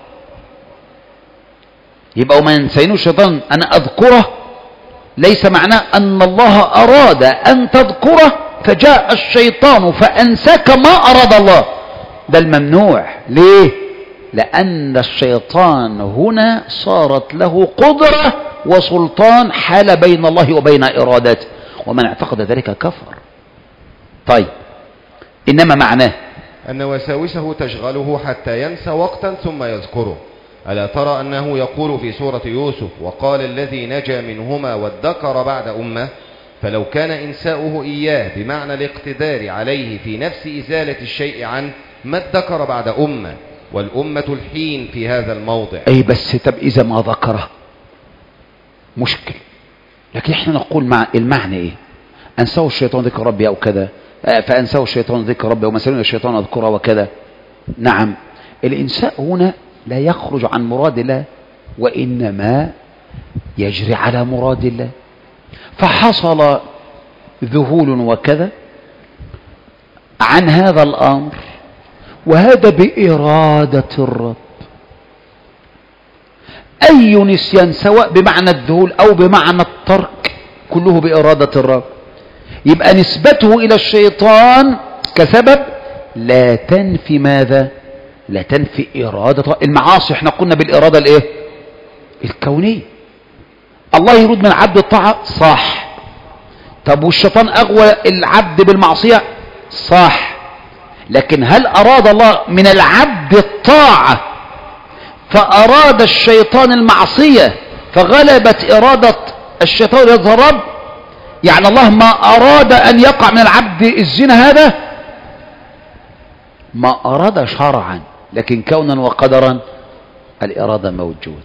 يبقى وما ينسينه الشيطان أن أذكره ليس معناه أن الله أراد أن تذكره فجاء الشيطان فأنساك ما أراد الله، ده الممنوع. ليه؟ لأن الشيطان هنا صارت له قدرة وسلطان حال بين الله وبين إرادته، ومن اعتقد ذلك كفر. طيب، إنما معناه أن وساوسه تشغله حتى ينسى وقتا ثم يذكره. ألا ترى أنه يقول في سورة يوسف وقال الذي نجا منهما وادكر بعد أمة؟ فلو كان إنساؤه إياه بمعنى الاقتدار عليه في نفس إزالة الشيء عنه ما ادكر بعد أمة، والأمة الحين في هذا الموضع. أي بس طب إذا ما ذكره مشكل، لكن احنا نقول مع المعنى إيه؟ أنساه الشيطان ذكر ربي أو كذا، فأنساه الشيطان ذكر ربي ومثلا الشيطان أذكره وكذا. نعم، الإنساء هنا لا يخرج عن مراد الله، وإنما يجري على مراد الله. فحصل ذهول وكذا عن هذا الأمر، وهذا بإرادة الرب. أي نسيان سواء بمعنى الذهول أو بمعنى الترك كله بإرادة الرب. يبقى نسبته إلى الشيطان كسبب لا تنفي ماذا؟ لا تنفي إرادة المعاصي. احنا قلنا بالإرادة الايه؟ الكونية. الله يريد من العبد الطاعة، صح. طب والشيطان أغوى العبد بالمعصية، صح. لكن هل أراد الله من العبد الطاعة فأراد الشيطان المعصية فغلبت إرادة الشيطان رضا الرب؟ يعني الله ما أراد أن يقع من العبد الزنا، هذا ما أراد شرعا، لكن كونا وقدرا الإرادة موجود.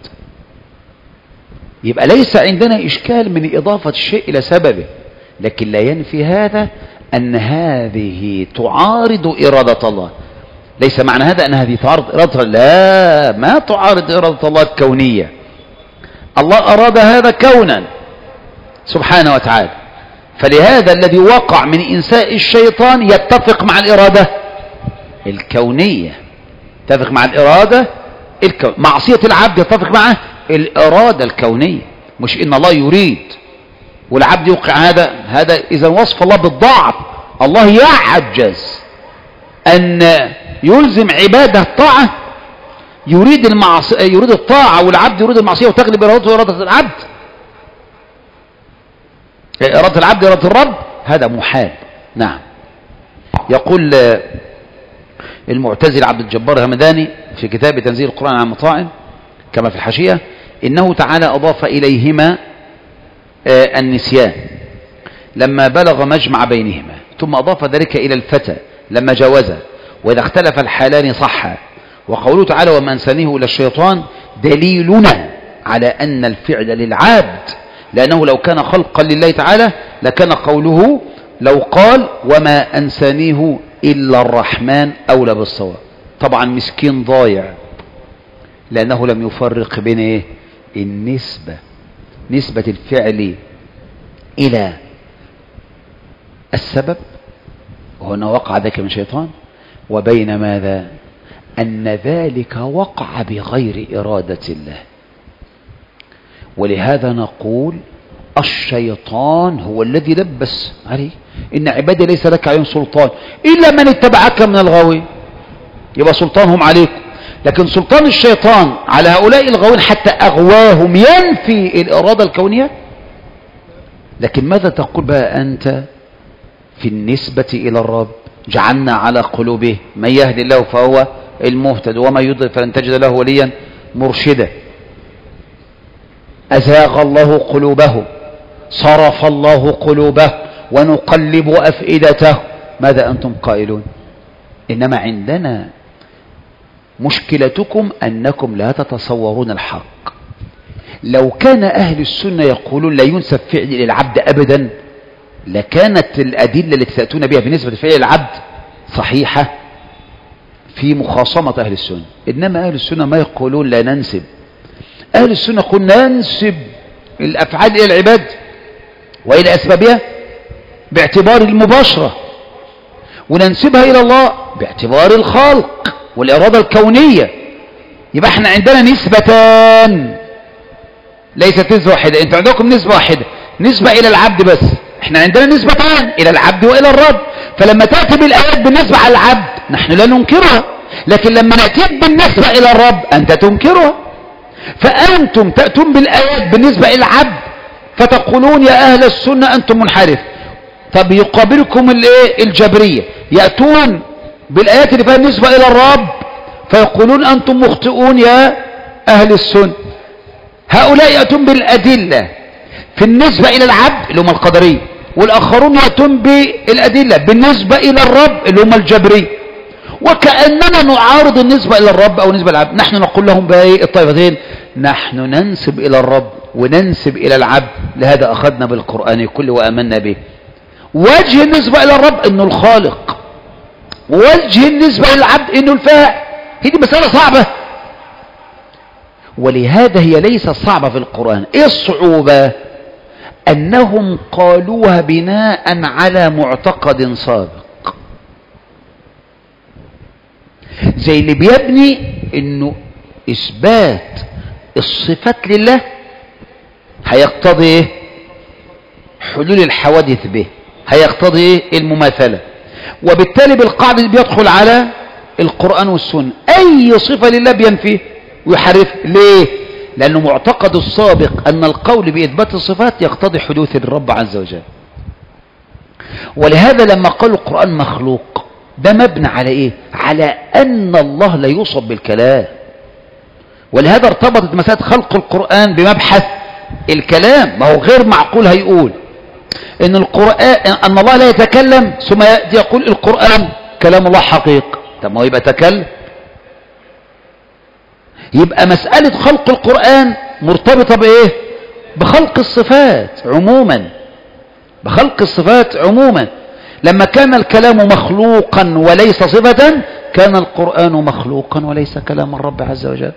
يبقى ليس عندنا إشكال من إضافة الشيء إلى سببه، لكن لا ينفي هذا أن هذه تعارض إرادة الله. ليس معنى هذا أن هذه تعارض إرادة الله، لا، ما تعارض إرادة الله الكونية. الله أراد هذا كونا سبحانه وتعالى، فلهذا الذي وقع من إنساء الشيطان يتفق مع الإرادة الكونية، يتفق مع الإرادة الكونية. معصية العبد يتفق معه الإرادة الكونية، مش إن الله يريد والعبد يوقع هذا. هذا إذا وصف الله بالضعف. الله يعجز أن يلزم عباده الطاعة، يريد المعصية، يريد الطاعة والعبد يريد المعصية وتغلب إرادته إرادة العبد، إرادة العبد إرادة الرب، هذا محال. نعم. يقول المعتزل عبد الجبار الهمداني في كتاب تنزيل القرآن عن مطاعم كما في الحاشية إنه تعالى أضاف إليهما النسيان لما بلغ مجمع بينهما، ثم أضاف ذلك إلى الفتى لما جاوزه، وإذا اختلف الحالان صحا. وقوله تعالى وما أنسانيه إلى الشيطان دليلنا على أن الفعل للعبد، لأنه لو كان خلقا لله تعالى لكان قوله لو قال وما أنسانيه إلا الرحمن أولى بالصواب. طبعا مسكين ضايع، لأنه لم يفرق بين إيه؟ النسبة، نسبة الفعل إلى السبب وهنا وقع ذلك من شيطان، وبين ماذا؟ أن ذلك وقع بغير إرادة الله. ولهذا نقول الشيطان هو الذي لبس عليه إن عبادي ليس لك عليهم سلطان إلا من اتبعك من الغاوين. يبقى سلطانهم عليكم، لكن سلطان الشيطان على هؤلاء الغاوين حتى أغواهم ينفي الإرادة الكونية. لكن ماذا تقول بقى أنت في النسبة إلى الرب؟ جعلنا على قلوبه من يهدي الله فهو المهتد وما يضلل فلن تجد له وليا مرشدا. أزاغ الله قلوبه، صرف الله قلوبه، ونقلب أفئدته. ماذا أنتم قائلون؟ إنما عندنا مشكلتكم أنكم لا تتصورون الحق. لو كان أهل السنة يقولون لا ينسب فعل للعبد أبدا لكانت الأدلة التي تأتون بها بالنسبة لفعل العبد صحيحة في مخاصمة أهل السنة. إنما أهل السنة ما يقولون لا ننسب. أهل السنة يقول ننسب الأفعال إلى العباد وإلى أسبابها باعتبار المباشرة، وننسبها إلى الله باعتبار الخلق والإرادة الكونية. يبقى احنا عندنا نسبتان، ليست نسبة واحدة. انتوا عندكم نسبة واحدة، نسبة إلى العبد بس. احنا عندنا نسبتان، إلى العبد وإلى الرب. فلما تأتي بالآيات بالنسبة على العبد نحن لا ننكرها، لكن لما نأتي بالنسبة إلى الرب أنت تنكرها. فأنتم تأتون بالآيات بالنسبة إلى العبد فتقولون يا أهل السنة أنتم منحرف. طب يقابلكم الايه الجبرية يأتون بالآيات اللي فيها النسبة إلى الرب فيقولون أنتم مخطئون يا أهل السنة. هؤلاء يأتون بالأدلة في النسبة إلى العبد اللي هم القدرية، والآخرون يأتون بالأدلة بالنسبة إلى الرب اللي هم الجبرية. وكأننا نعارض النسبة إلى الرب أو النسبة إلى العبد. نحن نقول لهم بأي الطائفتين نحن ننسب إلى الرب وننسب إلى العبد. لهذا أخذنا بالقرآن كله وأمنا به. وجه النسبة إلى الرب إنه الخالق، ووجه النسبة إلى العبد إنه الفاعل. هذه مسألة صعبة، ولهذا هي ليست صعبة في القرآن. إيه الصعوبة؟ أنهم قالوها بناء على معتقد سابق، زي اللي بيبني إنه إثبات الصفات لله هيقتضي إيه؟ حلول الحوادث به، هيقتضي إيه؟ المماثلة. وبالتالي بالقاعدة بيدخل على القرآن والسنة. أي صفة لله بينفيه ويحرف. ليه؟ لأنه معتقد السابق أن القول بإثبات الصفات يقتضي حدوث الرب عز وجل. ولهذا لما قالوا القرآن مخلوق ده مبنى على إيه؟ على أن الله لا يوصف بالكلام. ولهذا ارتبطت مسألة خلق القرآن بمبحث الكلام. ما هو غير معقول هيقول ان القرآن ان الله لا يتكلم ثم يأتي يقول القرآن كلام الله حقيقة. طب ما هو يبقى تكلم. يبقى مسألة خلق القرآن مرتبطة بايه؟ بخلق الصفات عموما، بخلق الصفات عموما. لما كان الكلام مخلوقا وليس صفة كان القرآن مخلوقا وليس كلام الرب عز وجل.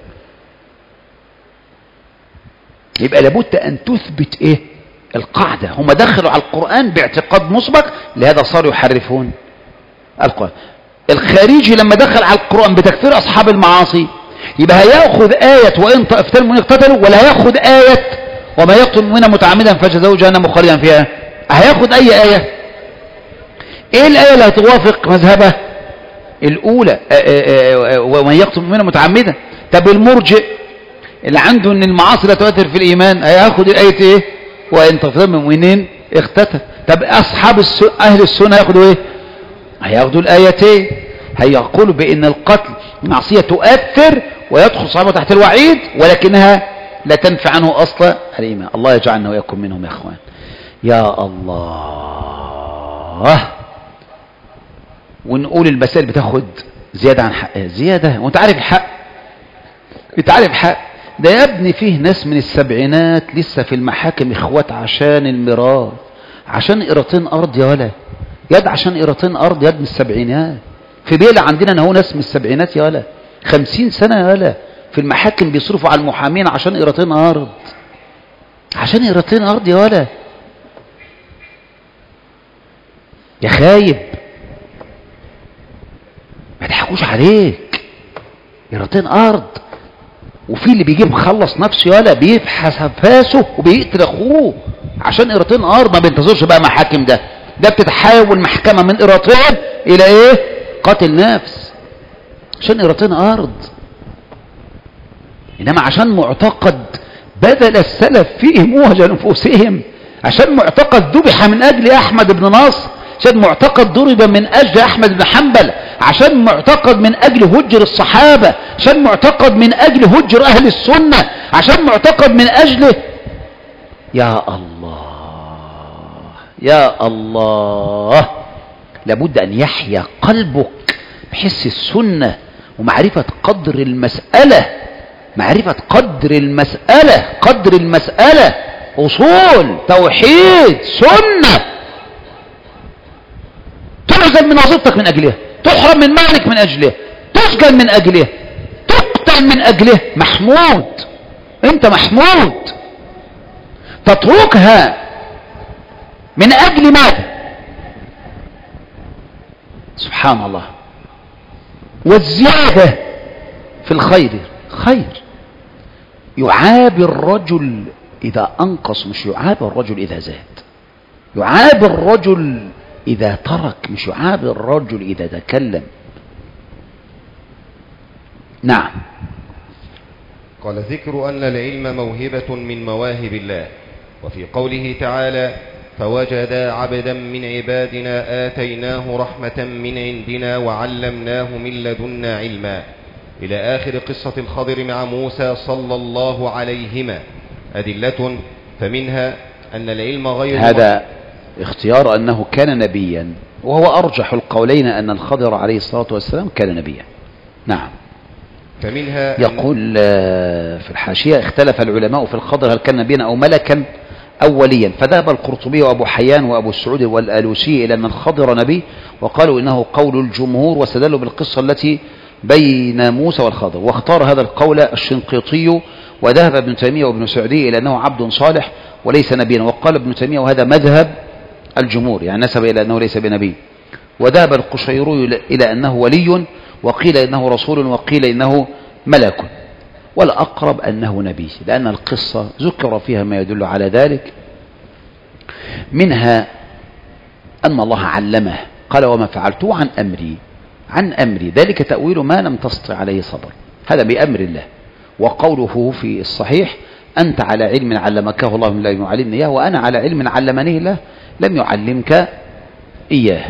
يبقى لابد ان تثبت ايه؟ القاعدة. هم دخلوا على القرآن باعتقاد مسبق، لهذا صاروا يحرفون القرآن. الخارجي لما دخل على القرآن بتكفير أصحاب المعاصي يبقى هيأخذ آية وإن طائفتان من اقتتلوا، ولا هيأخذ آية وما يقتل مؤمنا متعمدا فجزاؤه جهنم خالدا فيها. هيأخذ أي آية؟ إيه الآية اللي هتوافق مذهبه؟ الأولى ومن يقتل مؤمنا متعمدا. طب المرجئ اللي عنده ان المعاصي لا تؤثر في الإيمان هيأخذ الآية إيه؟ وإن طائفتان من المؤمنين اقتتل. طب أصحاب السنة أهل السنة هياخدوا إيه؟ هياخدوا الآيتين. هيقولوا بأن القتل معصية تؤثر ويدخل صاحبه تحت الوعيد، ولكنها لا تنفع عنه أصلا الإيمان. الله يجعلنا ويكون منهم يا أخوان. يا الله. ونقول المسائل بتاخد زيادة عن حقها. زيادة وانت عارف الحق، انت عارف الحق. ده يا ابني فيه ناس من السبعينات لسه في المحاكم اخوات عشان الميراث، عشان قيراطين ارض يا ولا يد، عشان قيراطين ارض يد من السبعينات. في بيلة عندنا هو ناس من السبعينات يا ولا خمسين سنة يا ولا في المحاكم بيصرفوا على المحامين عشان قيراطين ارض، عشان قيراطين ارض يا ولا. يا خايب ما تضحكوش عليك، قيراطين ارض. وفي اللي بيجيب مخلص نفسه يالا بيبحث فاسه وبيقتل اخوه عشان قيراطين ارض. ما بينتظرش بقى محاكم، ده ده بتتحول محكمة من قيراطين الى ايه؟ قاتل نفس عشان قيراطين ارض. انما عشان معتقد بذل السلف فيهم وهج نفوسهم، عشان معتقد ذبح من اجل احمد بن ناصر، عشان معتقد ضرب من اجل احمد بن حنبل، عشان معتقد من اجل هجر الصحابة، عشان معتقد من اجل هجر اهل السنة، عشان معتقد من اجله. يا الله يا الله. لابد ان يحيا قلبك بحس السنة ومعرفة قدر المسألة، معرفة قدر المسألة، قدر المسألة اصول توحيد سنة. تعزل من وظيفتك من اجلها، تحرم من مالك من اجلها، تسجن من أجله، تقتل من أجله، محمود، أنت محمود. تتركها من أجل ماذا؟ سبحان الله. والزيادة في الخير خير. يعاب الرجل إذا أنقص، مش يعاب الرجل إذا زاد. يعاب الرجل إذا ترك، مش يعاب الرجل إذا تكلم. نعم. قال ذكر أن العلم موهبة من مواهب الله. وفي قوله تعالى فوجدا عبدا من عبادنا آتيناه رحمة من عندنا وعلمناه من لدنا علما، إلى آخر قصة الخضر مع موسى صلى الله عليهما أدلة، فمنها أن العلم غير هذا اختيار أنه كان نبيا، وهو أرجح القولين أن الخضر عليه الصلاة والسلام كان نبيا. نعم. فمنها يقول في الحاشية اختلف العلماء في الخضر هل كان نبيا أو ملكا أوليا، فذهب القرطبي وأبو حيان وأبو السعود والآلوسي إلى أن الخضر نبي، وقالوا إنه قول الجمهور، واستدلوا بالقصة التي بين موسى والخضر. واختار هذا القول الشنقيطي، وذهب ابن تيمية وابن سعدي إلى أنه عبد صالح وليس نبيا، وقال ابن تيمية وهذا مذهب الجمهور، يعني نسب إلى أنه ليس بنبي. وذهب القشيري إلى أنه ولي، وقيل إنه رسول، وقيل إنه ملك، والأقرب أنه نبي، لأن القصة ذكر فيها ما يدل على ذلك. منها أن الله علمه، قال وما فعلته عن أمري، عن أمري ذلك تأويل ما لم تستطع عليه صبر، هذا بأمر الله. وقوله في الصحيح أنت على علم علمكه الله من لا يعلمني إياه، وأنا على علم علمني الله لم يعلمك إياه.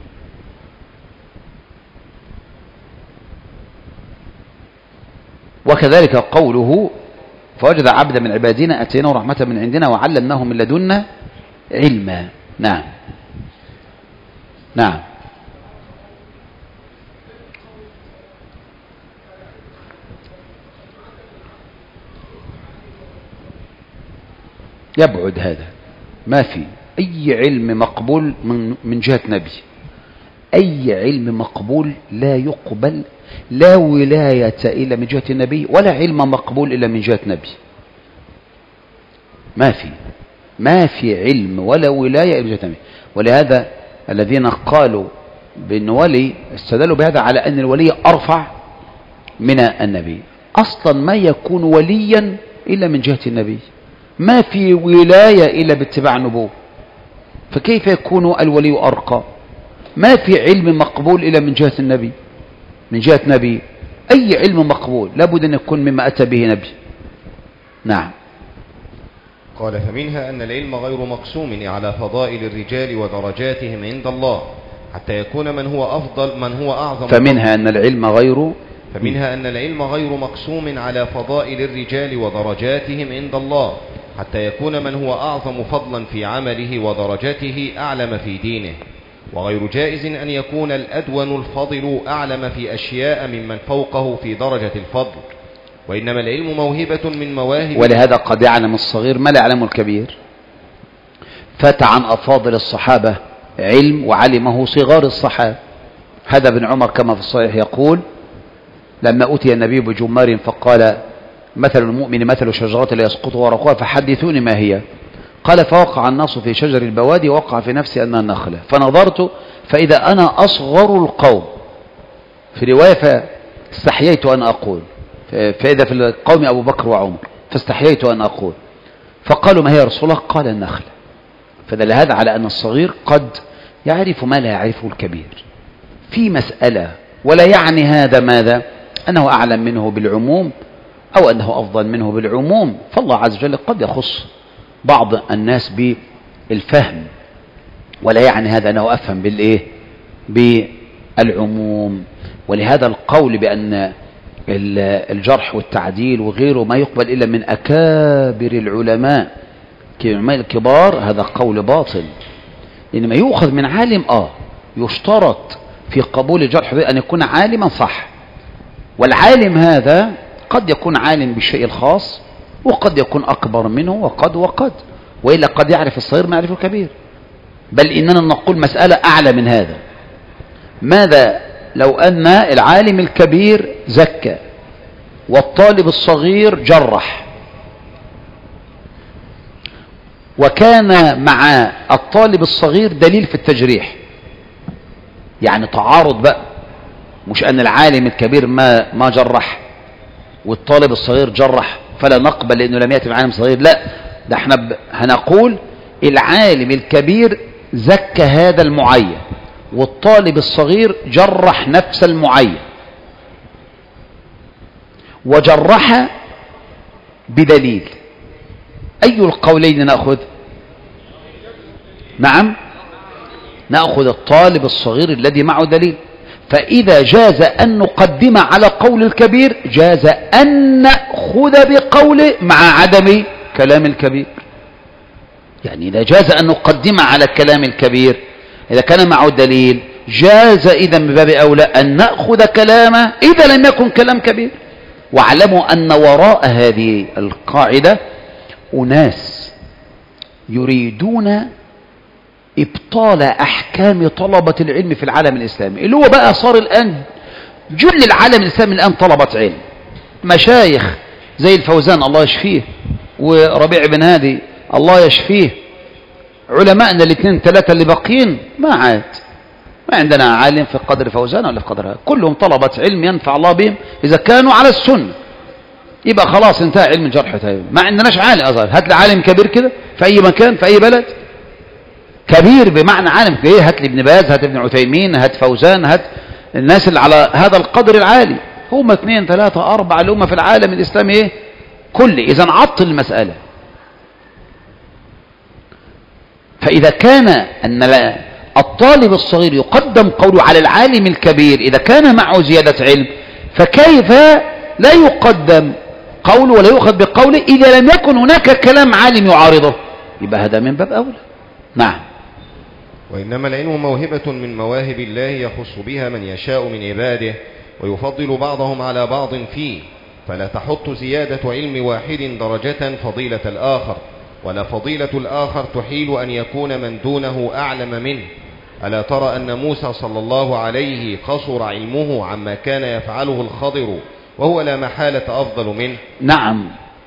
وكذلك قوله فوجد عبدا من عبادنا أتيناه رحمة من عندنا وعلمناه من لدنا علما. نعم. نعم. يبعد هذا، ما في أي علم مقبول من من جهة نبي، أي علم مقبول لا يقبل، لا ولاية إلا من جهة النبي، ولا علم مقبول إلا من جهة نبي. ما في ما في علم ولا ولاية إلا من جهة النبي. ولهذا الذين قالوا بأن ولي استدلوا بهذا على أن الولي أرفع من النبي. أصلا ما يكون وليا إلا من جهة النبي، ما في ولاية إلا باتباع النبوة، فكيف يكون الولي أرقى؟ ما في علم مقبول إلا من جهة النبي، من جهة نبي. أي علم مقبول لابد أن يكون مما أتى به نبي. نعم. قال فمنها أن العلم غير مقسوم على فضائل الرجال ودرجاتهم عند الله، حتى يكون من هو أفضل من هو أعظم. فمنها أن العلم غير فمنها أن العلم غير مقسوم على فضائل الرجال ودرجاتهم عند الله، حتى يكون من هو أعظم فضلا في عمله ودرجته أعلم في دينه. وغير جائز أن يكون الأدون الفضل أعلم في أشياء ممن فوقه في درجة الفضل، وإنما العلم موهبة من مواهب. ولهذا قد يعلم الصغير ما لا يعلم الكبير. فات عن أفاضل الصحابة علم وعلمه صغار الصحابة. هذا ابن عمر كما في الصحيح يقول لما أتي النبي بجمار فقال مثل المؤمن مثل شجرة لا يسقط ورقها فحدثوني ما هي. قال فوقع الناس في شجر البوادي ووقع في نفسي أنها النخلة، فنظرت فإذا أنا أصغر القوم، في رواية فاستحييت أن أقول، فإذا في القوم أبو بكر وعمر، فاستحييت أن أقول، فقالوا ما هي رسول الله؟ قال النخلة. فدل هذا على أن الصغير قد يعرف ما لا يعرفه الكبير في مسألة، ولا يعني هذا ماذا؟ أنه أعلم منه بالعموم أو أنه أفضل منه بالعموم. فالله عز وجل قد يخص بعض الناس بالفهم، ولا يعني هذا أنه أفهم بالإيه؟ بالعموم. ولهذا القول بأن الجرح والتعديل وغيره ما يقبل إلا من أكابر العلماء الكبار، هذا قول باطل. إنما يؤخذ من عالم آه يشترط في قبول الجرح أن يكون عالما صح، والعالم هذا قد يكون عالم بالشيء الخاص، وقد يكون أكبر منه، وقد وقد وإلا قد يعرف الصغير ما يعرف الكبير. بل إننا نقول مسألة أعلى من هذا. ماذا لو أن العالم الكبير زكى والطالب الصغير جرح، وكان مع الطالب الصغير دليل في التجريح، يعني تعارض بقى، مش أن العالم الكبير ما ما جرح والطالب الصغير جرح فلا نقبل لأنه لم يأتي بعالم صغير، لا، ده احنا هنقول العالم الكبير زكى هذا المعين والطالب الصغير جرح نفس المعين، وجرح بدليل. أي القولين نأخذ؟ نعم، نأخذ الطالب الصغير الذي معه دليل. فإذا جاز أن نقدم على قول الكبير جاز أن نأخذ بقوله مع عدم كلام الكبير. يعني إذا جاز أن نقدم على كلام الكبير إذا كان معه دليل جاز إذا من باب أولى أن نأخذ كلامه إذا لم يكن كلام كبير. واعلموا أن وراء هذه القاعدة أناس يريدون إبطال أحكام طلبة العلم في العالم الإسلامي، اللي هو بقى صار الآن جل العالم الإسلامي الآن طلبة علم، مشايخ زي الفوزان الله يشفيه وربيع بن هادي الله يشفيه، علماءنا الاثنين ثلاثة اللي باقيين ما عاد، ما عندنا عالم في قدر فوزان ولا في قدر هذا، كلهم طلبة علم ينفع الله بهم إذا كانوا على السنة، يبقى خلاص انتهى علم الجرح والتعديل. ما عندناش عالم أصغر، هات لي عالم كبير كده في أي مكان في أي بلد كبير بمعنى عالم كبير، هات لي ابن باز، هات ابن عثيمين، هات فوزان، هات الناس اللي على هذا القدر العالي، هم اثنين ثلاثة أربعة اللي هم في العالم الإسلامي ايه كل. إذا عطل المسألة. فإذا كان أن الطالب الصغير يقدم قوله على العالم الكبير إذا كان معه زيادة علم، فكيف لا يقدم قوله ولا يؤخذ بقوله إذا لم يكن هناك كلام عالم يعارضه؟ يبقى هذا من باب أولى. نعم. وإنما العلم موهبة من مواهب الله يخص بها من يشاء من عباده ويفضل بعضهم على بعض فيه، فلا تحط زيادة علم واحد درجة فضيلة الآخر، ولا فضيلة الآخر تحيل أن يكون من دونه أعلم منه. ألا ترى أن موسى صلى الله عليه قصر علمه عما كان يفعله الخضر وهو لا محالة أفضل منه؟ نعم،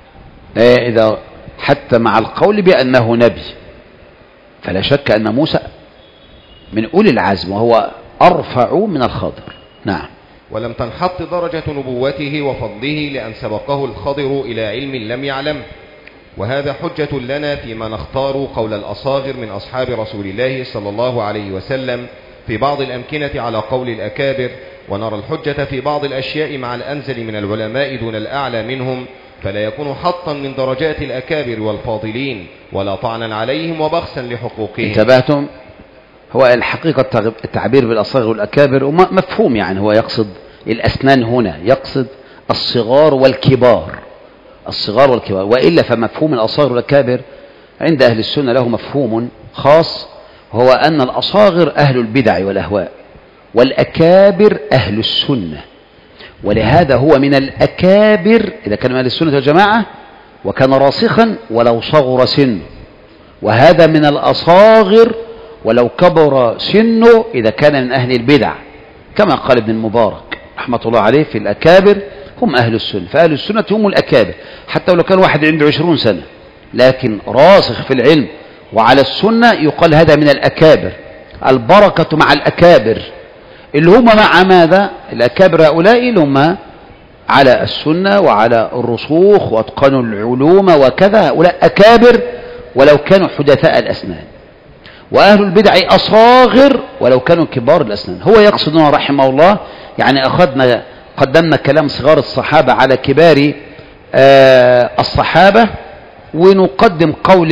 إذا حتى مع القول بأنه نبي فلا شك أن موسى من أولي العزم وهو أرفع من الخضر. نعم. ولم تنحط درجة نبوته وفضله لأن سبقه الخضر إلى علم لم يعلم، وهذا حجة لنا فيما نختار قول الأصاغر من أصحاب رسول الله صلى الله عليه وسلم في بعض الأمكنة على قول الأكابر، ونرى الحجة في بعض الأشياء مع الأنزل من العلماء دون الأعلى منهم، فلا يكون حطا من درجات الأكابر والفاضلين ولا طعنا عليهم وبخسا لحقوقهم. انتبهتم؟ هو الحقيقة التعبير بالأصاغر والأكابر مفهوم، يعني هو يقصد الأسنان هنا، يقصد الصغار والكبار، الصغار والكبار، وإلا فمفهوم الأصاغر والأكابر عند أهل السنة له مفهوم خاص، هو أن الأصاغر أهل البدع والأهواء والأكابر أهل السنة، ولهذا هو من الأكابر إذا كان من أهل السنة والجماعة وكان راسخا ولو صغر سنه، وهذا من الأصاغر ولو كبر سنه إذا كان من أهل البدع، كما قال ابن المبارك رحمة الله عليه في الأكابر هم أهل السنة، فأهل السنة هم الأكابر، حتى لو كان واحد عنده عشرون سنة لكن راسخ في العلم وعلى السنة يقال هذا من الأكابر. البركة مع الأكابر اللي هم مع ماذا؟ الأكابر هؤلاء اللي هم على السنة وعلى الرسوخ واتقنوا العلوم وكذا، هؤلاء أكابر ولو كانوا حدثاء الأسنان، وأهل البدع أصاغر ولو كانوا كبار الأسنان. هو يقصدنا رحمه الله يعني أخذنا قدمنا كلام صغار الصحابة على كبار آه الصحابة، ونقدم قول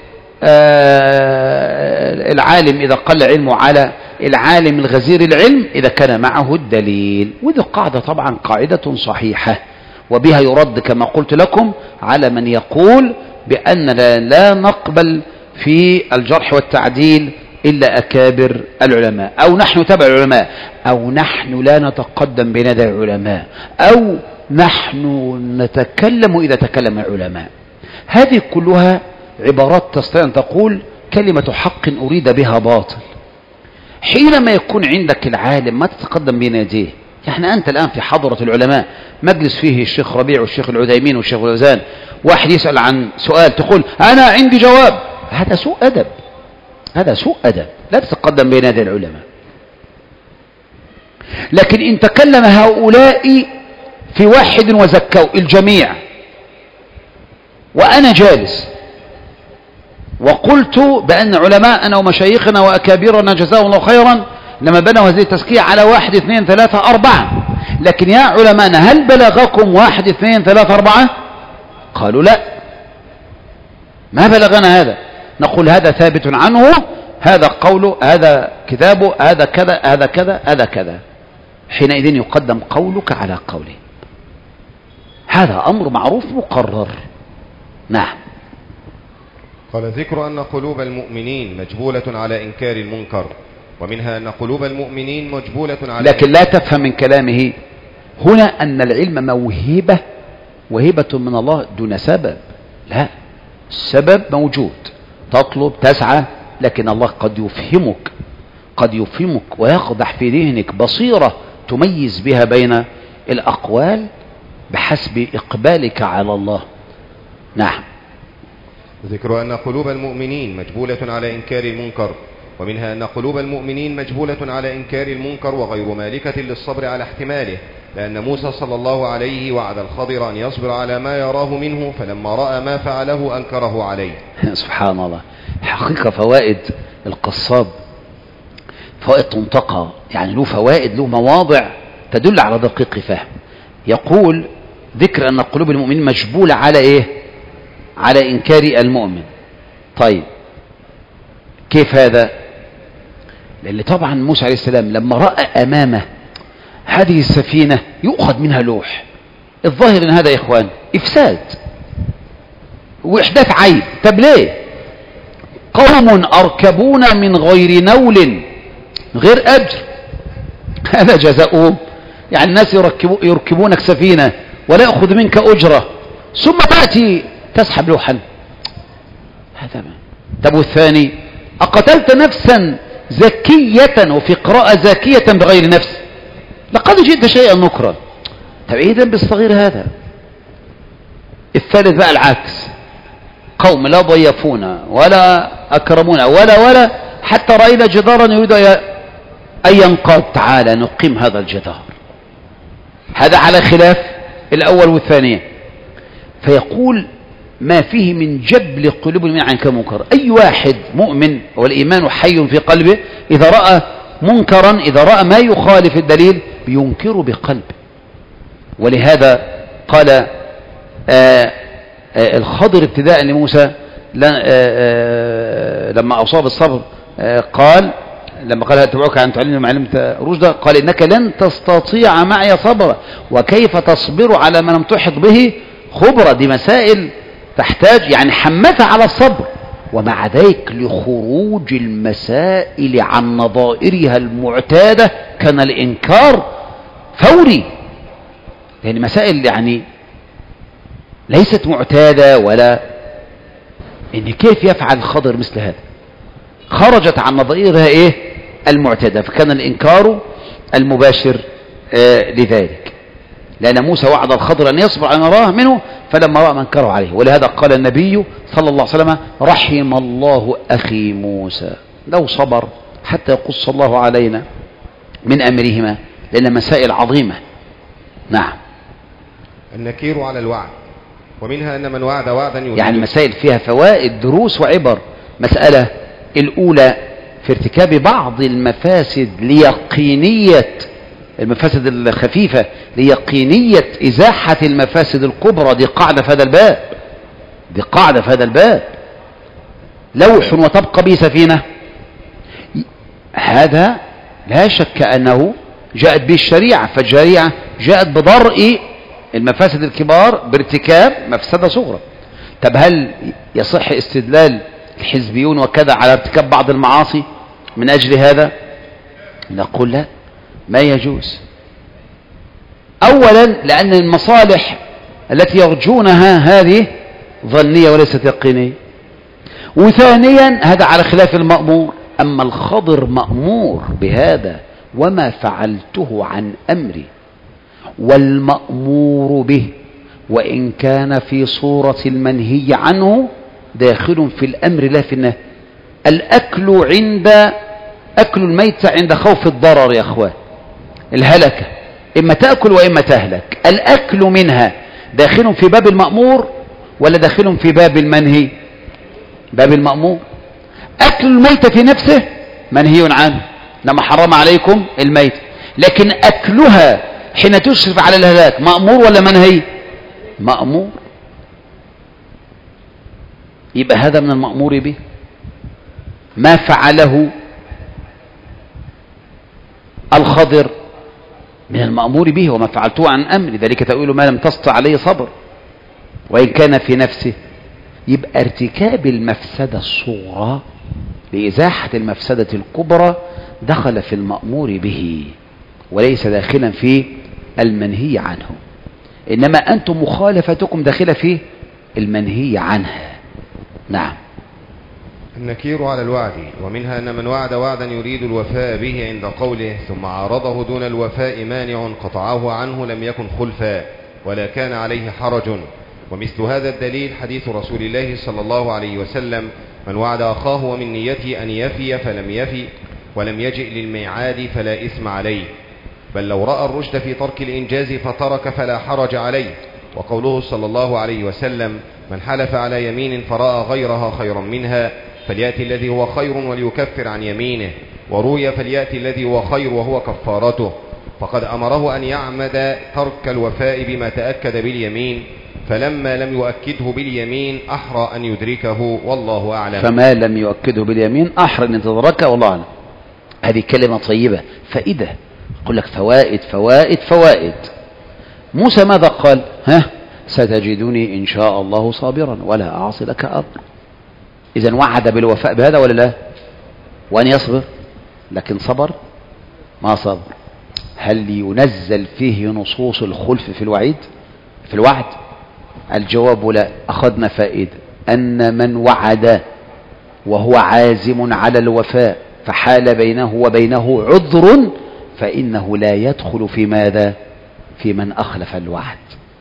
آه العالم إذا قل علمه على العالم الغزير العلم إذا كان معه الدليل. وذي قاعدة طبعا قاعدة صحيحة، وبها يرد كما قلت لكم على من يقول بأننا لا نقبل في الجرح والتعديل إلا أكابر العلماء، أو نحن تبع العلماء، أو نحن لا نتقدم بين يدي العلماء، أو نحن نتكلم إذا تكلم العلماء. هذه كلها عبارات تستطيع أن تقول كلمة حق أريد بها باطل. حينما يكون عندك العالم ما تتقدم بين يديه. يعني أنت الآن في حضرة العلماء، مجلس فيه الشيخ ربيع والشيخ العثيمين والشيخ الفوزان، واحد يسأل عن سؤال تقول أنا عندي جواب، هذا سوء أدب، هذا سوء أدب، لا تتقدم بين يدي العلماء. لكن إن تكلم هؤلاء في واحد وزكوا الجميع وأنا جالس وقلت بأن علماءنا ومشايخنا وأكابرنا جزاهم الله خيرا لما بنوا هذه التزكية على واحد اثنين ثلاثة أربعة، لكن يا علماءنا هل بلغكم واحد اثنين ثلاثة أربعة؟ قالوا لا، ما بلغنا هذا. نقول هذا ثابت عنه، هذا قوله، هذا كتابه، هذا كذا، هذا كذا، هذا كذا. حينئذ يقدم قولك على قوله، هذا أمر معروف مقرر. نعم. قال ذكر أن قلوب المؤمنين مجبولة على إنكار المنكر، ومنها أن قلوب المؤمنين مجبولة على، لكن لا تفهم من كلامه هنا أن العلم موهبة، وهبة من الله دون سبب. لا، السبب موجود، تطلب تسعى، لكن الله قد يفهمك، قد يفهمك ويقضح في ذهنك بصيرة تميز بها بين الأقوال بحسب إقبالك على الله. نعم. ذكر أن قلوب المؤمنين مجبولة على إنكار المنكر، ومنها أن قلوب المؤمنين مجبولة على إنكار المنكر وغير مالكة للصبر على احتماله، لأن موسى صلى الله عليه وعد الخضر أن يصبر على ما يراه منه، فلما رأى ما فعله أنكره عليه. سبحان الله. حقيقة فوائد القصاب فوائد تنتقى، يعني له فوائد، له مواضع تدل على دقيق فهم. يقول ذكر أن قلوب المؤمنين مجبولة على إيه؟ على إنكار المؤمن. طيب كيف هذا؟ لأن طبعا موسى عليه السلام لما رأى أمامه هذه السفينة يؤخذ منها لوح، الظاهر أن هذا يا إخوان إفساد وإحداث عيب. طب ليه؟ قوم أركبون من غير نول غير أجر، هذا جزاؤهم. يعني الناس يركبو يركبونك سفينة ولا يأخذ منك أجرة، ثم تأتي تسحب لوحا، هذا ما. طب والثاني أقتلت نفسا زكية، وفي قراءة زكية بغير نفس، لقد جئت شيئا نكرا. طب ايه ذنب الصغير هذا؟ الثالث بقى العكس، قوم لا ضيفونا ولا أكرمونا ولا ولا حتى رأينا جدارا يريد أن ينقض، تعالى نقيم هذا الجدار. هذا على خلاف الأول والثانية. فيقول ما فيه من جبل قلوب المؤمنين عن كمنكر. أي واحد مؤمن والإيمان حي في قلبه إذا رأى منكرا، إذا رأى ما يخالف الدليل بينكره بقلبه. ولهذا قال آآ آآ الخضر ابتداء لموسى لما أصاب الصبر، قال لما قال اتبعك أن تعلمني ما علمت رشدا، قال إنك لن تستطيع معي صبرا وكيف تصبر على ما لم تحط به خبرا. دي مسائل تحتاج يعني حمتها على الصبر. ومع ذلك لخروج المسائل عن نظائرها المعتادة كان الإنكار فوري، يعني مسائل يعني ليست معتادة، ولا إن كيف يفعل الخضر مثل هذا، خرجت عن نظائرها إيه المعتادة، فكان الإنكار المباشر آه لذلك. لأن موسى وعد الخضر أن يصبر على ما راه منه، فلما رأى ما انكره عليه. ولهذا قال النبي صلى الله عليه وسلم رحم الله أخي موسى لو صبر حتى يقص الله علينا من أمرهما، لأن مسائل عظيمة. نعم. النكير على الوعد، ومنها أن من وعد وعدا يريد، يعني المسائل فيها فوائد دروس وعبر. مسألة الأولى في ارتكاب بعض المفاسد ليقينية المفاسد الخفيفة ليقينية إزاحة المفاسد الكبرى. دي قاعدة في هذا الباب، دي قاعدة في هذا الباب. لوح وتبقى به سفينة، هذا لا شك أنه جاءت به الشريعة، فالشريعة جاءت بضرء المفاسد الكبار بارتكاب مفسدة صغرى. طب هل يصح استدلال الحزبيون وكذا على ارتكاب بعض المعاصي من أجل هذا؟ نقول لا، ما يجوز. أولا لأن المصالح التي يرجونها هذه ظنية وليست يقينية، وثانيا هذا على خلاف المأمور. أما الخضر مأمور بهذا وما فعلته عن أمري، والمأمور به وإن كان في صورة المنهي عنه داخل في الأمر لا في النهي. الأكل عند أكل الميتة عند خوف الضرر يا أخوان، الهلكة إما تأكل وإما تهلك، الأكل منها داخل في باب المأمور ولا داخل في باب المنهي؟ باب المأمور. أكل الميتة في نفسه منهي عنه، لما حرم عليكم الميتة، لكن أكلها حين تشرف على الهلاك مأمور ولا منهي؟ مأمور. يبقى هذا من المأمور به. ما فعله الخضر من المأمور به، وما فعلته عن أمر، ذلك تأويل ما لم تستطع عليه صبر وإن كان في نفسه. يبقى ارتكاب المفسدة الصغرى لإزاحة المفسدة الكبرى دخل في المأمور به وليس داخلا في المنهي عنه، إنما أنتم مخالفتكم داخلة في المنهي عنها. نعم. النكير على الوعد، ومنها أن من وعد وعدا يريد الوفاء به عند قوله ثم عارضه دون الوفاء مانع قطعه عنه لم يكن خلفا ولا كان عليه حرج. ومثل هذا الدليل حديث رسول الله صلى الله عليه وسلم من وعد أخاه ومن نيته أن يفي فلم يفي ولم يجئ للميعاد فلا إثم عليه، بل لو رأى الرشد في ترك الإنجاز فترك فلا حرج عليه. وقوله صلى الله عليه وسلم من حلف على يمين فرأى غيرها خيرا منها فليأتي الذي هو خير وليكفر عن يمينه، وروي فليأتي الذي هو خير وهو كفارته، فقد أمره أن يعمد ترك الوفاء بما تأكد باليمين، فلما لم يؤكده باليمين أحرى أن يدركه والله أعلم. فما لم يؤكده باليمين أحرى أن يتدركه والله أعلم. هذه كلمة طيبة فائدة، أقول لك فوائد فوائد فوائد. موسى ماذا قال؟ ها ستجدني إن شاء الله صابرا ولا أعصي لك أمرا. إذن وعد بالوفاء بهذا ولا لا؟ وأن يصبر، لكن صبر ما صبر. هل ينزل فيه نصوص الخلف في الوعيد في الوعد؟ الجواب لا. أخذنا فائدة أن من وعد وهو عازم على الوفاء فحال بينه وبينه عذر فإنه لا يدخل في ماذا؟ في من أخلف الوعد،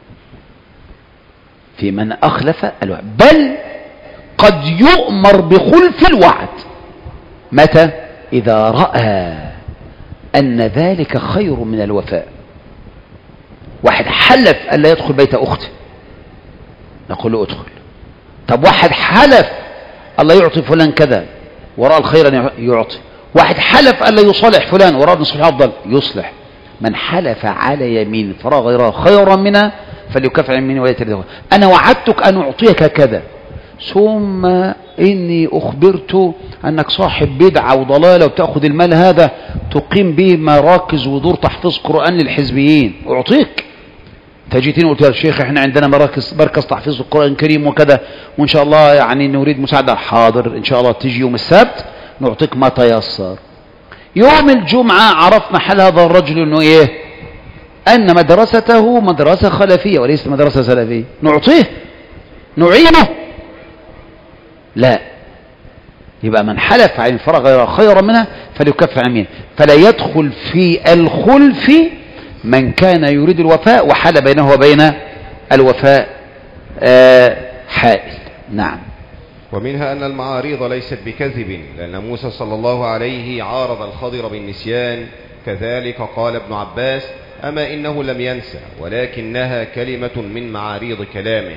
في من أخلف الوعد، بل قد يؤمر بخلف الوعد. متى؟ إذا رأى أن ذلك خير من الوفاء. واحد حلف ألا يدخل بيت أخته نقول له ادخل. طب واحد حلف ألا يعطي فلان كذا ورأى الخير أن يعطي. واحد حلف ألا يصالح فلان ورأى أن يصلح أفضل يصلح. من حلف على يمين فرأى غيرها خيرا منها فليكفر عن يمينه ولا يتردد. أنا وعدتك أن أعطيك كذا ثم إني أخبرت أنك صاحب بدعة وضلالة وتأخذ المال هذا تقيم به مراكز ودور تحفيظ قرآن للحزبيين، أعطيك. تجيتين قلت يا شيخ احنا عندنا مراكز مركز تحفيظ القرآن الكريم وكذا وإن شاء الله يعني نريد مساعدة. حاضر إن شاء الله تيجي يوم السبت نعطيك ما تيسر. يوم الجمعة عرفنا حال هذا الرجل إنه إيه؟ أن مدرسته مدرسة خلفية وليست مدرسة سلفية، نعطيه نعينه؟ لا. يبقى من حلف عن فرغ غير خيرا منها فليكفر عن يمينه. فلا يدخل في الخلف من كان يريد الوفاء وحال بينه وبين الوفاء آه حائل. نعم. ومنها أن المعاريض ليست بكذب، لأن موسى صلى الله عليه عارض الخضر بالنسيان، كذلك قال ابن عباس أما إنه لم ينسى ولكنها كلمة من معاريض كلامه.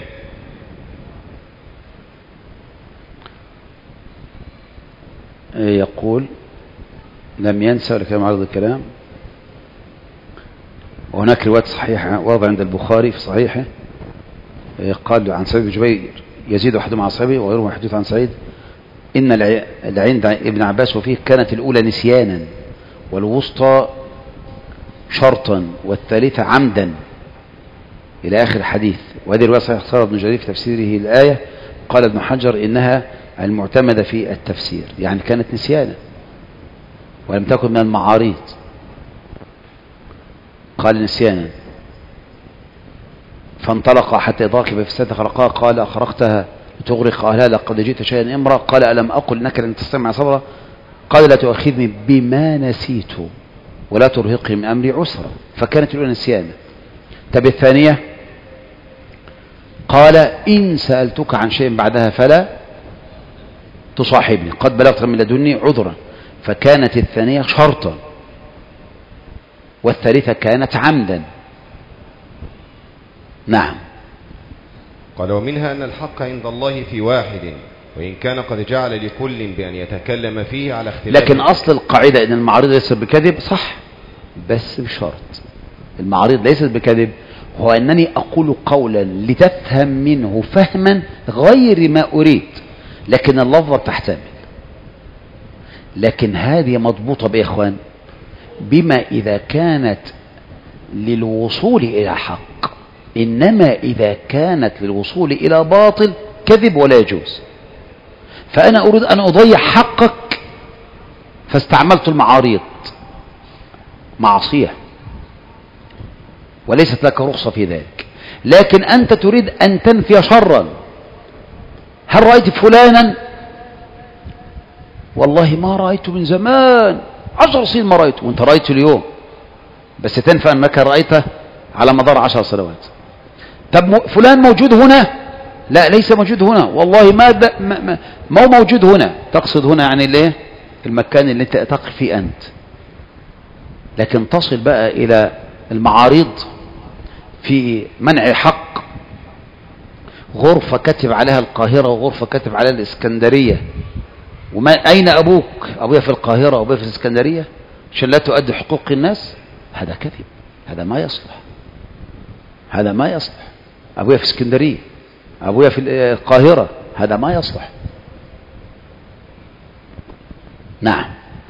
يقول لم ينسى ولكن معارض الكلام. وهناك رواية صحيحة واضح عند البخاري في صحيحه قال عن سعيد بن جبير يزيد أحدهم عن صحابه وغيره يحدث عن سعيد إن العند ابن عباس وفيه كانت الأولى نسيانا والوسطى شرطا والثالثة عمدا إلى آخر الحديث. وهذه الرواية صحيح اختار ابن جرير في تفسيره الآية. قال ابن حجر إنها المعتمدة في التفسير، يعني كانت نسيانا ولم تكن من المعاريض. قال نسيانا فانطلق حتى ضاكب في السنة خلقها قال أخرقتها لتغرق أهلها لقد جئت شيئا امرأ قال ألم أقل إنك لن تستمع صبرا قال لا تؤاخذني بما نسيت ولا ترهقني من أمري عسرا، فكانت الأولى نسيانا. طب الثانية قال إن سألتك عن شيء بعدها فلا تصاحبني قد بلغت من لدني عذرا، فكانت الثانية شرطا، والثالثة كانت عمدا. نعم. قال ومنها أن الحق عند الله في واحد وإن كان قد جعل لكل بأن يتكلم فيه على اختلاف. لكن أصل القاعدة أن المعارض ليست بكذب، صح، بس بشرط. المعارض ليست بكذب هو أنني أقول قولا لتفهم منه فهما غير ما أريد، لكن اللفظة تحتمل. لكن هذه مضبوطة بإخوان بما إذا كانت للوصول إلى حق، إنما إذا كانت للوصول إلى باطل كذب ولا يجوز. فأنا أريد أن أضيع حقك فاستعملت المعارض، معصية وليست لك رخصة في ذلك. لكن أنت تريد أن تنفي شرا. هل رأيت فلانا؟ والله ما رأيته من زمان، عشر سنين ما رأيته، وانت رأيته اليوم، بس تنفى أنك رأيته على مدار عشر سنوات. طب فلان موجود هنا؟ لا ليس موجود هنا، والله ما ما, ما موجود هنا. تقصد هنا يعني ليه؟ المكان اللي انت تقف فيه أنت. لكن تصل بقى إلى المعارض في منع حق، غرفة كتب عليها القاهرة وغرفة كتب عليها الإسكندرية، وما أين أبوك؟ أبويا في القاهرة وأبويا في الإسكندرية، عشان لا تؤدي حقوق الناس. هذا كذب، هذا ما يصلح، هذا ما يصلح. أبويا في اسكندرية، أبويا في القاهرة، هذا ما يصلح. نعم.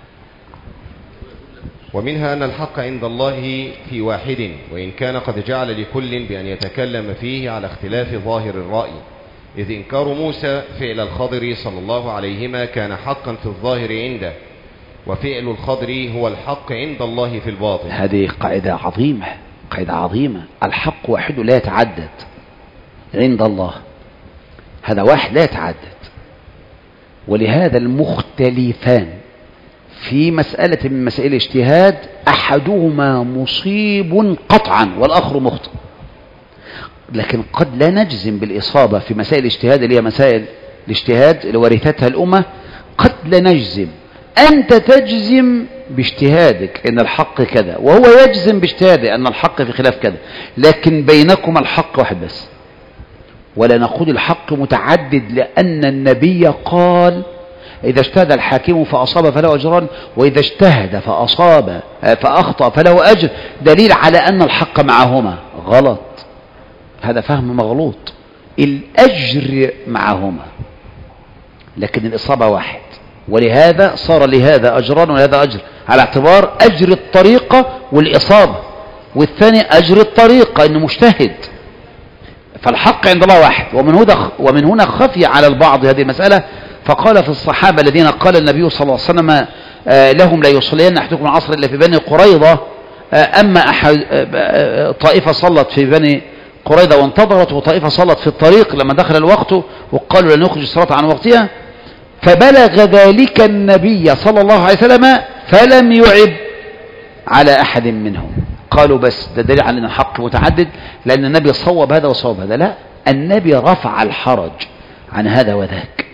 ومنها أن الحق عند الله في واحد وإن كان قد جعل لكل بأن يتكلم فيه على اختلاف ظاهر الرأي، إذ إنكار موسى فعل الخضر صلى الله عليهما كان حقا في الظاهر عنده، وفعل الخضر هو الحق عند الله في الباطن. هذه قاعدة عظيمة، قاعدة عظيمة. الحق واحد لا يتعدد عند الله، هذا واحد لا يتعدد. ولهذا المختلفان في مسألة من مسائل الاجتهاد أحدهما مصيب قطعا والآخر مخطئ، لكن قد لا نجزم بالإصابة في مسائل الاجتهاد اللي هي مسائل الاجتهاد اللي ورثتها الأمة. قد لا نجزم، أنت تجزم باجتهادك أن الحق كذا، وهو يجزم باجتهاده أن الحق في خلاف كذا، لكن بينكم الحق واحد بس. ولا نقول الحق متعدد، لأن النبي قال إذا اجتهد الحاكم فأصاب فله أجران، وإذا اجتهد فأصاب فأخطأ فله أجر، دليل على أن الحق معهما. غلط، هذا فهم مغلوط. الأجر معهما لكن الإصابة واحد، ولهذا صار لهذا أجران ولهذا أجر، على اعتبار أجر الطريقة والإصابة، والثاني أجر الطريقة إنه مجتهد. فالحق عند الله واحد. ومن هنا ومن هنا خفي على البعض هذه المسألة، فقال في الصحابة الذين قال النبي صلى الله عليه وسلم لهم لا يصلين أحدكم العصر إلا في بني قريظة، أما أحد طائفة صلت في بني قريظة وانتظرت، وطائفة صلت في الطريق لما دخل الوقت وقالوا لن نخرج الصلاة عن وقتها، فبلغ ذلك النبي صلى الله عليه وسلم فلم يعب على أحد منهم. قالوا بس ده دليل على أن الحق متعدد، لأن النبي صوب هذا وصوب هذا. لا، النبي رفع الحرج عن هذا وذاك.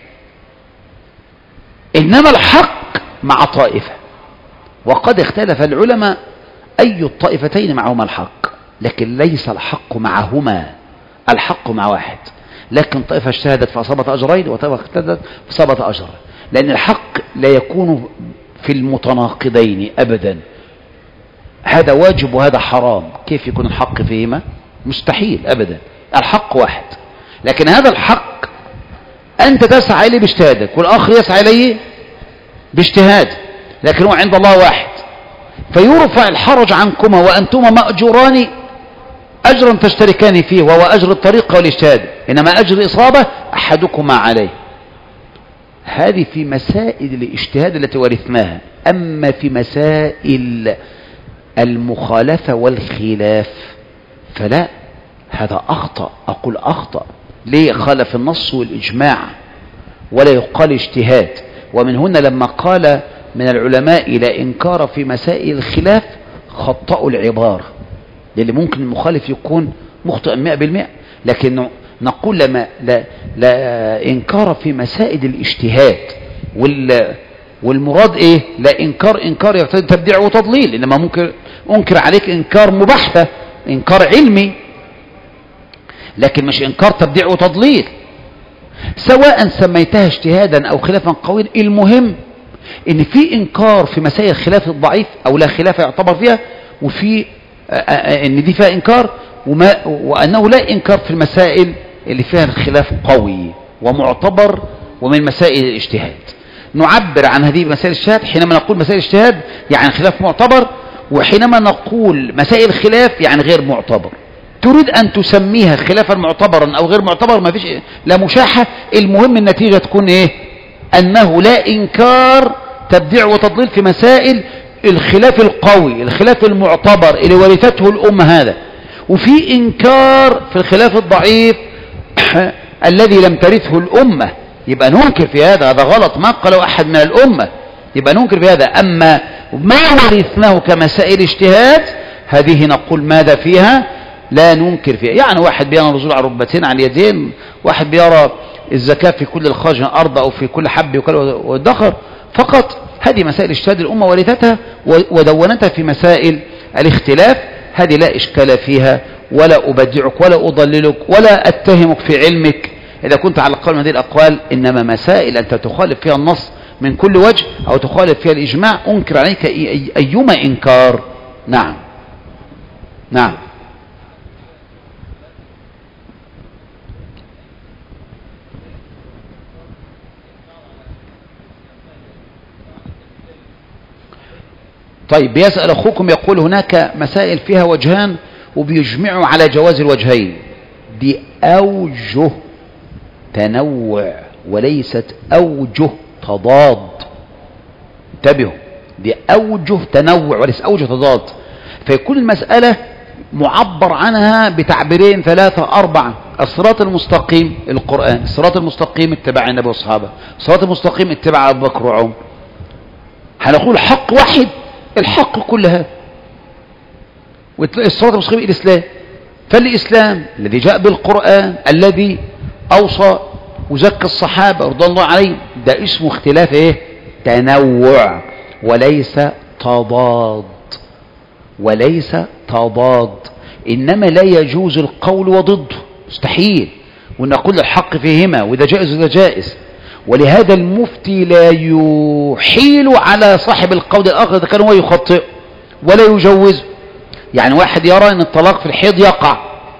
إنما الحق مع طائفة، وقد اختلف العلماء أي الطائفتين معهما الحق، لكن ليس الحق معهما، الحق مع واحد. لكن طائفة اجتهدت فأصابت أجرين، وطائفة اجتهدت فأصابت أجر، لأن الحق لا يكون في المتناقضين أبدا. هذا واجب وهذا حرام، كيف يكون الحق فيهما؟ مستحيل أبدا. الحق واحد، لكن هذا الحق أنت تسعى إليه باجتهادك والآخر يسعى إليه باجتهاد، لكن هو عند الله واحد. فيرفع الحرج عنكما وأنتما مأجوران أجرا تشتركان فيه، وهو أجر الطريقة والاجتهاد، إنما أجر الإصابة أحدكما عليه. هذه في مسائل الاجتهاد التي ورثناها. أما في مسائل المخالفة والخلاف فلا، هذا أخطأ. أقول أخطأ ليه؟ خالف النص والإجماع، ولا يقال اجتهاد. ومن هنا لما قال من العلماء لا إنكار في مسائل الخلاف خطأوا العبارة، لأن ممكن المخالف يكون مخطئا مئة بالمئة، لكن نقول لما لا, لا إنكار في مسائل الاجتهاد، وال والمراد إيه؟ لا إنكار إنكار يقتضي تبديع وتضليل، إنما ممكن أنكر عليك إنكار مباحثة، إنكار علمي، لكن مش إنكار تبديع وتضليل، سواء سميتها اجتهادا أو خلافا قويا. المهم إن في إنكار في مسائل خلاف الضعيف أو لا خلاف يعتبر فيها، وفي إن دي فيها إنكار، وما وأنه لا إنكار في المسائل اللي فيها الخلاف قوي ومعتبر ومن مسائل الاجتهاد. نعبر عن هذه مسائل الاجتهاد حينما نقول مسائل الاجتهاد يعني خلاف معتبر، وحينما نقول مسائل الخلاف يعني غير معتبر. تريد أن تسميها خلافا معتبرا أو غير معتبر، ما فيش لا مشاحة، المهم النتيجة تكون إيه؟ أنه لا إنكار تبديع وتضليل في مسائل الخلاف القوي، الخلاف المعتبر اللي ورثته الأمة هذا، وفي إنكار في الخلاف الضعيف الذي لم ترثه الأمة، يبقى ننكر في هذا، هذا غلط ما قاله أحد من الأمة، يبقى ننكر في هذا. أما ما ورثناه كمسائل اجتهاد هذه نقول ماذا فيها؟ لا ننكر فيها. يعني واحد بيرى النزول على الركبتين على اليدين، واحد بيرى الزكاة في كل الخارج أرض أو في كل حب والدخر فقط، هذه مسائل اجتهاد الأمة ورثتها ودونتها في مسائل الاختلاف، هذه لا إشكال فيها، ولا أبدعك ولا أضللك ولا أتهمك في علمك إذا كنت على القول من هذه الأقوال. إنما مسائل أنت تخالف فيها النص من كل وجه أو تخالف فيها الإجماع أنكر عليك أيما إنكار. نعم نعم. طيب، بيسأل أخوكم يقول هناك مسائل فيها وجهان وبيجمعوا على جواز الوجهين، دي أوجه تنوع وليست أوجه تضاد، انتبهوا، دي أوجه تنوع وليس أوجه تضاد، فيكون المسألة معبر عنها بتعبيرين ثلاثة أربعة. الصراط المستقيم القرآن، الصراط المستقيم اتباع النبي والصحابة، الصراط المستقيم اتباع أبو بكر وعمر. هنقول حق واحد، الحق كل هذا، والصراط المستقيم الإسلام، فالإسلام الذي جاء بالقرآن الذي أوصى وزكى الصحابة رضي الله عليهم، ده اسمه اختلاف ايه؟ تنوع وليس تضاد، وليس تضاد. إنما لا يجوز القول وضده، مستحيل، ونقول الحق فيهما وده جائز وده جائز. ولهذا المفتي لا يحيل على صاحب القول الآخر إذا كان هو يخطئ ولا يجوزه. يعني واحد يرى أن الطلاق في الحيض يقع،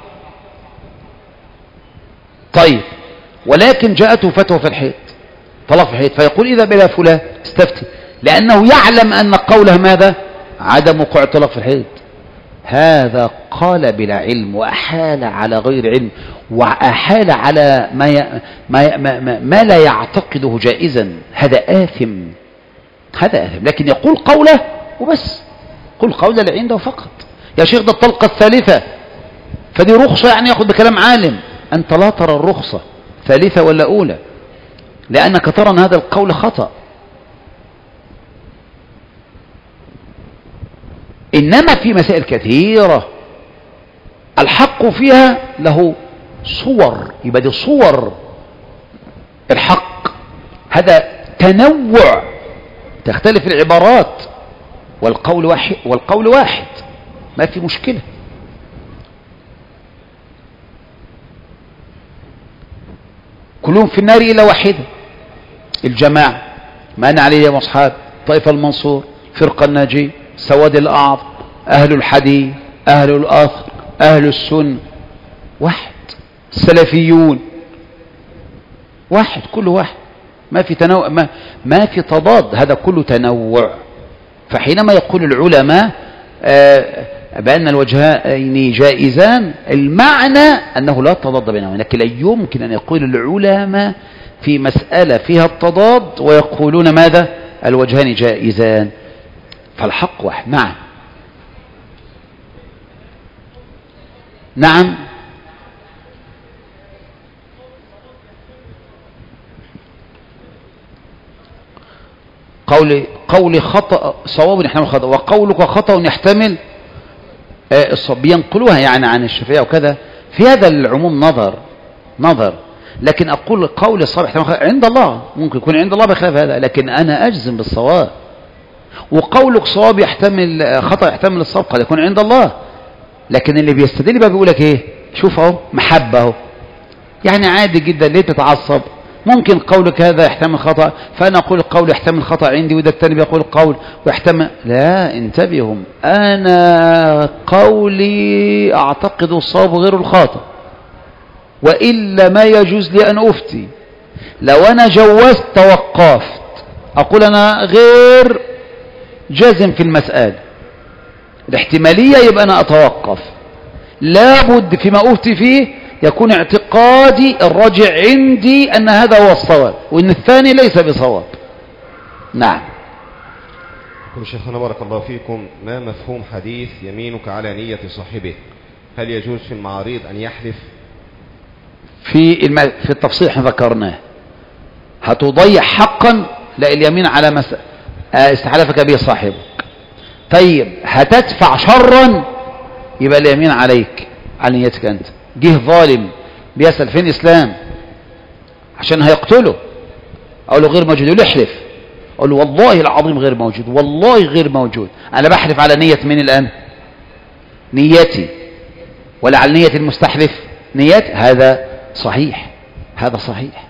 طيب، ولكن جاءته فتوى في الحيض، طلاق في الحيض، فيقول إذا بلا فلان استفتي، لأنه يعلم أن قوله ماذا؟ عدم وقوع الطلاق في الحيض. هذا قال بلا علم وأحال على غير علم، وأحال على ما, ي... ما, ي... ما... ما... ما لا يعتقده جائزا، هذا آثم، هذا آثم. لكن يقول قوله وبس، قل قوله اللي عنده فقط. يا شيخ ده الطلقة الثالثة، فدي رخصة، يعني يأخذ بكلام عالم. أنت لا ترى الرخصة ثالثة ولا أولى، لأنك ترى أن هذا القول خطأ. إنما في مسائل كثيرة الحق فيها له صور، يبقى دي صور الحق، هذا تنوع، تختلف العبارات، والقول واحد، والقول واحد، ما في مشكلة. كلهم في النار إلا واحدة، الجماعة، ما أنا عليه يا أصحاب، طائفة المنصور، فرقة الناجي، سواد الأعظم، أهل الحديث، أهل الأثر، أهل السنة، واحد، السلفيون، واحد، كل واحد، ما في تنوع، ما, ما في تضاد، هذا كله تنوع. فحينما يقول العلماء آه بأن الوجهين جائزان، المعنى أنه لا تضاد بينهما، لكن لا يمكن أن يقول العلماء في مسألة فيها التضاد ويقولون ماذا؟ الوجهان جائزان، فالحق واحد. نعم نعم. قول قولي خطأ صواب يحتمل خطأ وقولك خطأ يحتمل الصواب، بينقلوها يعني عن الشافعية وكذا. في هذا العموم نظر نظر لكن أقول قول الصواب يحتمل خطأ عند الله، ممكن يكون عند الله بخلاف هذا، لكن أنا أجزم بالصواب. وقولك صواب يحتمل خطأ يحتمل الصواب قد يكون عند الله، لكن اللي بيستدل بقى بيقول لك ايه؟ شوف اهو محبة اهو، يعني عادي جدا، ليه تتعصب؟ ممكن قولك هذا يحتمل خطأ فأنا أقول القول يحتمل خطأ عندي، وده التاني بيقول القول ويحتمل. لا، انتبهوا، أنا قولي أعتقد الصواب غير الخطأ، وإلا ما يجوز لي أن أفتي. لو أنا جوزت توقفت أقول أنا غير جازم في المسألة، الاحتمالية يبقى أنا أتوقف، لابد فيما أفتي فيه يكون اعتقادي الراجع عندي أن هذا هو الصواب وأن الثاني ليس بصواب. نعم. يقول شيخنا بارك الله فيكم: ما مفهوم حديث يمينك على نية صاحبه؟ هل يجوز في المعاريض أن يحلف؟ في الم... في التفصيل احنا ذكرناه. هتضيع حقا؟ لا، اليمين على مس... استحلفك به صاحبك. طيب هتدفع شرا؟ يبقى اليمين عليك على نيتك أنت. جه ظالم بيسأل فين إسلام عشان هيقتله، أقول له غير موجود، يقول له احلف، أقول له والله العظيم غير موجود، والله غير موجود. أنا بحلف على نية من الآن؟ نيتي، ولا على نية المستحلف؟ نيتي. هذا صحيح، هذا صحيح.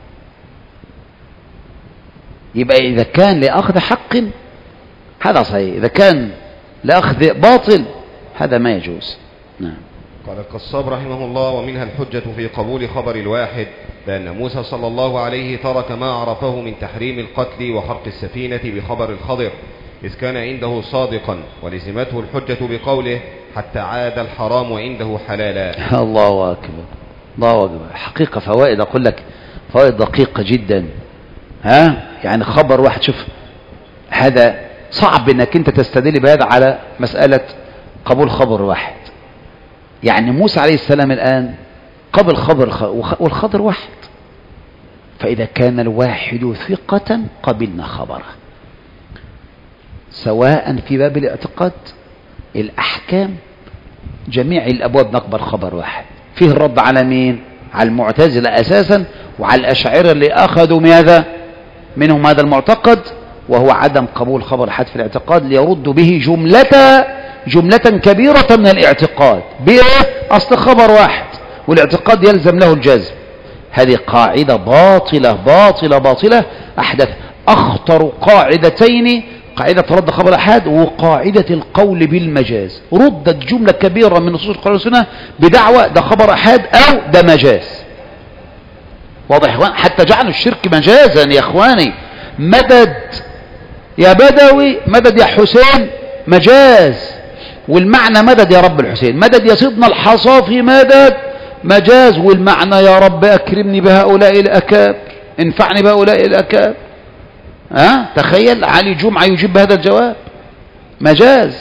يبقى إذا كان لأخذ حق هذا صحيح، إذا كان لأخذ باطل هذا ما يجوز. نعم. قال القصاب رحمه الله: ومنها الحجة في قبول خبر الواحد بأن موسى صلى الله عليه ترك ما عرفه من تحريم القتل وخرق السفينة بخبر الخضر إذ كان عنده صادقا، ولزمته الحجة بقوله: حتى عاد الحرام عنده حلالا. الله أكبر، الله أكبر. حقيقة فوائد، أقول لك فوائد دقيقة جدا. ها يعني خبر واحد، شوف هذا صعب انك انت تستدل بهذا على مسألة قبول خبر واحد. يعني موسى عليه السلام الآن قبل خبر والخبر واحد، فإذا كان الواحد ثقة قبلنا خبره، سواء في باب الاعتقاد الأحكام جميع الأبواب نقبل خبر واحد. فيه الرد على مين؟ على المعتزلة أساسا وعلى الأشاعرة اللي أخذوا ماذا منهم هذا المعتقد، وهو عدم قبول خبر أحد في الاعتقاد ليرد به جملة جملة كبيرة من الاعتقاد بأصل خبر واحد، والاعتقاد يلزم له الجزم. هذه قاعدة باطلة باطلة باطلة. أحدث أخطر قاعدتين: قاعدة رد خبر أحد وقاعدة القول بالمجاز. ردت جملة كبيرة من نصوص القرآن والسنة بدعوى ده خبر أحد أو ده مجاز. واضح يا إخوان؟ حتى جعلوا الشرك مجازا يا إخواني. مدد يا بدوي، مدد يا حسين، مجاز. والمعنى مدد يا رب الحسين، مدد يا سيدنا الحصافي، مدد مجاز. والمعنى يا رب أكرمني بهؤلاء الأكابر، انفعني بهؤلاء الأكابر. ها تخيل علي جمعة يجيب بهذا الجواب، مجاز.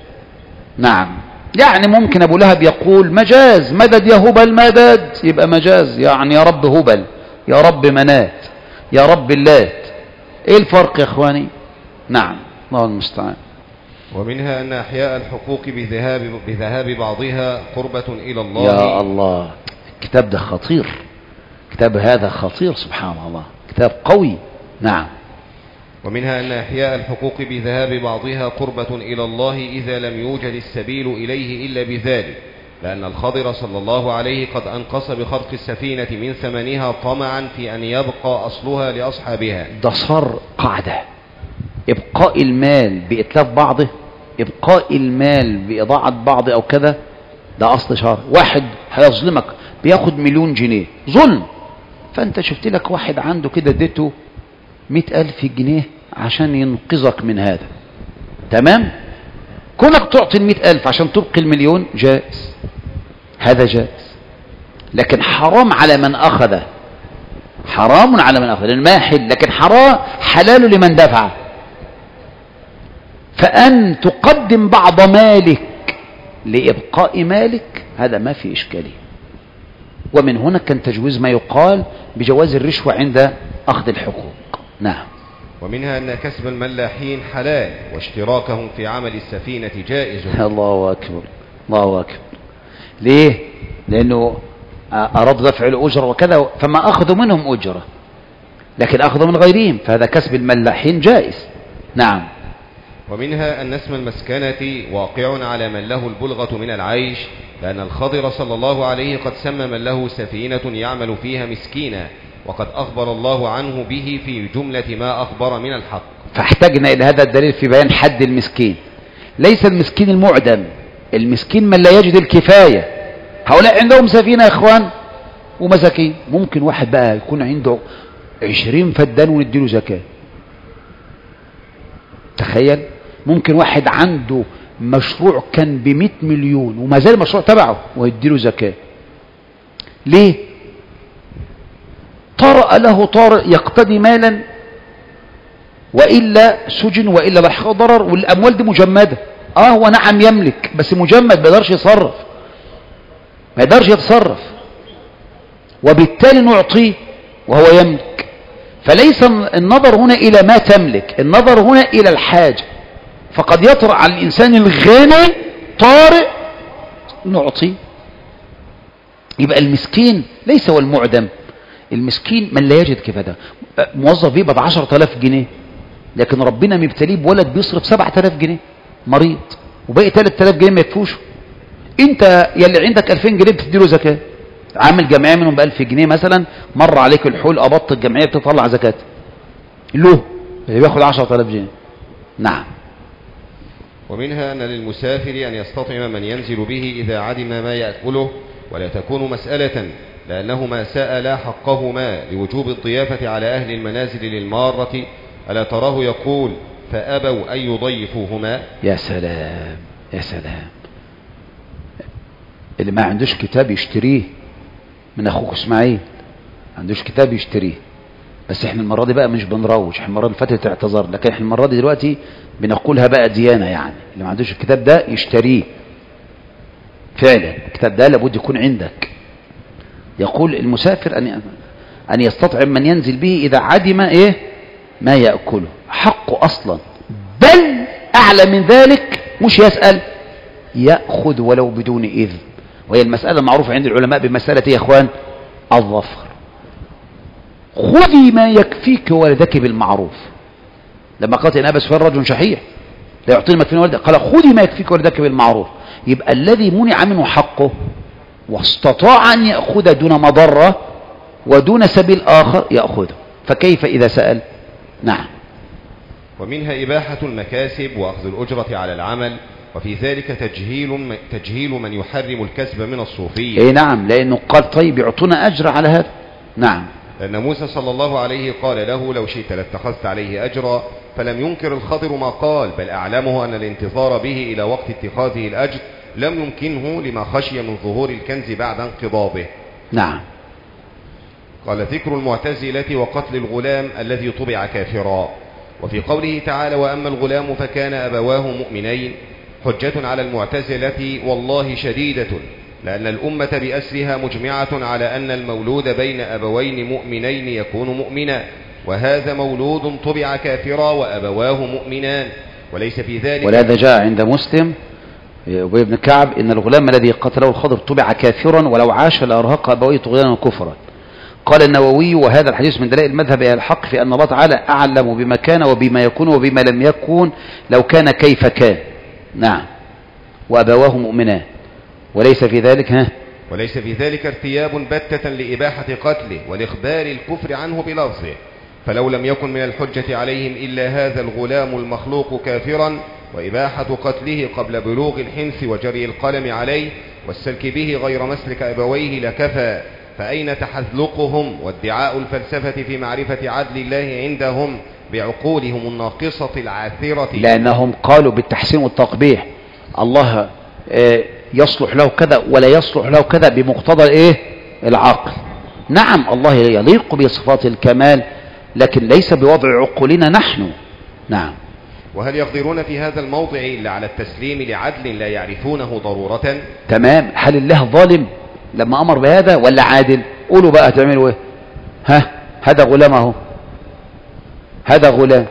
نعم. يعني ممكن أبو لهب يقول مجاز، مدد يا هبل، مدد يبقى مجاز، يعني يا رب هبل، يا رب منات، يا رب اللات. ايه الفرق يا اخواني؟ نعم، الله المستعان. ومنها أن أحياء الحقوق بذهاب, بذهاب بعضها قربة إلى الله. يا الله، الكتاب ده خطير، كتاب هذا خطير، سبحان الله، كتاب قوي. نعم. ومنها أن إحياء الحقوق بذهاب بعضها قربة إلى الله إذا لم يوجد السبيل إليه إلا بذلك، لأن الخضر صلى الله عليه قد أنقص بخرق السفينة من ثمنها طمعا في أن يبقى أصلها لأصحابها. ده صار قاعدة، إبقاء المال بإتلاف بعضه، إبقاء المال بإضاعة بعض أو كذا، ده أصل شرع. واحد هيظلمك بياخد مليون جنيه ظلم، فأنت شفت لك واحد عنده كده اديته مئة ألف جنيه عشان ينقذك من هذا، تمام؟ كونك تعطي المئة ألف عشان تبقي المليون جائز، هذا جائز. لكن حرام على من أخذه، حرام على من أخذه، لأنه ما يحل، لكن حرام حلال لمن دفع. فأن تقدم بعض مالك لإبقاء مالك هذا ما في إشكالية. ومن هنا كان تجويز ما يقال بجواز الرشوة عند أخذ الحقوق. نعم. ومنها أن كسب الملاحين حلال واشتراكهم في عمل السفينة جائز. الله أكبر الله أكبر. ليه؟ لأنه أراد دفع الأجرة وكذا، فما أخذوا منهم أجرة، لكن أخذوا من غيرهم، فهذا كسب الملاحين جائز. نعم. ومنها أن اسم المسكنة واقع على من له البلغة من العيش، لأن الخضر صلى الله عليه قد سمى من له سفينة يعمل فيها مسكينا، وقد أخبر الله عنه به في جملة ما أخبر من الحق. فاحتجنا إلى هذا الدليل في بيان حد المسكين. ليس المسكين المعدم، المسكين من لا يجد الكفاية. هؤلاء عندهم سفينة يا إخوان ومساكين. ممكن واحد بقى يكون عنده عشرين فدان ونديله زكاة. تخيل، ممكن واحد عنده مشروع كان بمئة مليون وما زال المشروع تبعه ويديله زكاة. ليه؟ طرأ له طارئ يقتضي مالا، وإلا سجن وإلا لحق ضرر، والأموال دي مجمدة. اه هو نعم يملك بس مجمد، ما يقدرش يصرف، ما يقدرش يتصرف، وبالتالي نعطيه وهو يملك. فليس النظر هنا إلى ما تملك، النظر هنا إلى الحاجة. فقد يطرأ على الإنسان الغني طارئ نعطيه. يبقى المسكين ليس هو المعدم، المسكين من لا يجد كفاية. موظف يبقى بعشرة آلاف جنيه، لكن ربنا مبتليه بولد بيصرف سبعة آلاف جنيه، مريض، وباقي ثلاثة آلاف جنيه ما يكفوش. انت يلي عندك ألفين جنيه بتديله زكاة، عامل جمعيه منهم بألف جنيه مثلا، مر عليك الحول قبضت الجمعيه بتطلع زكاة له اللي بياخد عشرة آلاف جنيه. نعم. ومنها أن للمسافر أن يستطعم من ينزل به إذا عدم ما يأكله، ولا تكون مسألة، لأنه ما سأل حقهما لوجوب الضيافة على أهل المنازل للمارة. ألا تراه يقول فأبوا أن يضيفوهما. يا سلام يا سلام. اللي ما عندوش كتاب يشتريه من أخوك إسماعيل، ما عندوش كتاب يشتريه. بس احنا المرة دي بقى مش بنروج، احنا المرة اللي فاتت اعتذر، لكن احنا المرة دي دلوقتي بنقولها بقى ديانة. يعني اللي ما عندوش الكتاب ده يشتريه فعلا، الكتاب ده لابد يكون عندك. يقول المسافر أن أن يستطعم من ينزل به إذا عدم إيه ما يأكله، حقه أصلا، بل أعلى من ذلك، مش يسأل، يأخذ ولو بدون إذن. وهي المسألة المعروفة عند العلماء بمسألة يا إخوان الظفر. خذي ما يكفيك ولدك بالمعروف. لما قالت إن أبا سفيان رجل شحيح لا يعطيني ما يكفيني ولدك، قال خذي ما يكفيك ولدك بالمعروف. يبقى الذي منع منه حقه واستطاع أن يأخذ دون مضرة ودون سبيل آخر يأخذه، فكيف إذا سأل؟ نعم. ومنها إباحة المكاسب وأخذ الأجرة على العمل، وفي ذلك تجهيل تجهيل من يحرم الكسب من الصوفية. اي نعم، لأنه قال طيب يعطونا أجر على هذا. نعم. لأن موسى صلى الله عليه قال له لو شئت لاتخذت عليه أجرا، فلم ينكر الخضر ما قال، بل أعلمه أن الانتظار به إلى وقت اتخاذه الأجر لم يمكنه لما خشي من ظهور الكنز بعد انقضاضه. نعم. قال ذكر المعتزلة وقتل الغلام الذي طبع كافرا. وفي قوله تعالى وأما الغلام فكان أبواه مؤمنين، حجة على المعتزلة والله شديدة، لأن الأمة بأسرها مجمعة على أن المولود بين أبوين مؤمنين يكون مؤمنا، وهذا مولود طبع كافرا وأبواه مؤمنان، وليس في ذلك. ولهذا جاء عند مسلم وابن كعب إن الغلام الذي قتله الخضر طبع كافرا ولو عاش لأرهق أبويه طغيانا وكفرا. قال النووي وهذا الحديث من دلائل المذهب إلى الحق في أن الله تعالى أعلم بما كان وبما يكون وبما لم يكن لو كان كيف كان. نعم. وأبواه مؤمنان، وليس في ذلك ها وليس في ذلك ارتياب بتة لإباحة قتله والإخبار الكفر عنه بلفظه، فلو لم يكن من الحجة عليهم إلا هذا الغلام المخلوق كافرا، وإباحة قتله قبل بلوغ الحنث وجري القلم عليه والسلك به غير مسلك أبويه لكفى، فأين تحذلقهم وادعاء الفلسفة في معرفة عدل الله عندهم بعقولهم الناقصة العاثرة؟ لأنهم قالوا بالتحسين والتقبيح الله يصلح له كذا ولا يصلح له كذا بمقتضى الايه العقل. نعم الله يليق بصفات الكمال، لكن ليس بوضع عقولنا نحن. نعم. وهل يقدرون في هذا الموضع إلا على التسليم لعدل لا يعرفونه ضرورة؟ تمام. هل الله ظالم لما أمر بهذا ولا عادل؟ قولوا بقى تعملوا ايه؟ ها هذا غلامه هذا غلام،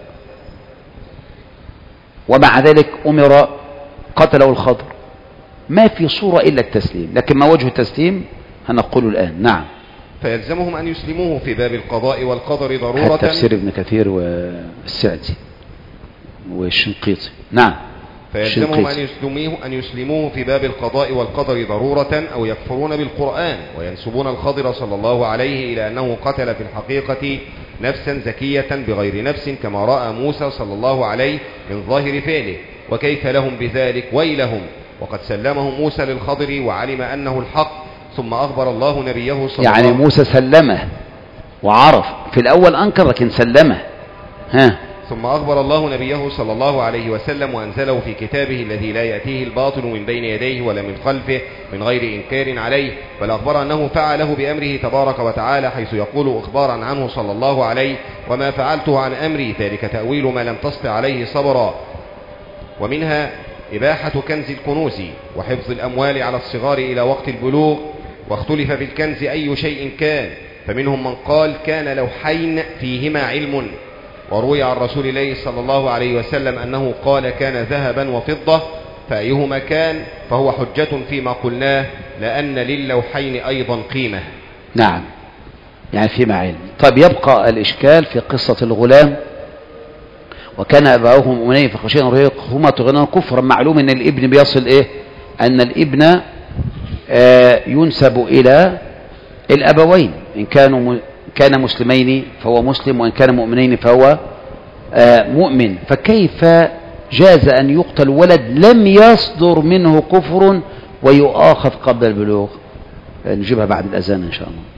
ومع ذلك أمر قتله الخضر، ما في صورة إلا التسليم، لكن ما وجه التسليم هنقول الآن. نعم. فيلزمهم أن يسلموه في باب القضاء والقدر ضرورة. تفسير ابن كثير والسعدي والشنقيطي. نعم. فيلزمهم أن يسلموه, أن يسلموه في باب القضاء والقدر ضرورة، أو يكفرون بالقرآن وينسبون الخضر صلى الله عليه إلى أنه قتل في الحقيقة نفسا زكية بغير نفس كما رأى موسى صلى الله عليه من ظاهر فعله، وكيف لهم بذلك؟ ويلهم، وقد سلمه موسى للخضر وعلم أنه الحق، ثم أخبر الله نبيه صلى يعني الله عليه وسلم. موسى سلمه وعرف، في الأول أنكر لكن سلمه. ها. ثم أخبر الله نبيه صلى الله عليه وسلم وأنزله في كتابه الذي لا يأتيه الباطل من بين يديه ولا من خلفه من غير إنكار عليه، بل أخبر أنه فعله بأمره تبارك وتعالى، حيث يقول إخبارا عنه صلى الله عليه: وما فعلته عن أمري ذلك تأويل ما لم تسطع عليه صبرا. ومنها إباحة كنز الكنوز وحفظ الأموال على الصغار إلى وقت البلوغ، واختلف في الكنز أي شيء كان، فمنهم من قال كان لوحين فيهما علم، وروي عن رسول الله صلى الله عليه وسلم أنه قال كان ذهبا وفضة، فأيهما كان فهو حجة فيما قلناه، لأن للوحين أيضا قيمة. نعم، يعني فيما علم. طيب يبقى الإشكال في قصة الغلام: وكان أباؤهم مؤمنين فخشينا أن يرهقهما طغيانا كفرا. معلوم أن الابن بيصل إيه؟ أن الابن آه ينسب إلى الأبوين، إن كانوا كان مسلمين فهو مسلم، وإن كان مؤمنين فهو آه مؤمن. فكيف جاز أن يقتل ولد لم يصدر منه كفر ويؤاخذ قبل البلوغ؟ نجيبها بعد الأذان إن شاء الله.